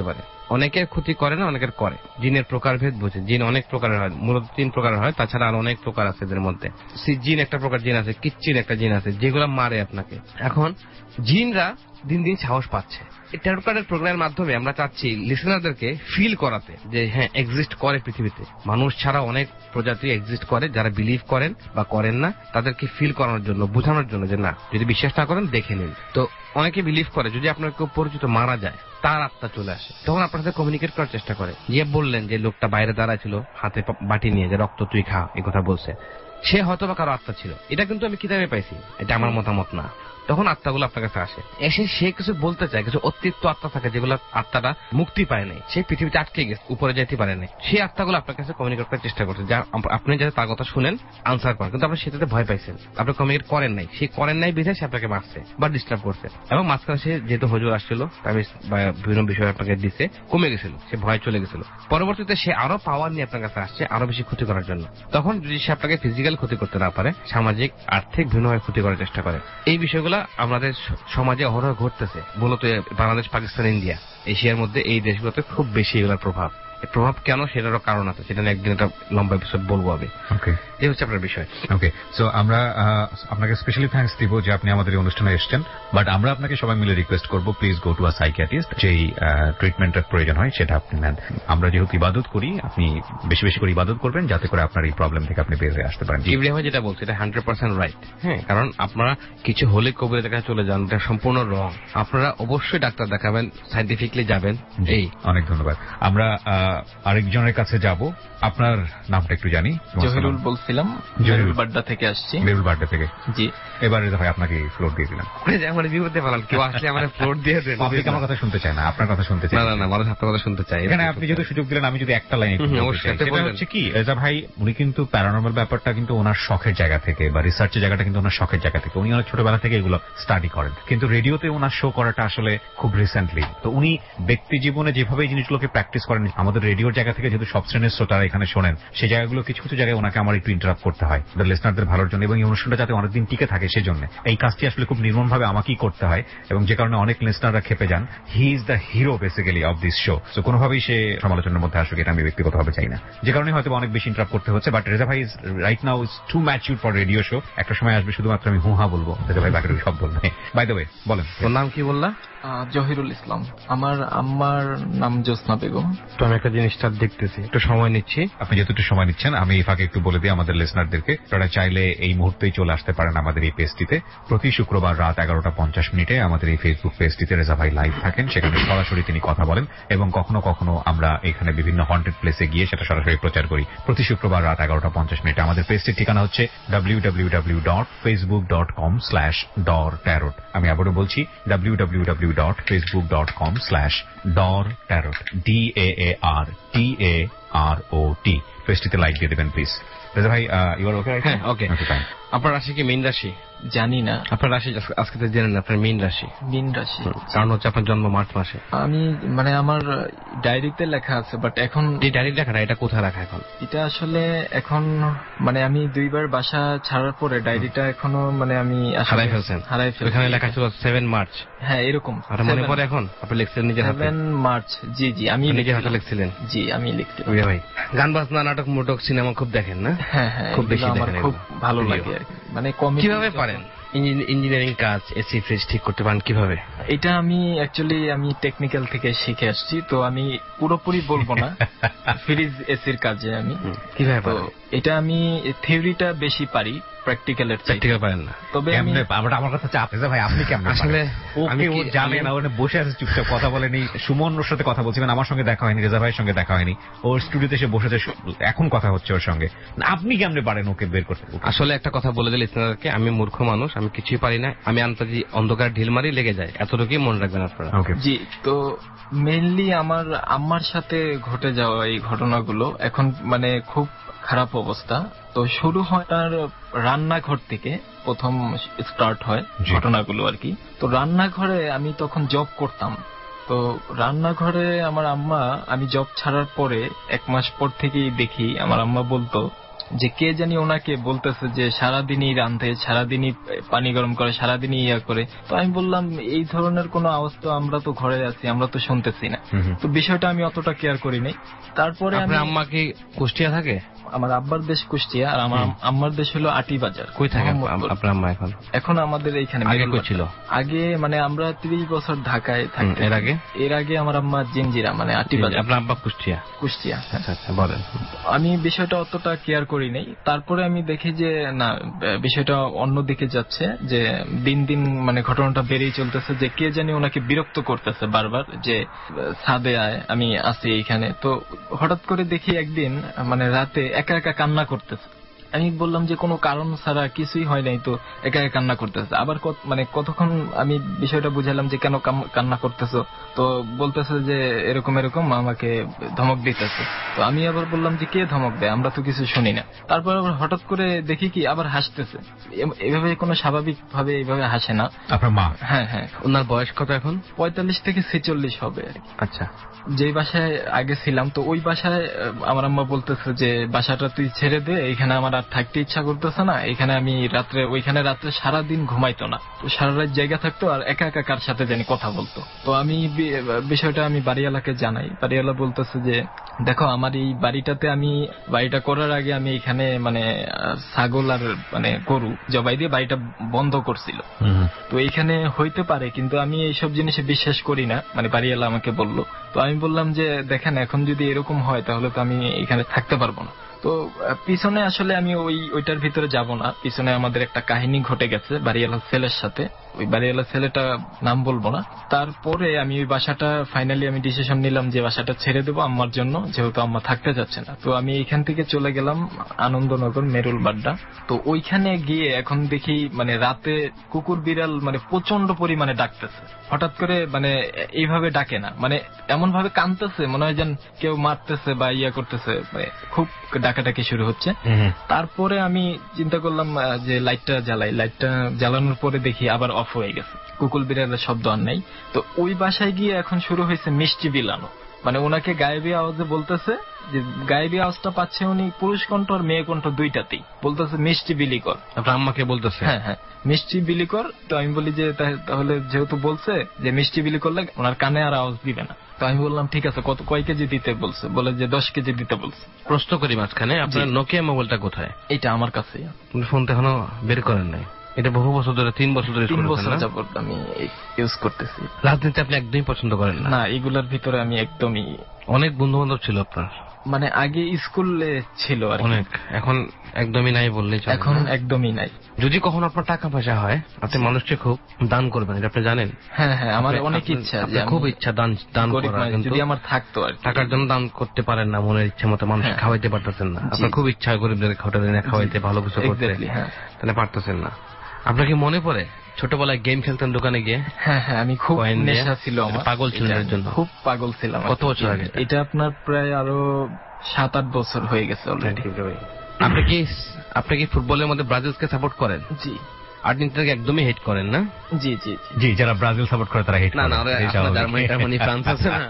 অনেকের ক্ষতি করে না, অনেকের করে। জিনের প্রকারভেদ বুঝে, জিন অনেক প্রকারের হয়, মূলত তিন প্রকারের হয়, তাছাড়া আর অনেক প্রকার আছে এদের মধ্যে। জিন একটা প্রকার জিন আছে, কিচ্চিন একটা জিন আছে, যেগুলো মারে আপনাকে। এখন জিনরা দিন দিন সাহস পাচ্ছে। এই ট্যারট কার্ডের প্রোগ্রামের মাধ্যমে আমরা চাচ্ছি লিসেনারদেরকে ফিল করাতে যে হ্যাঁ এক্সিস্ট করে পৃথিবীতে, মানুষ ছাড়া অনেক প্রজাতি এক্সিস্ট করে, যারা বিলিভ করেন বা করেন না তাদেরকে ফিল করানোর জন্য, বোঝানোর জন্য যে না, যদি বিশ্বাস না করেন দেখে নিন। তো অনেকে বিলিভ করে যদি আপনার কেউ পরিচিত মারা যায় তার আত্মা চলে আসে, তখন আপনার সাথে কমিউনিকেট করার চেষ্টা করে। যে বললেন যে লোকটা বাইরে দাঁড়ায় ছিল হাতে বাটি নিয়ে, যে রক্ত তুই খা, এই কথা বলছে, সে হয়তো বা কারো আত্মা ছিল। এটা কিন্তু আমি কিতাবে পাইছি, এটা আমার মতামত না। তখন আত্মাগুলো আপনার কাছে আসে, এসে সে কিছু বলতে চায়, কিছু অতিরিক্ত আত্মা থাকে যেগুলো আত্মাটা মুক্তি পায় নাই, সে পৃথিবীতে আটকে গেছে, উপরে যেতে পারে নাই, সেই আত্মাগুলো আপনার কাছে কমিউনিকেট করার চেষ্টা করছে, যা আপনি যাতে তার কথা শুনেন, আনসার করেন, কিন্তু আপনি সেটাতে ভয় পাইছেন, আপনি কমিউনিকেট করেন নাই, সে করেন নাই বিধায় সে আপনাকে মারছে বা ডিস্টার্ব করছে। এবং মাঝখানে সে যেহেতু হুজুর আসছিল, আমি বিভিন্ন বিষয় আপনাকে দিচ্ছে, কমে গেছিল, সে ভয় চলে গেছিল। পরবর্তীতে সে আরো পাওয়ার নিয়ে আপনার কাছে আসছে আরো বেশি ক্ষতি করার জন্য। তখন যদি সে আপনাকে ফিজিক্যাল ক্ষতি করতে না পারে, সামাজিক আর্থিক বিভিন্নভাবে ক্ষতি করার চেষ্টা করে। এই বিষয়গুলো আমাদের সমাজে অহরহ ঘটতেছে, মূলত বাংলাদেশ, পাকিস্তান, ইন্ডিয়া, এশিয়ার মধ্যে এই দেশগুলোতে খুব বেশি এগুলোর প্রভাব। প্রভাব কেন সেটারও কারণ আছে, সেটা নিয়ে একদিন একটা লম্বা এপিসোড বলবো আমি। ওকে, এই হচ্ছে আপনার বিষয়। ওকে, সো আমরা আপনাকে স্পেশালি থ্যাঙ্কস দিব যে আপনি আমাদের এই অনুষ্ঠানে এসেছেন, বাট আমরা আপনাকে সবাই মিলে রিকোয়েস্ট করব please go to a psychiatrist. যেই ট্রিটমেন্টের প্রয়োজন হয় সেটা আপনি নেন। আমরা যেহেতু ইবাদত করি, আপনি বেশি বেশি করে ইবাদত করবেন যাতে করে আপনার এই প্রবলেম থেকে আপনি বের হয়ে আসতে পারেন। ইব্রাহিম যেটা বলছে এটা হান্ড্রেড পার্সেন্ট রাইট। হ্যাঁ, কারণ আপনারা কিছু হলে কবিরের কাছে চলে যান, এটা সম্পূর্ণ রং। আপনারা অবশ্যই ডাক্তার দেখাবেন, সাইন্টিফিকলি যাবেন। এই অনেক ধন্যবাদ। আমরা আরেকজনের কাছে যাব। আপনার নামটা একটু জানি। জহিরুল বলছিলাম, জহিরুল বাড্ডা থেকে আসছি। জহিরুল বাড্ডা থেকে, জি। এবারে ভাই আপনাকে ফ্লোর দিয়ে দিলাম। আমার বিপদে ফেলাল, কেউ আসলে আমার ফ্লোর দিয়ে দেন। আপনি আমার কথা শুনতে চায় না, আপনার কথা শুনতে চায়। না না না, মানুষ আপনার কথা শুনতে চায়। এখানে আপনি যদি সুযোগ দিলেন, আমি যদি একটা লাইন হচ্ছে কি, রেজা ভাই উনি কিন্তু প্যারানর্মাল ব্যাপারটা কিন্তু ওনার শখের জায়গা থেকে বা রিসার্চের জায়গাটা কিন্তু ওনার শখের জায়গা থেকে, উনি অনেক ছোটবেলা থেকে এগুলো স্টাডি করেন, কিন্তু রেডিওতে ওনার শো করাটা আসলে খুব রিসেন্টলি। তো উনি ব্যক্তি জীবনে যেভাবে এই জিনিসগুলোকে প্র্যাকটিস করেন, আমাদের রেডিওর জায়গা থেকে যেহেতু সব শ্রেণীর শ্রোতারা এখানে শোনেন, সেই জায়গাগুলো কিছু কিছু জায়গায় ওনাকে আমার একটু ইন্টারাপ্ট করতে হয় লিসনারদের ভালোর জন্য, এবং এই অনুষ্ঠানটা যাতে অনেকদিন টিকে থাকে সেজন্য এই কাজটি আসলে খুব নির্মমভাবে আমাকেই করতে হয়, এবং যে কারণে অনেক লিসনাররা খেপে যান। He is the hero basically of this show. তো কোনোভাবেই সে সমালোচনার মধ্যে আসুক এটা আমি ব্যক্তিগতভাবে চাই না, যে কারণে হয়তো অনেক বেশি ইন্টারাপ্ট করতে হচ্ছে। বাট রেজা ভাই is right now is too mature for radio show. একটা সময় আসবে শুধুমাত্র আমি হুহা বলবো, রেজা ভাই বাকি সব বলবে। বাই দ্য ওয়ে, বলেন তোর নাম কি বললা? জহিরুল ইসলাম। আমার আম্মার নাম জোসনা বেগম। তো আমি একটা জিনিসটা দেখতেছি, একটু সময় নিচ্ছি। আপনি যেহেতু একটু সময় নিচ্ছেন, আমি এই ফাঁকে একটু বলে দিই আমাদের লিসনারদেরকে, তারা চাইলে এই মুহূর্তেই চলে আসতে পারেন আমাদের এই পেজটিতে। প্রতি শুক্রবার রাত এগারোটা পঞ্চাশ মিনিটে আমাদের এই ফেসবুক পেজটিতে রেজা ভাই লাইভ থাকেন, সেখানে সরাসরি তিনি কথা বলেন, এবং কখনো কখনো আমরা এখানে বিভিন্ন হন্টেড প্লেসে গিয়ে সেটা সরাসরি প্রচার করি। প্রতি শুক্রবার রাত এগারোটা পঞ্চাশ মিনিটে আমাদের পেজটির ঠিকানা হচ্ছে W W W dot Facebook dot com slash Dor tarot. আমি আবারও বলছি W W W dot Facebook dot com slash Dor tarot, D A A R T A R O T. পেজটিতে লাইক দিয়ে দেবেন প্লিজ। রেজা ভাই, ইউর ওকে? হ্যাঁ, ওকে। আপনার রাশি কি মীন রাশি? জানি না। আপনার রাশি আজকে তো জেনেন, আপনার মীন রাশি। মীন রাশি, কারণ হচ্ছে আপনার জন্ম মার্চ মাসে। আমি মানে আমার ডায়েরিতে লেখা আছে, বাট এখন এই ডায়েরি লেখা না, এটা কোথায় রাখা এখন? এটা আসলে এখন মানে আমি দুইবার বাসা ছাড়ার পরে ডায়েরিটা এখনো মানে আমি হারাই ফেলছেন। হারাই ফেলছি। এখানে লেখা ছিল সেভেন মার্চ। হ্যাঁ, এরকম। আর মনে পড়ে এখন আপনি লিখছেন নিজের হাতে? সেভেন মার্চ, জি জি, আমি নিজের হাতে লিখছিলেন? জি, আমি লিখছি। ভাই গান বাজনা, নাটক, মোটক, সিনেমা খুব দেখেন না? হ্যাঁ হ্যাঁ, খুব বেশি দেখেন। খুব ভালো লাগে আর কি। মানে কিভাবে পারেন ইঞ্জিনিয়ারিং কাজ, এসি ফ্রিজ ঠিক করতে পারেন কিভাবে? এটা আমি অ্যাকচুয়ালি আমি টেকনিক্যাল থেকে শিখে আসছি, তো আমি পুরোপুরি বলবো না ফ্রিজ এসির কাজে আমি কিভাবে পারেন। এটা আমি থিওরিটা বেশি পারি, প্র্যাকটিক্যালের প্র্যাকটিক্যাল পারেন না। তবে আমি আমার কথা চাপ রেজা ভাই, আপনি কেমন আসলে আমি ও জানে না, ওখানে বসে আছে চুপচাপ কথা বলেনি। সুমন ওর সাথে কথা বলছিলেন, আমার সঙ্গে দেখা হয়নি, রেজা ভাইয়ের সঙ্গে দেখা হয়নি, ওর স্টুডিওতে এসে বসেছে, এখন কথা হচ্ছে ওর সঙ্গে। আপনি কেমনে পারেন ওকে বের করতে? আসলে একটা কথা বলে দিল লিসনারকে, আমি মূর্খ মানুষ, আমি কিছুই পারি না, আমি আন্তর্জি অন্ধকার ঢিল মারি লেগে যায়, এতটুকুই মনে রাখবেন আপনারা। জি, তো মেইনলি আমার আম্মার সাথে ঘটে যাওয়া এই ঘটনাগুলো এখন মানে খুব খারাপ অবস্থা। তো শুরু হয় তার রান্নাঘর থেকে, প্রথম স্টার্ট হয় ঘটনাগুলো আর কি। তো রান্নাঘরে আমি তখন জব করতাম, তো রান্নাঘরে আমার আম্মা, আমি জব ছাড়ার পরে এক মাস পর থেকেই দেখি আমার আম্মা বলতো যে কে জানি ওনাকে বলতেছে যে সারাদিনই রান্ধে, সারাদিনই পানি গরম করে, সারাদিনই ইয়া করে। তো আমি বললাম এই ধরনের কোনো আওয়াজ তো আমরা তো ঘরে আছি, আমরা তো শুনতেছি না। তো বিষয়টা আমি অতটা কেয়ার করি নাই। তারপরে আপনার আম্মা কি কুষ্টিয়া থাকে? আমার আব্বার দেশ কুষ্টিয়া আর আমার আম্মার দেশ হলো আটি বাজার। কই থাকে আপনার আম্মা এখন? এখন আমাদের এইখানে। আগে কই ছিল? আগে মানে আমরা ত্রিশ বছর ঢাকায় থাকতাম। এর আগে? এর আগে আমার আম্মা জিঞ্জিরা মানে আটি বাজার। আপনার আব্বা কুষ্টিয়া? কুষ্টিয়া। আচ্ছা আচ্ছা, বলেন। আমি বিষয়টা অতটা কেয়ার করি নাই। তারপরে আমি দেখি যে না, বিষয়টা অন্যদিকে যাচ্ছে, যে দিন দিন মানে ঘটনাটা বেড়েই চলতেছে, যে কে জানি ওনাকে বিরক্ত করতেছে বারবার, যে ছাদে আয়, আমি আছি এইখানে। তো হঠাৎ করে দেখি একদিন মানে রাতে একা একা কান্না করতেছে। আমি বললাম যে কোনো কারণ ছাড়া, কিছুই হয় নাই তো একা একা কান্না করতেছে। আবার মানে কতক্ষণ আমি বিষয়টা বুঝালাম যে কেন কান্না করতেছো, তো বলতেছে যে এরকম এরকম আমাকে ধমক দিতেছে। তো আমি আবার বললাম যে কে ধমক দেয়, আমরা তো কিছু শুনি না। তারপর আবার হঠাৎ করে দেখি কি আবার হাসতেছে। এভাবে কোনো স্বাভাবিক ভাবে এইভাবে হাসে না। আপনার মা? হ্যাঁ হ্যাঁ। ওনার বয়স কত এখন? পঁয়তাল্লিশ থেকে ছেচল্লিশ হবে। আচ্ছা। যে বাসায় আগে ছিলাম, তো ওই বাসায় আমার আম্মা বলতেছে যে বাসাটা তুই ছেড়ে দে, এখানে আমার আর থাকতে ইচ্ছা করতেছে না। এখানে আমি রাত্রে, ওইখানে রাত্রে সারাদিন ঘুমাইতো না, তো সারা রাত জায়গা থাকতো আর একা একা কার সাথে জানি কথা বলতো। তো আমি বিষয়টা আমি বাড়িওয়ালাকে জানাই। বাড়িওয়ালা বলতেছে যে দেখো, আমার এই বাড়িটাতে আমি বাড়িটা করার আগে আমি এখানে মানে ছাগল আর মানে গরু জবাই দিয়ে বাড়িটা বন্ধ করছিল। তো এইখানে হইতে পারে, কিন্তু আমি এইসব জিনিসে বিশ্বাস করি না, মানে বাড়িওয়ালা আমাকে বললো। তো আমি বললাম যে দেখেন, এখন যদি এরকম হয় তাহলে তো আমি এখানে থাকতে পারবো না। তো পিছনে আসলে আমি ওই ওইটার ভিতরে যাব না। পিছনে আমাদের একটা কাহিনী ঘটে গেছে বাড়িওয়ালা ছেলের সাথে। ওই বাড়িওয়ালা ছেলেটা নাম বলবো না। তারপরে আমি ওই বাসাটা ফাইনালি আমি ডিসিশন নিলাম যে বাসাটা ছেড়ে দেবো আম্মার জন্য, যেহেতু আম্মা থাকতে যাচ্ছে না। তো আমি এইখান থেকে চলে গেলাম আনন্দনগর মেরুল বাড্ডা। তো ওইখানে গিয়ে এখন দেখি মানে রাতে কুকুর বিড়াল মানে প্রচন্ড পরিমাণে ডাকতেছে। হঠাৎ করে মানে এইভাবে ডাকে না, মানে এমন ভাবে কাঁদতেছে, মনে হয় যেন কেউ মারতেছে বা ইয়া করতেছে, মানে খুব ডাকাডাকি শুরু হচ্ছে। তারপরে আমি চিন্তা করলাম যে লাইটটা জ্বালাই। লাইটটা জ্বালানোর পরে দেখি আবার অফ হয়ে গেছে, কুকুর বিড়ালের শব্দ আর নাই। তো ওই বাসায় গিয়ে এখন শুরু হয়েছে মিষ্টি বিলানো, মানে ওনাকে গায়েবী আওয়াজে বলতেছে যে গায়েবী আওয়াজটা পাচ্ছে উনি পুরুষ কণ্ঠ আর মেয়ে কণ্ঠ দুইটাতেই, বলতেছে মিষ্টি বিলি কর। আপনার আম্মাকে বলতেছে? হ্যাঁ হ্যাঁ, মিষ্টি বিলি কর। তো আমি বলি যে তাহলে যেহেতু বলছে যে মিষ্টি বিলি করলে ওনার কানে আর আওয়াজ দিবে না। তো আমি বললাম ঠিক আছে, কত কয় কেজি দিতে বলছে? বলে যে দশ কেজি দিতে বলছে। প্রশ্ন করি মাঝখানে, আপনার নোকিয়া মোবাইলটা কোথায়? এটা আমার কাছে। ফোন তো এখনো বের করেন নাই? এটা বহু বছর ধরে, তিন বছর ধরে তিন বছর যাবত আমি ইউজ করতেছি। রাজনীতি আপনি একদমই পছন্দ করেন না? না, এগুলোর ভিতরে আমি একদমই। অনেক বন্ধু বান্ধব ছিল আপনার? মানে আগে স্কুলে ছিল আর অনেক, এখন একদমই নাই বললেই চলে। এখন একদমই নাই। যদি কখনো আপনার টাকা পয়সা হয়, আপনি মানুষকে খুব দান করবেন, এটা আপনি জানেন? হ্যাঁ হ্যাঁ, আমার অনেক ইচ্ছা, খুব ইচ্ছা দান দান করার, যদি আমার থাকতো। আর টাকার জন্য দান করতে পারেন না, মনের ইচ্ছা মতো মানুষ খাওয়াইতে পারতেছেন না। আপনার খুব ইচ্ছা গরিবদের হোটেলে না খাওয়াইতে, ভালো কিছু করতে, তাহলে পারতেছেন না। আপনার কি মনে পড়ে ছোটবেলায় গেম খেলতেন দোকানে গিয়ে? হ্যাঁ হ্যাঁ, আমি খুব নেশা ছিল আমার, পাগল ছিলেন এর জন্য? খুব পাগল ছিলাম। কত বছর আগে? এটা আপনার প্রায় আরো সাত আট বছর হয়ে গেছে অলরেডি। আপনি কি আপনি কি ফুটবলের মধ্যে ব্রাজিলকে সাপোর্ট করেন? জি। আর্জেন্টিনাকে একদমই হেট করেন না? জি জি জি, যারা ব্রাজিল সাপোর্ট করে তারা হেট করে। না না, জার্মানি টার্মানি ফ্রান্স আছে না।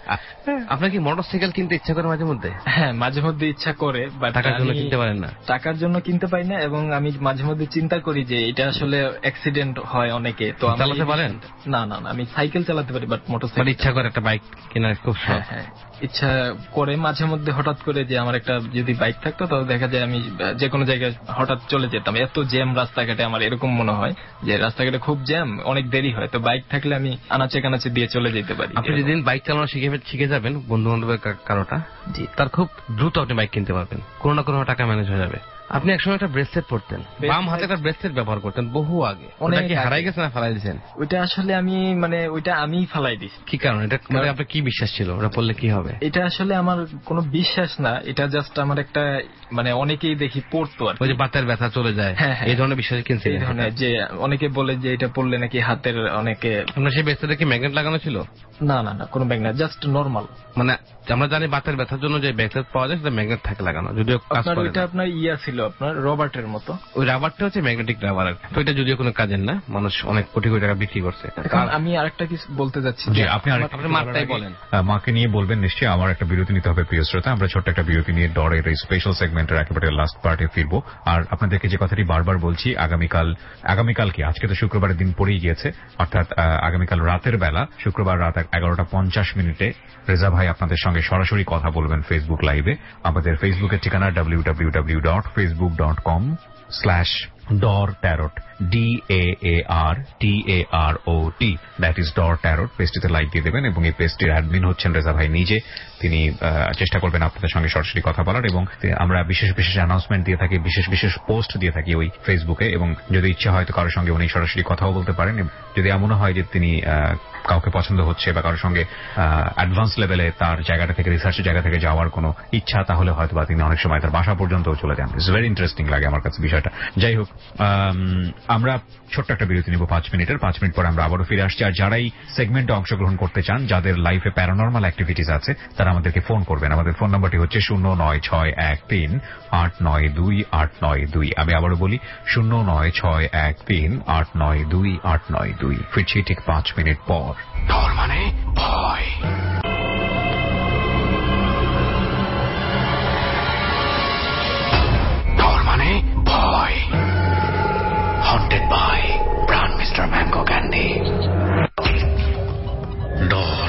আপনার কি মোটরসাইকেল কিনতে ইচ্ছা করে মাঝে মধ্যে? হ্যাঁ, মাঝে মধ্যে ইচ্ছা করে, বাট টাকার জন্য কিনতে পারেন না। টাকার জন্য কিনতে পারি না, এবং আমি মাঝে মধ্যে চিন্তা করি যে এটা আসলে অ্যাক্সিডেন্ট হয় অনেকে। তো চালাতে পারেন? না না না, আমি সাইকেল চালাতে পারি, বাট মোটরসাইকেল। ইচ্ছা করে একটা বাইক কেনার খুব শখ? হ্যাঁ, ইচ্ছা করে মাঝে মধ্যে হঠাৎ করে যে আমার একটা যদি বাইক থাকতো, তাহলে দেখা যায় আমি যে কোনো জায়গায় হঠাৎ চলে যেতাম। এত জ্যাম রাস্তাঘাটে, আমার এরকম মনে হয় যে রাস্তাঘাটে খুব জ্যাম, অনেক দেরি হয়, তো বাইক থাকলে আমি আনাচে কানাচে দিয়ে চলে যেতে পারি। আপনি যেদিন বাইক চালানো শিখে শিখে যাবেন বন্ধু বান্ধবের কারোটা, তার খুব দ্রুত আপনি বাইক কিনতে পারবেন, কোনো না কোনো টাকা ম্যানেজ হয়ে যাবে। আপনি একসময় একটা ব্রেসলেট পড়তেন, বাম হাতে একটা ব্রেসলেট ব্যবহার করতেন বহু আগে, ওটা কি হারাই গেছে না ফালাই দিয়েছেন? ওইটা আসলে আমি মানে ওইটা আমি ফালাই দিছি। কি কারণ? এটা মানে আপনার কি বিশ্বাস ছিল ওটা পড়লে কি হবে? এটা আসলে আমার কোনো বিশ্বাস না, এটা জাস্ট আমার একটা মানে অনেকেই দেখি পড়তো আর ওই যে বাতের ব্যথা চলে যায়, এই ধরনের বিশ্বাস কিনছে। এই ধরনের যে অনেকে বলে যে এটা পড়লে নাকি হাতের অনেকে। আপনার সেই ব্রেসলেটে কি ম্যাগনেট লাগানো ছিল? না না না, কোনো ম্যাগনেট, জাস্ট নরমাল। মানে আমরা জানি বাতের ব্যথার জন্য যে ব্রেসলেট পাওয়া যায় সেটা ম্যাগনেট থাকে লাগানো, যদিও কাজ করে না। ওইটা আপনার ইয়া ছিল আপনার রবার্টের মতো। ওই রাবারটা হচ্ছে ম্যাগনেটিক রাবার, তো এটা যদিও কোনো কাজের না, মানুষ অনেক কোটি কোটি টাকা বিক্রি করছে। আমি আরেকটা কিছু বলতে যাচ্ছি যে আপনি মাত্রাই বলেন, মাকে নিয়ে বলবেন নিশ্চয়ই। আমার একটা বিরতি নিতে হবে প্রিয় শ্রোতা, আমরা ছোট্ট একটা বিরতি নিয়ে ডরের এই স্পেশাল সেগমেন্টের একেবারে লাস্ট পার্টে ফিরবো। আর আপনাদেরকে যে কথাটি বারবার বলছি, আগামীকাল আগামীকাল কি আজকে তো শুক্রবারের দিন পড়েই গিয়েছে, অর্থাৎ আগামীকাল রাতের বেলা শুক্রবার রাত এগারোটা পঞ্চাশ মিনিটে রেজা ভাই আপনাদের সঙ্গে সরাসরি কথা বলবেন ফেসবুক লাইভে। আমাদের ফেসবুকের ঠিকানা W W W dot Facebook dot com slash Dor tarot, D A A R T A R O T, that is Dor tarot. পেজটিতে লাইক দিয়ে দেবেন এবং এই পেজটির অ্যাডমিন হচ্ছেন রেজা ভাই নিজে। তিনি চেষ্টা করবেন আপনাদের সঙ্গে সরাসরি কথা বলার, এবং আমরা বিশেষ বিশেষ অ্যানাউন্সমেন্ট দিয়ে থাকি, বিশেষ বিশেষ পোস্ট দিয়ে থাকি ওই ফেসবুকে, এবং যদি ইচ্ছা হয় তো কারোর সঙ্গে উনি সরাসরি কথাও বলতে পারেন। যদি এমনও হয় যে তিনি কাউকে পছন্দ হচ্ছে বা কারোর সঙ্গে অ্যাডভান্স লেভেলে তার জায়গাটা থেকে, রিসার্চের জায়গা থেকে যাওয়ার কোনো ইচ্ছা, তাহলে হয়তো বা তিনি অনেক সময় তার বাসা পর্যন্তও চলে যান। ইটস ভেরি ইন্টারেস্টিং লাগে আমার কাছে বিষয়টা। যাই হোক, আমরা ছোট্ট একটা বিরতি নিব পাঁচ মিনিটের। পাঁচ মিনিট পর আমরা আবারও ফিরে আসছি। আর যারাই সেগমেন্টে অংশগ্রহণ করতে চান, যাদের লাইফে প্যারানর্মাল অ্যাক্টিভিটিস আছে, তারা আমাদেরকে ফোন করবেন। আমাদের ফোন নাম্বারটি হচ্ছে শূন্য নয় ছয় এক তিন আট নয় দুই আট নয় দুই। আমি আবারও বলি শূন্য নয় ছয় এক তিন আট নয় দুই আট নয় দুই। ফিরছি ঠিক পাঁচ মিনিট পর। ডর মানে ভয়, ডর মানে ভয়। Haunted by Brown mister Mango Candy. ডর।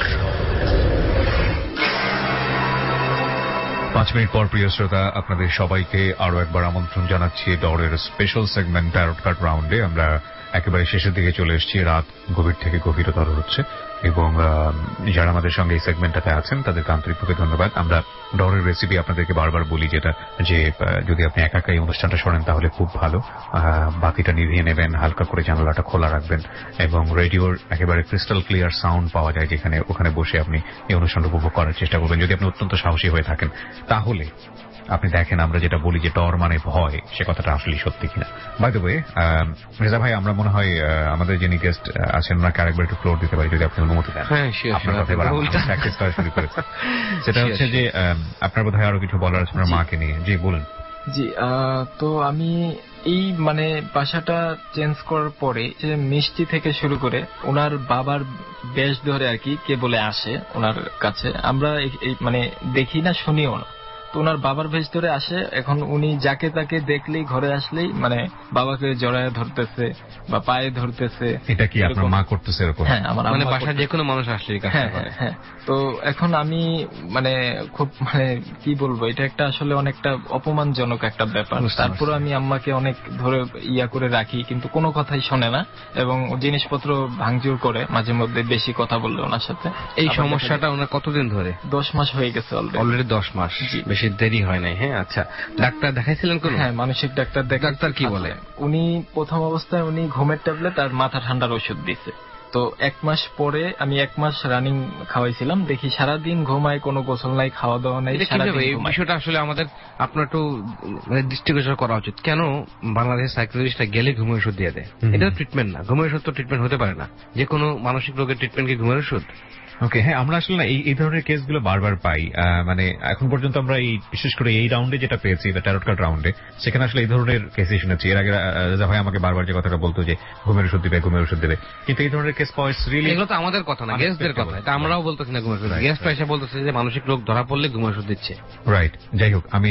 পাঁচ মিনিট পর প্রিয় শ্রোতা, আপনাদের সবাইকে আরো একবার আমন্ত্রণ জানাচ্ছি ডরের স্পেশাল সেগমেন্ট ট্যারট কার্ড রাউন্ডে। আমরা একেবারে শেষের দিকে চলে এসেছি, রাত গভীর থেকে গভীরতর হচ্ছে, এবং যারা আমাদের সঙ্গে এই সেগমেন্টটাতে আছেন তাদেরকে আন্তরিকভাবে ধন্যবাদ। আমরা ডরের রেসিপি আপনাদেরকে বারবার বলি, যেটা যে যদি আপনি একা একা এই অনুষ্ঠানটা শোনেন তাহলে খুব ভালো। বাতিটা নিভিয়ে নেবেন, হালকা করে জানালাটা খোলা রাখবেন, এবং রেডিওর একেবারে ক্রিস্টাল ক্লিয়ার সাউন্ড পাওয়া যায় যেখানে, ওখানে বসে আপনি এই অনুষ্ঠানটা উপভোগ করার চেষ্টা করবেন। যদি আপনি অত্যন্ত সাহসী হয়ে থাকেন তাহলে আপনি দেখেন আমরা যেটা বলি যে ডর মানে ভয়, সে কথাটা আসলে সত্যি কিনা। বাই দ্য ওয়ে, রেজা ভাই, আমরা মনে হয় আমাদের যিনি গেস্ট আছেন ওনাকে আরেকবার একটু ফ্লোর দিতে পারি যদি আপনি অনুমতি দেন। আপনার কথা প্র্যাকটিস করা শুরু করেছে, সেটা হচ্ছে যে আপনার বোধহয় আরো কিছু বলার আছে আপনার মাকে নিয়ে। জি বলুন। জি, তো আমি এই মানে বাসাটা চেঞ্জ করার পরে যে মিষ্টি থেকে শুরু করে ওনার বাবার বেশ ধরে আর কি কে বলে আসে ওনার কাছে, আমরা মানে দেখি না, শুনিও না। তো ওনার বাবার বেশ ধরে আসে। এখন উনি যাকে তাকে দেখলেই, ঘরে আসলেই মানে বাবাকে জড়ায় ধরতেছে বা পায়ে ধরতেছে। এটা কি আপনার মা করতেছে এরকম? হ্যাঁ, আমার মানে বাসায় যে কোনো মানুষ আসলেই কাজ করে। হ্যাঁ, তো এখন আমি মানে খুব মানে কি বলবো, এটা একটা আসলে অনেকটা অপমানজনক একটা ব্যাপার। তারপরে আমি আম্মাকে অনেক ধরে ইয়া করে রাখি, কিন্তু কোনো কথাই শোনে না, এবং জিনিসপত্র ভাঙচুর করে মাঝে মধ্যে, বেশি কথা বললে ওনার সাথে। এই সমস্যাটা ওনার কতদিন ধরে? দশ মাস হয়ে গেছে অলরেডি। দশ মাস, বেশি দেরি হয় নাই। হ্যাঁ, আচ্ছা, ডাক্তার দেখাইছিলেন কোন? হ্যাঁ, মানসিক ডাক্তার দেখ। ডাক্তার কি বলে? উনি প্রথম অবস্থায় উনি ঘুমের ট্যাবলেট আর মাথা ঠান্ডার ওষুধ দিছে। তো এক মাস পরে আমি এক মাস রানিং খাওয়াইছিলাম, দেখি সারাদিন ঘুমায়, কোনো গোসল নাই, খাওয়া দাওয়া নাই। এই বিষয়টা আসলে আমাদের আপনার একটু দৃষ্টিগোচর করা উচিত। কেন বাংলাদেশ সাইকোলজিস্টরা গেলে ঘুমের ওষুধ দিয়ে দেয়? এটা ট্রিটমেন্ট না, ঘুমের ওষুধ তো ট্রিটমেন্ট হতে পারে না। যে কোনো মানসিক রোগের ট্রিটমেন্ট কি ঘুমের ওষুধ? ওকে, হ্যাঁ, আমরা আসলে এই এই ধরনের কেসগুলো বারবার পাই। মানে এখন পর্যন্ত আমরা এই বিশেষ করে এই রাউন্ডে যেটা পেয়েছি, ট্যারট কার্ড রাউন্ডে, সেখানে আসলে এই ধরনের কেসই শুনেছি। এর আগে রেজা ভাই আমাকে বারবার যে কথাটা বলতো যে ঘুমের ওষুধ দিবে, ঘুমের ওষুধ দেবে, কিন্তু এই ধরনের কেস পাওয়া রিয়েলি, এগুলো তো আমাদের কথা না, গেস্টদের কথা। এটা আমরাও বলতেছি না ঘুমের ওষুধ, গেস্ট এসে বলতেছে যে মানসিক রোগ ধরা পড়লে ঘুমের ওষুধ দিচ্ছে। রাইট। যাই হোক, আমি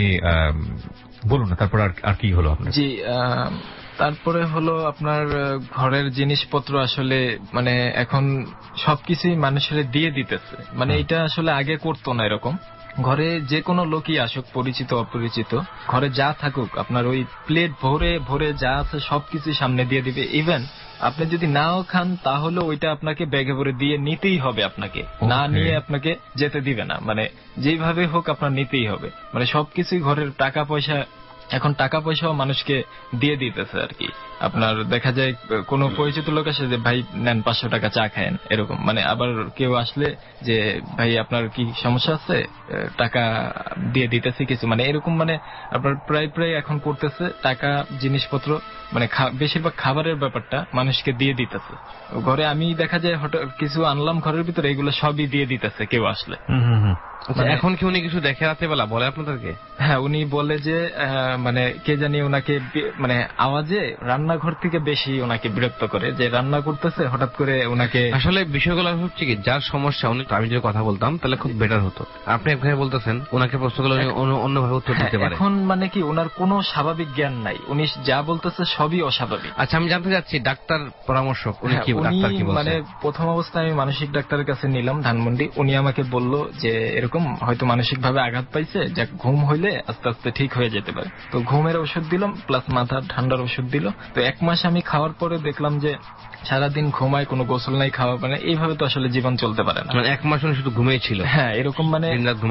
বলুন না, তারপর আর কি হলো আপনার? জি, তারপরে হলো আপনার ঘরের জিনিসপত্র আসলে মানে এখন সবকিছুই মানুষের দিয়ে দিতেছে। মানে এটা আসলে আগে করতো না এরকম। ঘরে যে কোনো লোকই আসুক, পরিচিত অপরিচিত, ঘরে যা থাকুক, আপনার ওই প্লেট ভরে ভরে যা আছে সবকিছু সামনে দিয়ে দিবে। ইভেন আপনি যদি নাও খান তাহলে ওইটা আপনাকে ব্যাগে ভরে দিয়ে নিতেই হবে, আপনাকে না নিয়ে আপনাকে যেতে দিবে না। মানে যেভাবে হোক আপনার নিতেই হবে। মানে সবকিছুই ঘরের টাকা পয়সা, এখন টাকা পয়সাও মানুষকে দিয়ে দিতেছে আর কি। আপনার দেখা যায় কোনো পরিচিত লোক আসে যে ভাই নেন পাঁচশো টাকা চা খায়েন, এরকম। মানে আবার কেউ আসলে যে ভাই আপনার কি সমস্যা আছে, টাকা দিয়ে দিতেছি কিছু, মানে এরকম। মানে আপনার প্রায় প্রায় এখন করতেছে টাকা, জিনিসপত্র, মানে বেশিরভাগ খাবারের ব্যাপারটা মানুষকে দিয়ে দিতেছে ঘরে। আমি দেখা যায় হঠাৎ কিছু আনলাম ঘরের ভিতরে, এগুলো সবই দিয়ে দিতেছে কেউ আসলে। এখন কি উনি কিছু দেখে রাতে বেলা বলে আপনাদেরকে? হ্যাঁ, উনি বলে যে মানে কে জানি ওনাকে মানে আওয়াজে রান্নাঘর থেকে বেশি ওনাকে বিরক্ত করে, যে রান্না করতেছে হঠাৎ করে ওনাকে। আসলে বিষয়গুলো হচ্ছে কি, যার সমস্যা উনি, আমি যদি কথা বলতাম তাহলে খুব বেটার হতো। আপনি একভাবে বলতেছেন, ওনাকে প্রশ্নগুলো অন্যভাবে উত্তর দিতে পারে। এখন মানে কি ওনার কোনো স্বাভাবিক জ্ঞান নাই, উনি যা বলতেছে সবই অস্বাভাবিক। আচ্ছা, আমি জানতে চাচ্ছি ডাক্তার পরামর্শ উনি কি ডাক্তার কি বলছেন? মানে প্রথম অবস্থায় আমি মানসিক ডাক্তারের কাছে নিলাম ধানমন্ডি। উনি আমাকে বলল যে এরকম হয়তো মানসিক ভাবে আঘাত পাইছে, যা ঘুম হইলে আস্তে আস্তে ঠিক হয়ে যেতে পারে। তো ঘুমের ওষুধ দিলাম, প্লাস মাথার ঠান্ডার ওষুধ দিল। তো এক মাস আমি খাওয়ার পরে দেখলাম যে সারাদিন ঘুমায়, কোনো গোসল নাই, খাওয়া মানে এইভাবে তো আসলে জীবন চলতে পারে না। মানে এক মাস উনি শুধু ঘুমিয়ে ছিল? হ্যাঁ, এরকম মানে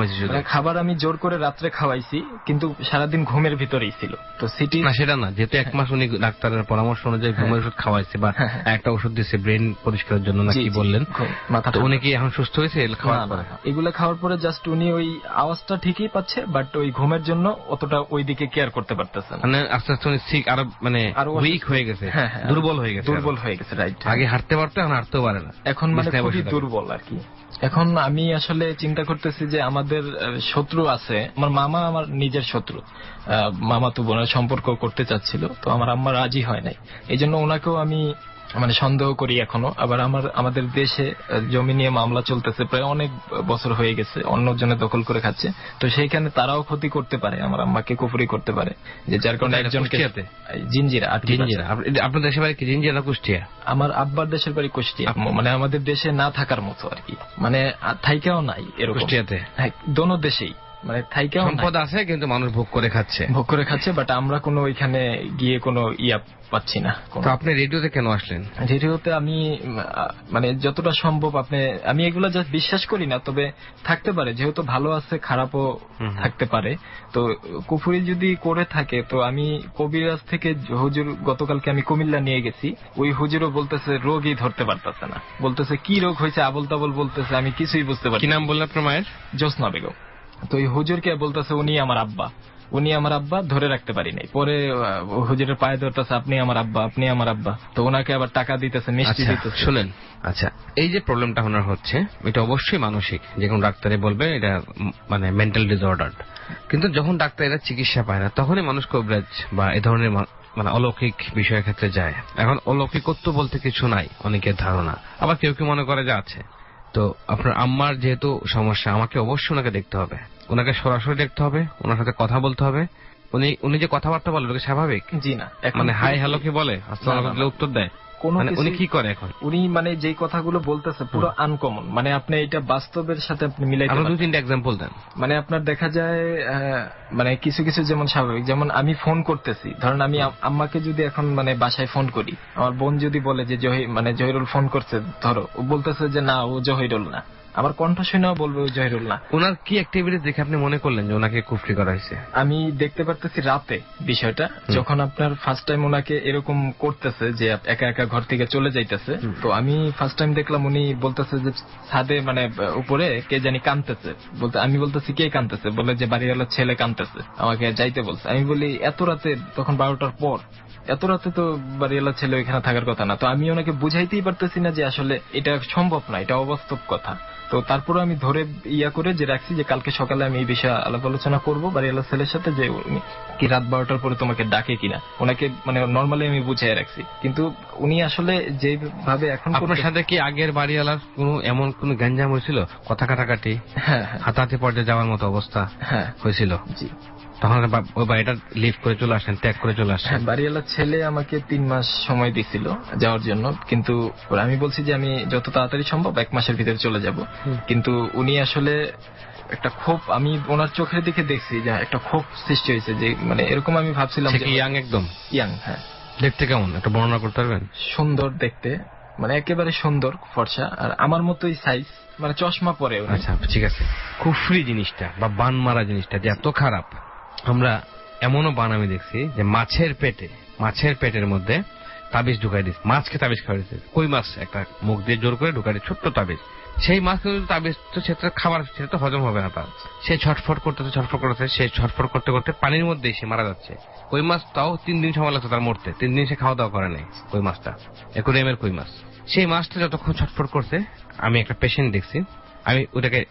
খাবার আমি জোর করে রাত্রে খাওয়াইছি, কিন্তু সারাদিন ঘুমের ভিতরেই ছিল। তো সিটি না, সেটা না, যেহেতু এক মাস উনি ডাক্তারের পরামর্শ অনুযায়ী ঘুমের ওষুধ খাওয়াইছে বা একটা ওষুধ দিচ্ছে ব্রেন পরিষ্কারের জন্য নাকি বললেন, তো উনি কি এখন সুস্থ হয়েছে খাওয়ার পরে? এগুলো খাওয়ার পরে জাস্ট উনি ওই আওয়াজটা ঠিকই পাচ্ছে, বাট ওই ঘুমের জন্য অতটা ওই দিকে কেয়ার করতে পারতেছে না। মানে আস্তে আস্তে উনি সিক আরো মানে উইক হয়ে গেছে, দুর্বল হয়ে গেছে। দুর্বল হয়ে গেছে, রাইট। আগে হাঁটতে পারতো, এখন হাঁটতেও পারে না, এখন মানে খুবই দুর্বল আর কি। এখন আমি আসলে চিন্তা করতেছি যে আমাদের শত্রু আছে, আমার মামা আমার নিজের শত্রু, মামা তো বোনের সম্পর্ক করতে চাচ্ছিল, তো আমার আম্মা রাজি হয় নাই। এই জন্য ওনাকেও আমি মানে সন্দেহ করি এখনো। আবার আমার আমাদের দেশে জমি নিয়ে মামলা চলতেছে, প্রায় অনেক বছর হয়ে গেছে, অন্যজনে দখল করে খাচ্ছে। তো সেইখানে তারাও ক্ষতি করতে পারে, আমার আম্মাকে কুফরি করতে পারে, যে যার কারণে একজনকে জিঞ্জিরা। জিঞ্জিরা আপনার দেশের বাড়ি কি জিঞ্জিরা কুষ্টিয়া? আমার আব্বার দেশের বাড়ি কুষ্টিয়া, মানে আমাদের দেশে না থাকার মতো আর কি, মানে থাইকাও নাই এরকম। কুষ্টিয়াতে হ্যাঁ, দোনো দেশেই মানে থাইকাও সম্পদ আছে, কিন্তু মানুষ ভোগ করে খাচ্ছে, ভোগ করে খাচ্ছে, বাট আমরা কোনো ওইখানে গিয়ে কোনো ইয়া পাচ্ছি না। তো আপনি রেডিওতে কেন আসলেন? রেডিওতে আমি মানে যতটা সম্ভব, আপনি আমি এগুলা জাস্ট বিশ্বাস করি না, তবে থাকতে পারে, যেহেতু ভালো আছে খারাপও থাকতে পারে। তো কুফরি যদি করে থাকে, তো আমি কবিরাজ থেকে হুজুর গতকালকে আমি কুমিল্লা নিয়ে গেছি, ওই হুজুরও বলতেছে রোগই ধরতে পারতেছে না, বলতেছে কি রোগ হয়েছে আবল তাবল বলতেছে, আমি কিছুই বুঝতে পারি। কি নাম বললেন আপনার মায়ের? জোসনা বেগম। তো ওই হুজুরকে বলতেছে উনি আমার আব্বা, উনি আমার আব্বা, ধরে রাখতে পারি নাই। পরে হুজুরের পায়ে ধরতেছে আপনি আমার আব্বা, আপনি আমার আব্বা। তো ওনাকে আবার টাকা দিতেছে, মিষ্টি দিতেছে। শুনেন, আচ্ছা, এই যে প্রবলেমটা ওনার হচ্ছে, এটা অবশ্যই মানসিক, যে কোনো ডাক্তারে বলবে এটা মানে মেন্টাল ডিসঅর্ডার। কিন্তু যখন ডাক্তার এটা চিকিৎসা পায় না, তখনই মানুষ কবিরাজ বা এ ধরনের মানে অলৌকিক বিষয়ের ক্ষেত্রে যায়। এখন অলৌকিকত্ব বলতে কিছু নাই অনেকের ধারণা, আবার কেউ কেউ মনে করে যে আছে। তো আপনার আম্মার যেহেতু সমস্যা, আমাকে অবশ্যই ওনাকে দেখতে হবে, ওনাকে সরাসরি দেখতে হবে, ওনার সাথে কথা বলতে হবে। উনি উনি যে কথাবার্তা বলে ওটা স্বাভাবিক? জি না, মানে হাই হ্যালো কি বলে, আসসালামু উত্তর দেয়, মানে উনি কি করে এখন? উনি মানে যে কথাগুলো বলতেছে পুরো আনকমন, মানে আপনি এটা বাস্তবের সাথে আপনি মিলাইতে পারেন। দুই তিনটা এক্সাম্পল দেন। মানে আপনার দেখা যায় মানে কিছু কিছু যেমন স্বাভাবিক, যেমন আমি ফোন করতেছি, ধরেন আমি আম্মাকে যদি এখন মানে বাসায় ফোন করি, আমার বোন যদি বলে যে জহি মানে জহিরুল ফোন করছে, ধরো ও বলতেছে যে না ও জহিরুল না, আমার কণ্ঠ শুনেও বলবে ও জহিরুল না। ওনার কি অ্যাক্টিভিটি দেখে আপনি মনে করলেন যে ওনাকে কুফরি করা হয়েছে? আমি দেখতে পারতেছি রাতে বিষয়টা, যখন আপনার ফার্স্ট টাইম ওনাকে এরকম করতেছে যে একা একা ঘর থেকে চলে যাইতেছে, তো আমি ফার্স্ট টাইম দেখলাম উনি বলতেছে যে ছাদে মানে উপরে কে জানি কাঁদতেছে, বলতে আমি বলতেছি কে কাঁদতেছে, বলে যে বাড়িওয়ালার ছেলে কাঁদতেছে, আমাকে যাইতে বলছে। আমি বলি এত রাতে, তখন বারোটার পর, এত রাতে তো বাড়িওয়ালার ছেলে ওইখানে থাকার কথা না। তো আমি ওনাকে বুঝাইতেই পারতেছি না যে আসলে এটা সম্ভব না, এটা অবাস্তব কথা। তো তারপরে আমি ধরে ইয়া করে যে রাখছি যে কালকে সকালে আমি এই বিষয়ে আলাপ আলোচনা করবো বাড়িওয়ালার ছেলের সাথে, যে কি রাত বারোটার পরে তোমাকে ডাকে কিনা। ওনাকে মানে নর্মালি আমি বুঝাই রাখছি, কিন্তু উনি আসলে যেভাবে এখন। আপনার সাথে কি আগের বাড়িওয়ালার কোন এমন কোন গ্যাঞ্জাম হয়েছিল, কথা কাটাকাটি, হ্যাঁ হাতাহাতি পর্যায়ে যাওয়ার মতো অবস্থা হ্যাঁ হয়েছিল? জি। তখন ওই বাড়িটা লিভ করে চলে আসেন, ত্যাগ করে চলে আসেন? বাড়িওয়ালার ছেলে আমাকে তিন মাস সময় দিছিল যাওয়ার জন্য, কিন্তু আমি বলছি যে আমি যত তাড়াতাড়ি সম্ভব এক মাসের ভিতরে চলে যাব। কিন্তু উনি আসলে একটা ক্ষোভ, আমি ওনার চোখের দিকে দেখছি যে একটা ক্ষোভ সৃষ্টি হয়েছে, যে মানে এরকম আমি ভাবছিলাম যে ইয়াং, একদম ইয়াং। হ্যাঁ। দেখতে কেমন, একটা বর্ণনা করতে পারবেন? সুন্দর দেখতে, মানে একেবারে সুন্দর, ফর্সা, আর আমার মতোই সাইজ, মানে চশমা পরে। আচ্ছা ঠিক আছে। কুফরি জিনিসটা বা বান মারা জিনিসটা যে এত খারাপ, আমরা এমনও বান আমি দেখছি যে মাছের পেটে মাছের পেটের মধ্যে তাবিজ ঢুকাই দিচ্ছে, মাছকে তাবিজ খাওয়া দিচ্ছে, কই মাছ একটা মুখ দিয়ে জোর করে ঢুকাই দিচ্ছে, ছোট্ট তাবিজ। সেই মাছ কিন্তু তাবিজ তো সেটা খাবার, সেটা তো হজম হবে না তার। সে ছটফট করতেছে ছটফট করতেছে সে ছটফট করতে করতে পানির মধ্যেই সে মারা যাচ্ছে। কই মাছ তাও তিন দিন সময় লাগছে তার মরতে, তিন দিন সে খাওয়া দাওয়া করে নাই। কই মাছটা অ্যাকোয়ারিয়ামের কই মাছ, সেই মাছটা যতক্ষণ ছটফট করছে, আমি একটা পেশেন্ট দেখছি, আমি ওটাকে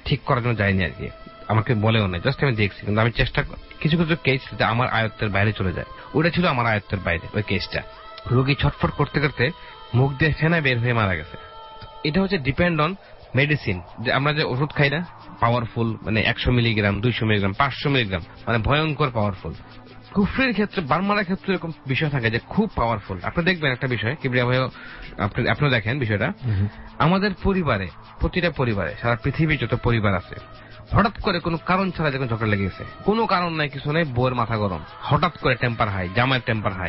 ঠিক করার জন্য যাইনি আর কি, আমাকে বলেও না, জাস্ট আমি দেখছি। কিন্তু আমি চেষ্টা, কিছু কিছু কেস আমার আয়ত্তের বাইরে চলে যায়, ওটা ছিল আমার আয়ত্তের বাইরে ওই কেসটা। রোগী ছটফট করতে করতে মুখ দিয়ে ফেনা বের হয়ে মারা গেছে। এটা হচ্ছে ডিপেন্ড অন মেডিসিন, যে আমরা যে ওষুধ খাই না পাওয়ারফুল, মানে একশো মিলিগ্রাম দুইশো মিলিগ্রাম পাঁচশো মিলিগ্রাম, মানে ভয়ঙ্কর পাওয়ারফুল। কুফরির ক্ষেত্রে, বার্মার ক্ষেত্রে এরকম বিষয় থাকে যে খুব পাওয়ারফুল। আপনি দেখবেন একটা বিষয়, কিবরিয়া ভাই আপনি দেখেন বিষয়টা, আমাদের পরিবারে, প্রতিটা পরিবারে, সারা পৃথিবীর যত পরিবার আছে, হঠাৎ করে কোনো কারণ ছাড়া যখন ঝগড়া লেগে গেছে, কোনো কারণ নাই, কিছু নেই, বউয়ের মাথা গরম, হঠাৎ করে টেম্পার হাই, জামাইয়ের টেম্পার হাই,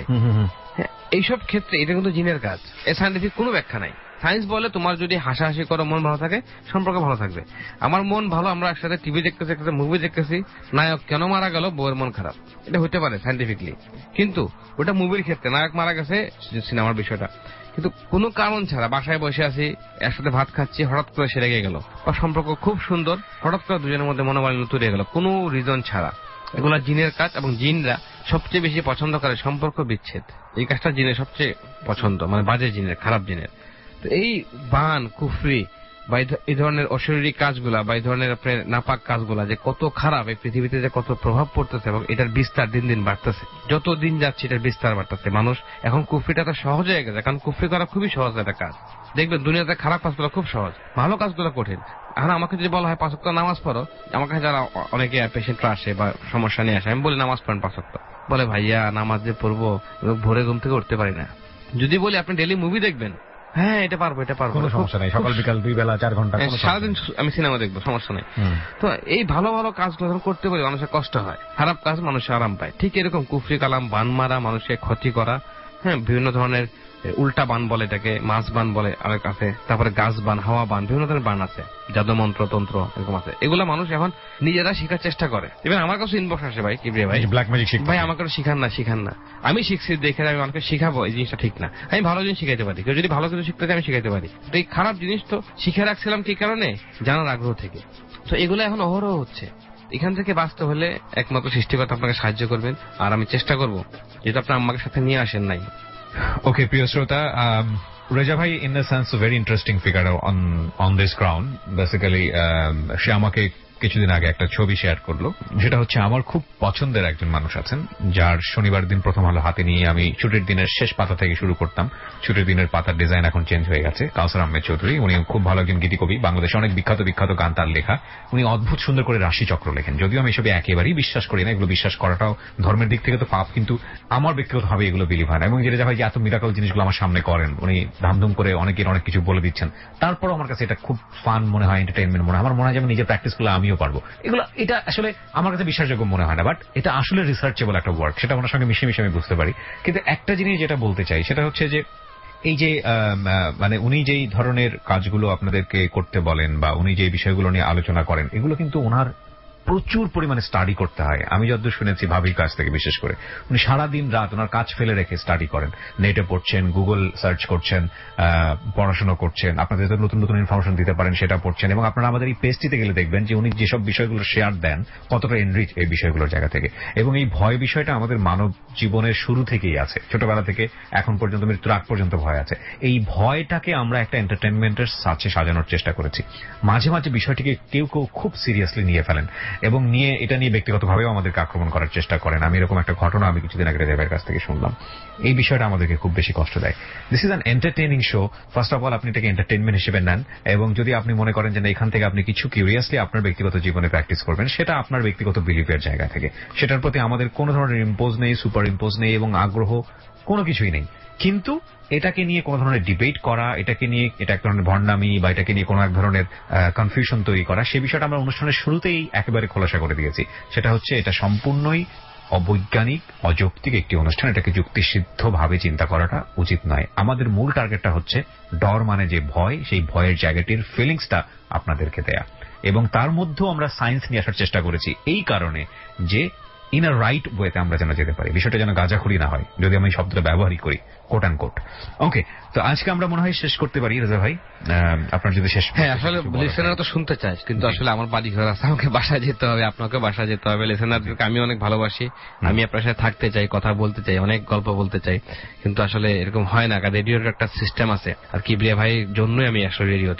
এইসব ক্ষেত্রে এটা কিন্তু জিনের কাজ, এর সাইন্টিফিক কোনো ব্যাখ্যা নাই। সায়েন্স বলে তোমার যদি হাসাহাসি করো, মন ভালো থাকে, সম্পর্ক ভালো থাকবে। আমার মন ভালো, আমরা একসাথে টিভি দেখতেছি, একসাথে মুভি দেখতেছি, নায়ক কেন মারা গেল, বউয়ের মন খারাপ, এটা হতে পারে সাইন্টিফিকলি। কিন্তু ওটা মুভির ক্ষেত্রে, নায়ক মারা গেছে সিনেমার বিষয়টা, কিন্তু কোনো কারণ ছাড়া বাসায় বসে আছি, একসাথে ভাত খাচ্ছি, হঠাৎ করে সে রেগে গেল, বা সম্পর্ক খুব সুন্দর, হঠাৎ করে দুজনের মধ্যে মনোমালিন্য তৈরি হয়ে গেল, কোনো রিজন ছাড়া, এগুলা জিনের কাজ। এবং জিনরা সবচেয়ে বেশি পছন্দ করে সম্পর্ক বিচ্ছেদ, এই কাজটা জিনের সবচেয়ে পছন্দ, মানে বাজে জিনের, খারাপ জিনের। তো এই বান, কুফরি বা এই ধরনের অশরীরিক কাজগুলা বা এই ধরনের আপনার নাপাক কাজগুলা যে কত খারাপ, এই পৃথিবীতে যে কত প্রভাব পড়তেছে, এবং এটার বিস্তার দিন দিন বাড়তেছে, যত দিন যাচ্ছে এটার বিস্তার বাড়তেছে। মানুষ এখন কুফরিটা তো সহজ হয়ে গেছে, কারণ কুফরি করা খুবই সহজ একটা কাজ। দেখবেন দুনিয়াতে খারাপ কাজগুলো খুব সহজ, ভালো কাজগুলো কঠিন। আর আমাকে যদি বলা হয় পাঁচ ওয়াক্ত নামাজ পড়ো, আমার কাছে যারা অনেকে পেশেন্টরা আসে বা সমস্যা নিয়ে আসে, আমি বলি নামাজ পড়েন পাঁচ ওয়াক্ত, বলে ভাইয়া নামাজ যে পড়বো, ভোরে ঘুম থেকে উঠতে পারি না। যদি বলি আপনি ডেইলি মুভি দেখবেন, হ্যাঁ এটা পারবো, এটা পারবো, কোনো সমস্যা নেই, সকাল বিকাল দুই বেলা চার ঘন্টা সারাদিন আমি সিনেমা দেখবো, সমস্যা নেই। তো এই ভালো ভালো কাজগুলো যখন করতে পারি মানুষের কষ্ট হয়, খারাপ কাজ মানুষের আরাম পায়। ঠিক এরকম কুফরি কালাম, বান মারা, মানুষের ক্ষতি করা, হ্যাঁ বিভিন্ন ধরনের উল্টা বান বলে, এটাকে মাছ বান বলে আরেক আছে, তারপরে গাছ বান, হাওয়া বান, বিভিন্ন ধরনের বান আছে, জাদু মন্ত্র তন্ত্র এরকম আছে। এগুলা মানুষ এখন নিজেরা শেখার চেষ্টা করে। এবং আমার কাছে ইনবক্স আসে, ভাই কিবরিয়া ভাই ব্ল্যাক ম্যাজিক শিখ, ভাই আমাকে শিখান না, শিখান না। আমি শিখছি দেখে, আমি আমাকে শিখাবো, এই জিনিসটা ঠিক না। আমি ভালো জিনিস শিখাইতে পারি, কেউ যদি ভালো কিছু শিখতে চাই আমি শিখাইতে পারি। তো এই খারাপ জিনিস তো শিখে রাখছিলাম কি কারণে, জানার আগ্রহ থেকে। তো এগুলো এখন অহরহ হচ্ছে। এখান থেকে বাঁচতে হলে একমাত্র সৃষ্টিকর্তা আপনাকে সাহায্য করবেন, আর আমি চেষ্টা করবো, যেটা আপনার আমাকে সাথে নিয়ে আসেন নাই। ওকে, প্রিয় শ্রোতা, রেজা ভাই in the sense very interesting figure on on this ground. Basically সে আমাকে কিছুদিন আগে একটা ছবি শেয়ার করলো, যেটা হচ্ছে আমার খুব পছন্দের একজন মানুষ আছেন, যার শনিবার দিন প্রথম আলো হাতে নিয়ে আমি ছুটির দিনের শেষ পাতা থেকে শুরু করতাম। ছুটির দিনের পাতার ডিজাইন এখন চেঞ্জ হয়ে গেছে। কাউসার আহমেদ চৌধুরী, উনি খুব ভালো একজন গীতিকবি, বাংলাদেশে অনেক বিখ্যাত বিখ্যাত গান তার লেখা। উনি অদ্ভুত সুন্দর করে রাশিচক্র লেখেন, যদিও আমি এসবে একেবারেই বিশ্বাস করি না। এগুলো বিশ্বাস করাটাও ধর্মের দিক থেকে তো পাপ, কিন্তু আমার ব্যক্তিগতভাবে এগুলো বিলিভ হয় না। এবং যেটা ভাই যে এত মিরাকল জিনিসগুলো আমার সামনে করেন, উনি ধামধুম করে অনেকের অনেক কিছু বলে দিচ্ছেন, তারপরও আমার কাছে এটা খুব ফান মনে হয়, এন্টারটেইনমেন্ট মনে হয়। আমার মনে হয় যে আমি নিজের প্র্যাকটিস করলে আমিও পারবো। এগুলো এটা আসলে আমার কাছে বিশ্বাসযোগ্য মনে হয় না, বাট এটা আসলে রিসার্চেবল একটা ওয়ার্ক, সেটা ওনার সঙ্গে মিশে মিশে আমি বুঝতে পারি। কিন্তু একটা জিনিস যেটা বলতে চাই সেটা হচ্ছে যে এই যে মানে উনি যেই ধরনের কাজগুলো আপনাদেরকে করতে বলেন বা উনি যে বিষয়গুলো নিয়ে আলোচনা করেন, এগুলো কিন্তু ওনার প্রচুর পরিমাণে স্টাডি করতে হয়। আমি যতদূর শুনেছি ভাবির কাছ থেকে, বিশেষ করে উনি সারাদিন রাত ওনার কাজ ফেলে রেখে স্টাডি করেন, নেটে পড়ছেন, গুগল সার্চ করছেন, পড়াশোনা করছেন, আপনাদের যত নতুন নতুন ইনফরমেশন দিতে পারেন সেটা পড়ছেন। এবং আপনারা আমাদের এই পেজটিতে গেলে দেখবেন যে উনি যেসব বিষয়গুলো শেয়ার দেন কতটা এনরিচ এই বিষয়গুলোর জায়গা থেকে। এবং এই ভয় বিষয়টা আমাদের মানব জীবনের শুরু থেকেই আছে, ছোটবেলা থেকে এখন পর্যন্ত, মৃত্যুর আগ পর্যন্ত ভয় আছে। এই ভয়টাকে আমরা একটা এন্টারটেনমেন্টের সাথে সাজানোর চেষ্টা করেছি। মাঝে মাঝে বিষয়টিকে কেউ কেউ খুব সিরিয়াসলি নিয়ে ফেলেন এবং নিয়ে এটা নিয়ে ব্যক্তিগতভাবেও আমাদেরকে আক্রমণ করার চেষ্টা করেন। আমি এরকম একটা ঘটনা আমি কিছুদিন আগে রেজাবের কাছ থেকে শুনলাম। এই বিষয়টা আমাদেরকে খুব বেশি কষ্ট দেয়। This is an entertaining show. First of all আপনি এটাকে এন্টারটেইনমেন্ট হিসেবে নেন, এবং যদি আপনি মনে করেন যে এখান থেকে আপনি কিছু কিউরিয়াসলি আপনার ব্যক্তিগত জীবনে প্র্যাকটিস করবেন, সেটা আপনার ব্যক্তিগত বিলিফের জায়গা থেকে। সেটার প্রতি আমাদের কোনো ধরনের ইম্পোজ নেই, সুপার ইম্পোজ নেই এবং আগ্রহ কোনো কিছুই নেই। কিন্তু এটাকে নিয়ে কোন ধরনের ডিবেট করা, এটাকে নিয়ে এটা এক ধরনের ভণ্ডামি বা এটাকে নিয়ে কোন এক ধরনের কনফিউশন তৈরি করা, সে বিষয়টা আমরা অনুষ্ঠানের শুরুতেই একেবারে খোলাসা করে দিয়েছি। সেটা হচ্ছে এটা সম্পূর্ণই অবৈজ্ঞানিক, অযৌক্তিক একটি অনুষ্ঠান। এটাকে যুক্তিসিদ্ধভাবে চিন্তা করাটা উচিত নয়। আমাদের মূল টার্গেটটা হচ্ছে ডর মানে যে ভয়, সেই ভয়ের জায়গাটির ফিলিংসটা আপনাদেরকে দেয়া, এবং তার মধ্যেও আমরা সায়েন্স নিয়ে আসার চেষ্টা করেছি এই কারণে যে ইন আ রাইট ওয়েতে আমরা যেন যেতে পারি, বিষয়টা যেন গাঁজাখুরি না হয়, যদি আমি শব্দটা ব্যবহারই করি কোট অ্যান্ড কোট। ওকে, তো আজকে আমরা মনে হয় শেষ করতে পারি রেজা ভাই, আপনার যদি শেষ। হ্যাঁ, আসলে লিসেনার তো শুনতে চাই, কিন্তু আসলে আমার বাড়ি ঘর আছে, আমাকে বাসা যেতে হবে, আপনাকে বাসা যেতে হবে। লিসেনারদেরকে আমি অনেক ভালোবাসি, আমি আপনার সাথে থাকতে চাই, কথা বলতে চাই, অনেক গল্প বলতে চাই, কিন্তু আসলে এরকম হয় না। রেডিওর একটা সিস্টেম আছে, আর কিবরিয়া ভাইয়ের জন্যই আমি আসলে রেডিওতে।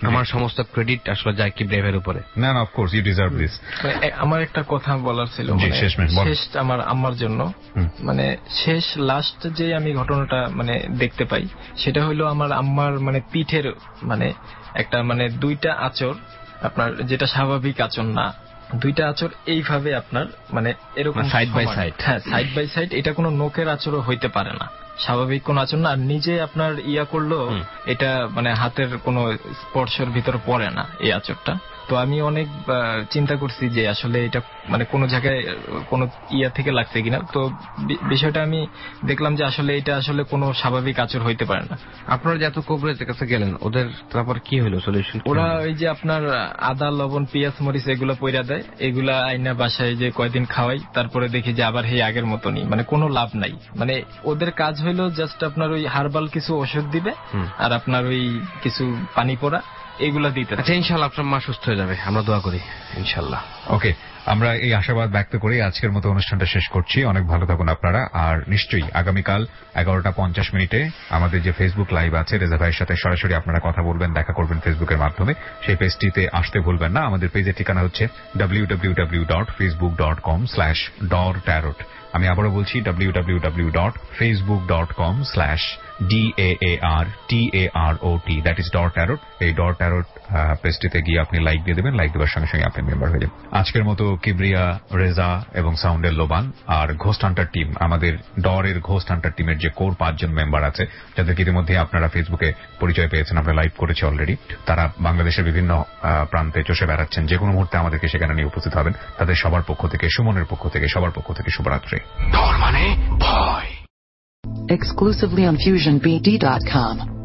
আমার সমস্ত ক্রেডিট আসলে যায় কিবরিয়া ভাইয়ের উপরে। না না, অফকোর্স ইউ ডিজার্ভ দিস। আমার একটা কথা বলার ছিল, শেষ আমার আম্মার জন্য, মানে শেষ লাস্ট যে আমি ঘটনাটা মানে দেখতে পাই সেটা হলো আমার আম্মার মানে পিঠের মানে একটা মানে দুইটা আঁচড়, আপনার যেটা স্বাভাবিক আঁচড় না, দুইটা আঁচড় এইভাবে আপনার মানে এরকম সাইড বাই সাইড, হ্যাঁ সাইড বাই সাইড, এটা কোনো নোকের আঁচড়ও হইতে পারে না, স্বাভাবিক কোন আচরণ না। আর নিজে আপনার ইয়া করলেও এটা মানে হাতের কোনো স্পর্শের ভিতরে পড়ে না এই আচরটা। তো আমি অনেক চিন্তা করছি যে আসলে এটা মানে কোন জায়গায় কোন ইয়া থেকে লাগছে কিনা। তো বিষয়টা আমি দেখলাম যে আসলে এটা আসলে কোনো স্বাভাবিক আচর হইতে পারে না। আপনারা যে এত কবরেজের কাছে গেলেন, ওদের তারপর কি হলো সলিউশন? ওরা ওই যে আপনার আদা লবণ পেঁয়াজ মরিচ এগুলা পয়রা দেয়, এগুলা আইনা বাসায় যে কয়দিন খাওয়াই, তারপরে দেখি যে আবার সেই আগের মতনই, মানে কোনো লাভ নাই। মানে ওদের কাজ হইলো জাস্ট আপনার ওই হার্বাল কিছু ওষুধ দিবে আর আপনার ওই কিছু পানি পোড়া এগুলা দিতে। আচ্ছা, ইনশাল্লাহ আপনার মা সুস্থ হয়ে যাবে, আমরা দোয়া করি ইনশাল্লাহ। ওকে, আমরা এই আশাবাদ ব্যক্ত করে আজকের মতো অনুষ্ঠানটা শেষ করছি। অনেক ভালো থাকুন আপনারা। আর নিশ্চয়ই আগামীকাল এগারোটা পঞ্চাশ মিনিটে আমাদের যে ফেসবুক লাইভ আছে, রেজা ভাইয়ের সাথে সরাসরি আপনারা কথা বলবেন, দেখা করবেন ফেসবুকের মাধ্যমে। সেই পেজটিতে আসতে ভুলবেন না। আমাদের পেজের ঠিকানা হচ্ছে W W W dot Facebook dot com slash Dor tarot. আমি আবারও বলছি W W W dot Facebook dot com slash D A A R T A R O T, that is Dor tarot. এই ডর ট্যারোট পেজটিতে গিয়ে আপনি লাইক দিয়ে দেবেন। লাইক দেওয়ার সঙ্গে সঙ্গে আপনি মেম্বার হয়ে যাবেন। আজকের মতো কিবরিয়া, রেজা এবং সাউন্ডের লোবান আর ঘোস্ট হান্টার টিম, আমাদের ডরের ঘোস্ট হান্টার টিমের যে কোর পাঁচজন মেম্বার আছে, যাদেরকে ইতিমধ্যে আপনারা ফেসবুকে পরিচয় পেয়েছেন, আমরা লাইভ করেছি অলরেডি। তারা বাংলাদেশের বিভিন্ন প্রান্তে চষে বেড়াচ্ছেন। যে কোনো মুহূর্তে আমাদেরকে সেখানে নিয়ে উপস্থিত হবেন। তাদের সবার পক্ষ থেকে, সুমনের পক্ষ থেকে, সবার পক্ষ থেকে শুভরাত্রি। Exclusively on fusion b d dot com.